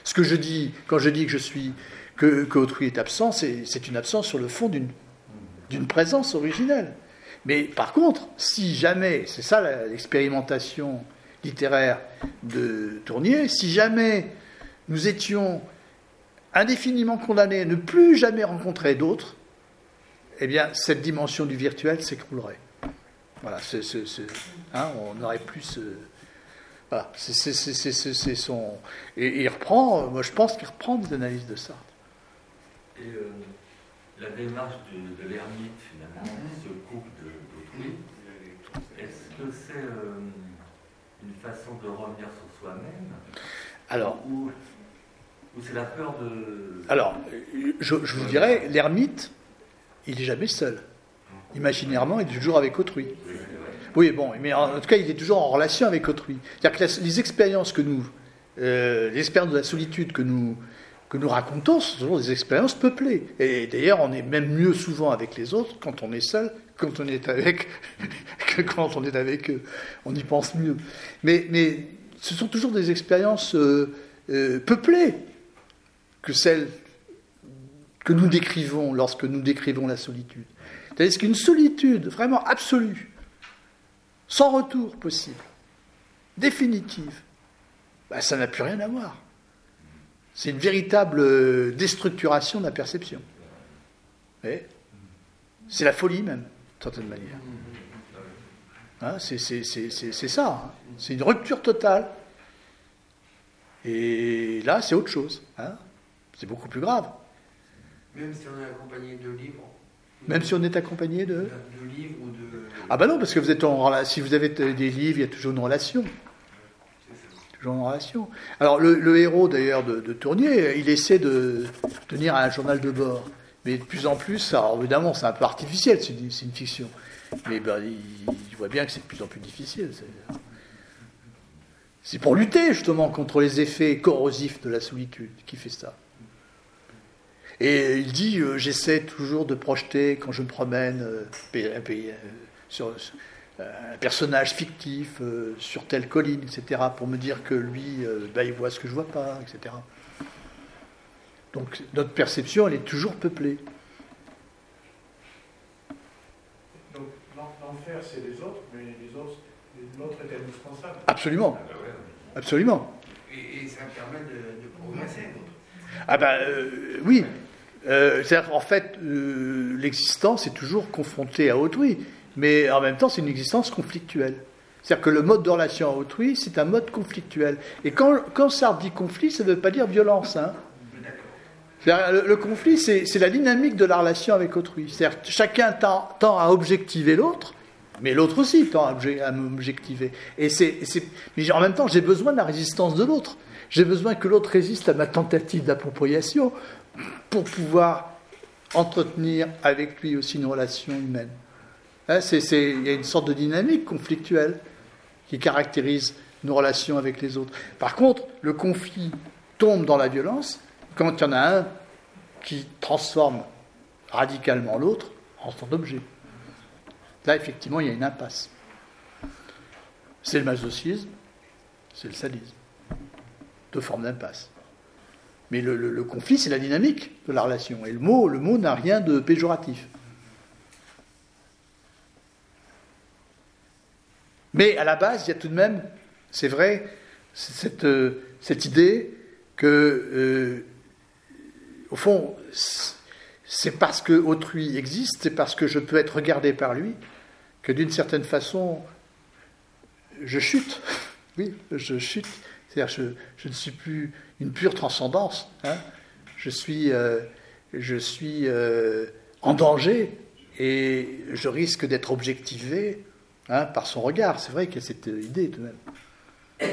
Ce que je dis, quand je dis que autrui est absent, c'est une absence sur le fond d'une présence originelle. Mais par contre, si jamais, c'est ça l'expérimentation littéraire de Tournier, si jamais nous étions indéfiniment condamnés à ne plus jamais rencontrer d'autres, eh bien, cette dimension du virtuel s'écroulerait. Voilà, on n'aurait plus voilà, c'est son... Et il reprend, moi je pense qu'il reprend des analyses de Sartre.
Et la démarche de l'ermite, finalement, ce couple d'autrui, est-ce que c'est une façon de revenir sur soi-même?
Alors,
ou c'est la peur de...
Alors, je vous dirais, l'ermite, il n'est jamais seul. Imaginairement, il est toujours avec autrui. Oui, bon, mais en tout cas, il est toujours en relation avec autrui. C'est-à-dire que les expériences les expériences de la solitude que nous racontons, ce sont toujours des expériences peuplées. Et d'ailleurs, on est même mieux souvent avec les autres quand on est seul, quand on est avec, que quand on est avec eux. On y pense mieux. Mais ce sont toujours des expériences peuplées que celles que nous décrivons lorsque nous décrivons la solitude. C'est-à-dire qu'une solitude vraiment absolue, sans retour possible, définitive, ça n'a plus rien à voir. C'est une véritable déstructuration de la perception. Vous voyez ? C'est la folie même, d'une certaine manière. Hein, c'est ça. Hein. C'est une rupture totale. Et là, c'est autre chose. Hein. C'est beaucoup plus grave.
Même si on est accompagné de livres.
Même si on est accompagné de
livres ou de...
Ah ben non, parce que vous êtes si vous avez des livres, il y a toujours une relation. Toujours une relation. Alors le héros d'ailleurs de Tournier, il essaie de tenir un journal de bord. Mais de plus en plus, alors évidemment c'est un peu artificiel, c'est une fiction. Mais il voit bien que c'est de plus en plus difficile. C'est pour lutter justement contre les effets corrosifs de la solitude qui fait ça. Et il dit, j'essaie toujours de projeter, quand je me promène, sur un personnage fictif, sur telle colline, etc., pour me dire que lui, il voit ce que je ne vois pas, etc. Donc notre perception, elle est toujours peuplée.
Donc l'enfer, c'est les autres, mais l'autre est indispensable.
Absolument. Absolument.
Et ça permet de progresser.
Oui. C'est-à-dire qu'en fait, l'existence est toujours confrontée à autrui, mais en même temps, c'est une existence conflictuelle. C'est-à-dire que le mode de relation à autrui, c'est un mode conflictuel. Et quand Sartre dit conflit, ça ne veut pas dire violence. Hein. C'est-à-dire, le conflit, c'est la dynamique de la relation avec autrui. C'est-à-dire que chacun tend à objectiver l'autre, mais l'autre aussi tend à m'objectiver. Mais en même temps, j'ai besoin de la résistance de l'autre. J'ai besoin que l'autre résiste à ma tentative d'appropriation pour pouvoir entretenir avec lui aussi une relation humaine. Hein, il y a une sorte de dynamique conflictuelle qui caractérise nos relations avec les autres. Par contre, le conflit tombe dans la violence quand il y en a un qui transforme radicalement l'autre en son objet. Là, effectivement, il y a une impasse. C'est le masochisme, c'est le sadisme. Deux formes d'impasse. Mais le conflit, c'est la dynamique de la relation. Et le mot n'a rien de péjoratif. Mais à la base, il y a tout de même, c'est vrai, cette idée que, au fond, c'est parce que autrui existe, c'est parce que je peux être regardé par lui, que d'une certaine façon, je chute. Oui, je chute. C'est-à-dire, je ne suis plus une pure transcendance. Hein. Je suis en danger et je risque d'être objectivé par son regard. C'est vrai qu'il y a cette idée tout de même.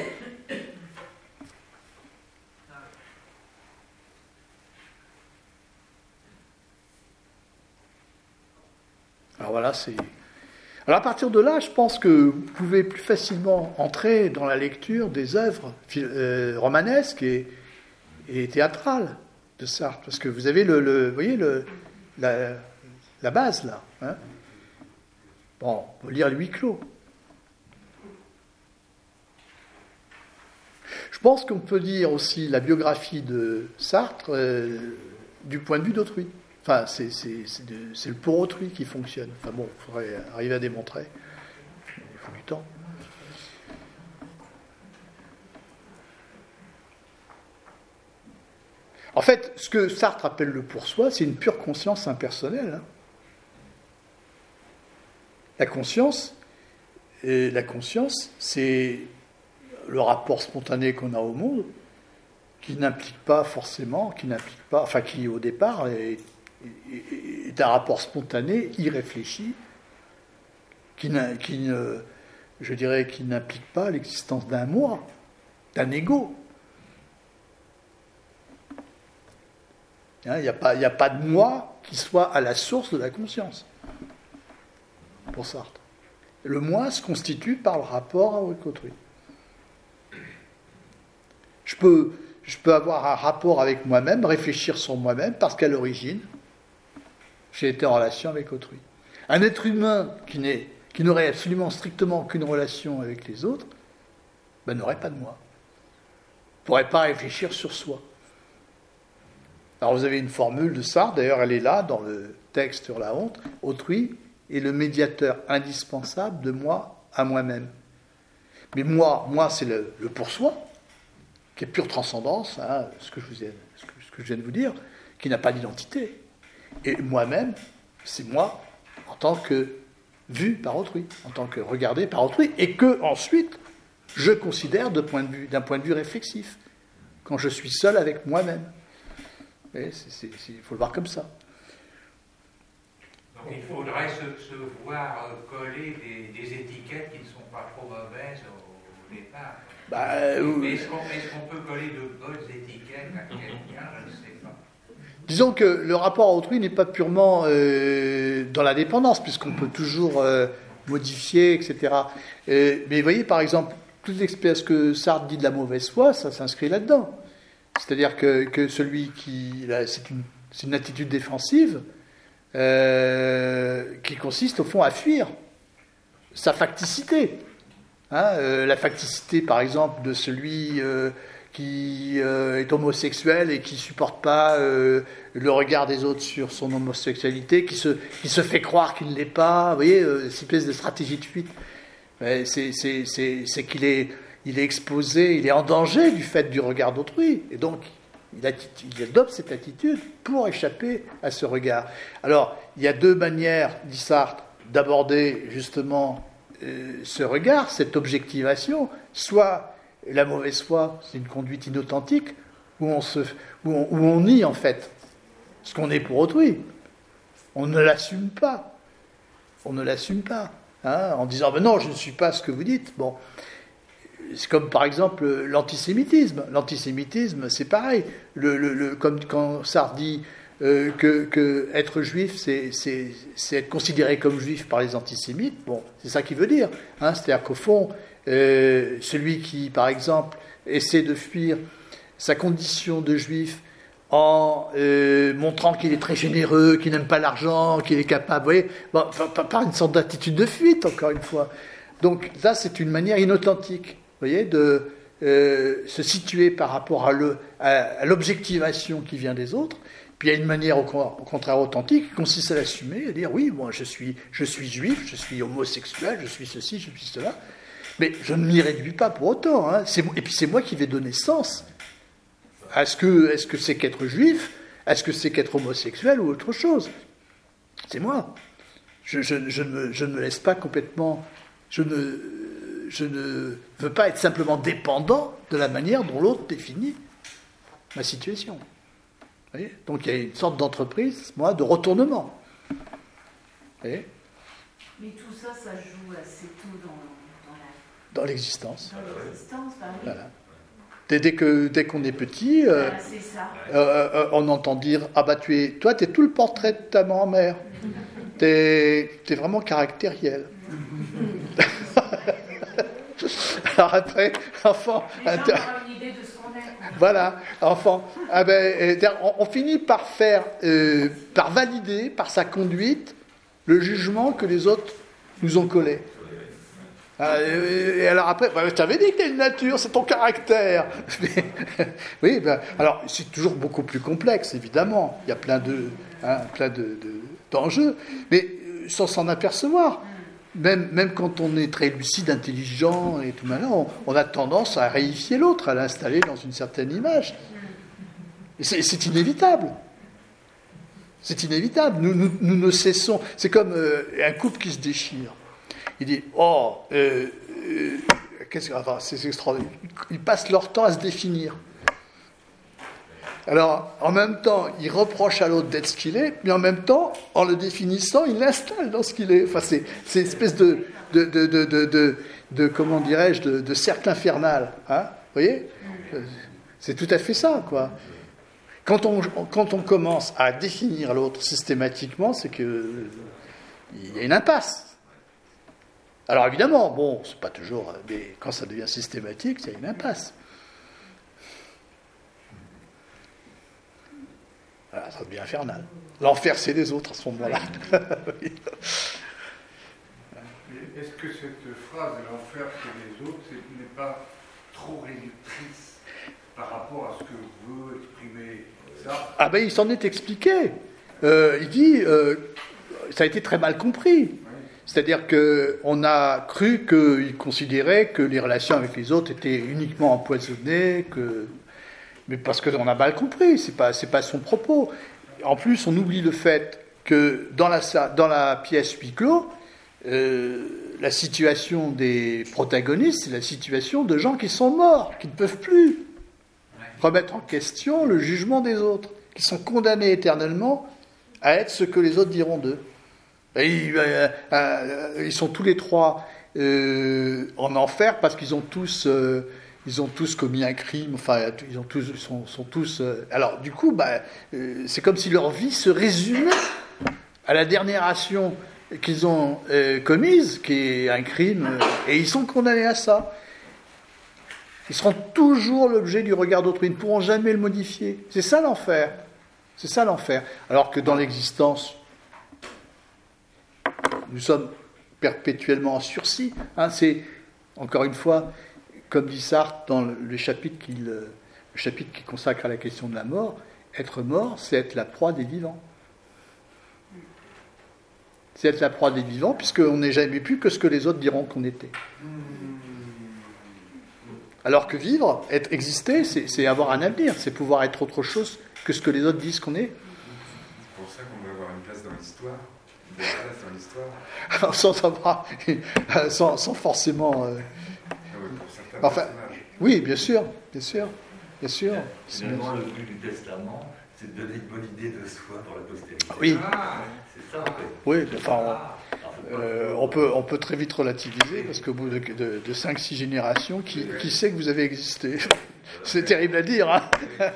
Alors voilà, Alors à partir de là, je pense que vous pouvez plus facilement entrer dans la lecture des œuvres romanesques et théâtrales de Sartre, parce que vous avez vous voyez la base là. Hein. Bon, on peut lire le huis clos. Je pense qu'on peut dire aussi la biographie de Sartre du point de vue d'autrui. Enfin, c'est le pour autrui qui fonctionne. Enfin bon, il faudrait arriver à démontrer. Il faut du temps. En fait, ce que Sartre appelle le pour soi, c'est une pure conscience impersonnelle. Hein. La conscience, c'est le rapport spontané qu'on a au monde, qui n'implique pas forcément, qui au départ est un rapport spontané, irréfléchi, qui n'implique pas l'existence d'un moi, d'un ego. Il n'y a pas de moi qui soit à la source de la conscience, pour Sartre. Le moi se constitue par le rapport avec autrui. Je peux avoir un rapport avec moi-même, réfléchir sur moi-même, parce qu'à l'origine, j'ai été en relation avec autrui. Un être humain qui n'aurait absolument strictement aucune relation avec les autres, n'aurait pas de moi. Ne pourrait pas réfléchir sur soi. Alors vous avez une formule de Sartre, d'ailleurs elle est là dans le texte sur la honte, autrui est le médiateur indispensable de moi à moi-même. Mais moi c'est le pour soi, qui est pure transcendance, hein, ce que je viens de vous dire, qui n'a pas d'identité. Et moi-même, c'est moi en tant que vu par autrui, en tant que regardé par autrui, et que ensuite je considère d'un point de vue réflexif, quand je suis seul avec moi-même. Il faut le voir comme ça.
Donc il faudrait se voir coller des étiquettes qui ne sont pas trop mauvaises au départ. Est-ce qu'on peut coller de bonnes étiquettes à quelqu'un? Je ne sais pas.
Disons que le rapport à autrui n'est pas purement dans la dépendance, puisqu'on peut toujours modifier, etc. Mais vous voyez, par exemple, toute l'expérience que Sartre dit de la mauvaise foi, ça s'inscrit là-dedans. C'est-à-dire que celui qui... C'est une attitude défensive qui consiste au fond à fuir sa facticité. Hein, la facticité, par exemple, de celui qui est homosexuel et qui ne supporte pas le regard des autres sur son homosexualité, qui se fait croire qu'il ne l'est pas. Vous voyez, cette espèce de stratégie de fuite. C'est qu'il est... Il est exposé, il est en danger du fait du regard d'autrui. Et donc, il adopte cette attitude pour échapper à ce regard. Alors, il y a deux manières, dit Sartre, d'aborder justement ce regard, cette objectivation. Soit la mauvaise foi, c'est une conduite inauthentique, où on nie en fait ce qu'on est pour autrui. On ne l'assume pas. Hein, en disant, non, je ne suis pas ce que vous dites. Bon. C'est comme par exemple l'antisémitisme. L'antisémitisme, c'est pareil. Comme quand Sartre dit que être juif, c'est être considéré comme juif par les antisémites. Bon, c'est ça qu'il veut dire. Hein, c'est-à-dire qu'au fond, celui qui, par exemple, essaie de fuir sa condition de juif en montrant qu'il est très généreux, qu'il n'aime pas l'argent, qu'il est capable, vous voyez, par une sorte d'attitude de fuite, encore une fois. Donc là, c'est une manière inauthentique. Vous voyez, de se situer par rapport à l'objectivation qui vient des autres. Puis il y a une manière au contraire authentique qui consiste à l'assumer, à dire oui, moi je suis juif, je suis homosexuel, je suis ceci, je suis cela, mais je ne m'y réduis pas pour autant. Hein. Et puis c'est moi qui vais donner sens à ce que c'est qu'être juif, à ce que c'est qu'être homosexuel ou autre chose. C'est moi. Je ne me laisse pas complètement... Je ne veux pas être simplement dépendant de la manière dont l'autre définit ma situation. Vous voyez ? Donc il y a une sorte d'entreprise, de retournement. Vous voyez ?
Mais tout ça, ça joue assez tôt
dans l'existence.
Dans l'existence, bah oui.
Voilà. Dès qu'on est petit,
c'est ça.
on entend dire « Ah bah toi, t'es tout le portrait de ta grand-mère. T'es vraiment caractériel. » Alors après, enfant...
Les gens ont une idée de ce qu'on est.
Voilà, enfant. On finit par par valider, par sa conduite, le jugement que les autres nous ont collé. Et alors après, je t'avais dit que tu as une nature, c'est ton caractère. Oui, alors c'est toujours beaucoup plus complexe, évidemment. Il y a plein d'enjeux, mais sans s'en apercevoir. Même quand on est très lucide, intelligent et tout maintenant, on a tendance à réifier l'autre, à l'installer dans une certaine image. Et c'est inévitable. C'est inévitable. Nous ne cessons. C'est comme un couple qui se déchire. Il dit c'est extraordinaire. Ils passent leur temps à se définir. Alors, en même temps, ils reprochent à l'autre d'être ce qu'il est, mais en même temps, en le définissant, ils l'installent dans ce qu'il est. Enfin, c'est une espèce de comment dirais-je, de cercle infernal. Hein, vous voyez ? C'est tout à fait ça, quoi. Quand on commence à définir l'autre systématiquement, c'est que il y a une impasse. Alors évidemment, bon, c'est pas toujours, mais quand ça devient systématique, c'est une impasse. Voilà, ça devient infernal. L'enfer, c'est les autres à ce moment-là. Oui.
Est-ce que cette phrase de l'enfer, c'est les autres, n'est pas trop réductrice par rapport à ce que veut exprimer ça ?
Ah ben, il s'en est expliqué. Il dit, ça a été très mal compris. Oui. C'est-à-dire qu'on a cru qu'il considérait que les relations avec les autres étaient uniquement empoisonnées, mais parce qu'on a mal compris, c'est pas son propos. En plus, on oublie le fait que dans la pièce huis clos, la situation des protagonistes, c'est la situation de gens qui sont morts, qui ne peuvent plus remettre en question le jugement des autres, qui sont condamnés éternellement à être ce que les autres diront d'eux. Ils sont tous les trois en enfer parce qu'ils ont tous commis un crime. Enfin, ils sont tous. Alors, du coup, c'est comme si leur vie se résumait à la dernière action qu'ils ont commise, qui est un crime, et ils sont condamnés à ça. Ils seront toujours l'objet du regard d'autrui. Ils ne pourront jamais le modifier. C'est ça l'enfer. C'est ça l'enfer. Alors que dans l'existence, nous sommes perpétuellement en sursis. Hein, c'est, encore une fois, comme dit Sartre dans le chapitre qu'il consacre à la question de la mort, être mort, c'est être la proie des vivants. C'est être la proie des vivants, puisqu'on n'est jamais plus que ce que les autres diront qu'on était. Alors que vivre, exister, c'est avoir un avenir, c'est pouvoir être autre chose que ce que les autres disent qu'on est.
C'est pour ça qu'on doit avoir une place dans l'histoire.
Sans forcément. Enfin, oui, bien sûr.
Finalement, le but du testament, c'est de donner une bonne idée de soi pour la postérité.
Oui.
C'est ça, en fait.
Oui, enfin, on peut très vite relativiser, parce qu'au bout de 5-6 générations, qui sait que vous avez existé ? C'est terrible à dire, hein.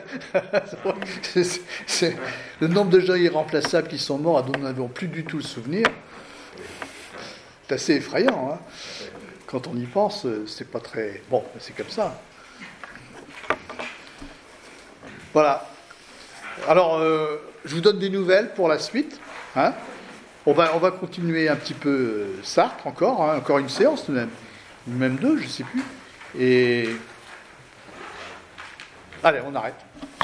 C'est le nombre de gens irremplaçables qui sont morts, dont nous n'avons plus du tout le souvenir. C'est assez effrayant, hein. Quand on y pense, c'est pas très... Bon, c'est comme ça. Voilà. Alors, je vous donne des nouvelles pour la suite, hein. On va continuer un petit peu Sartre encore, hein, encore une séance même deux, je ne sais plus. Et allez, on arrête.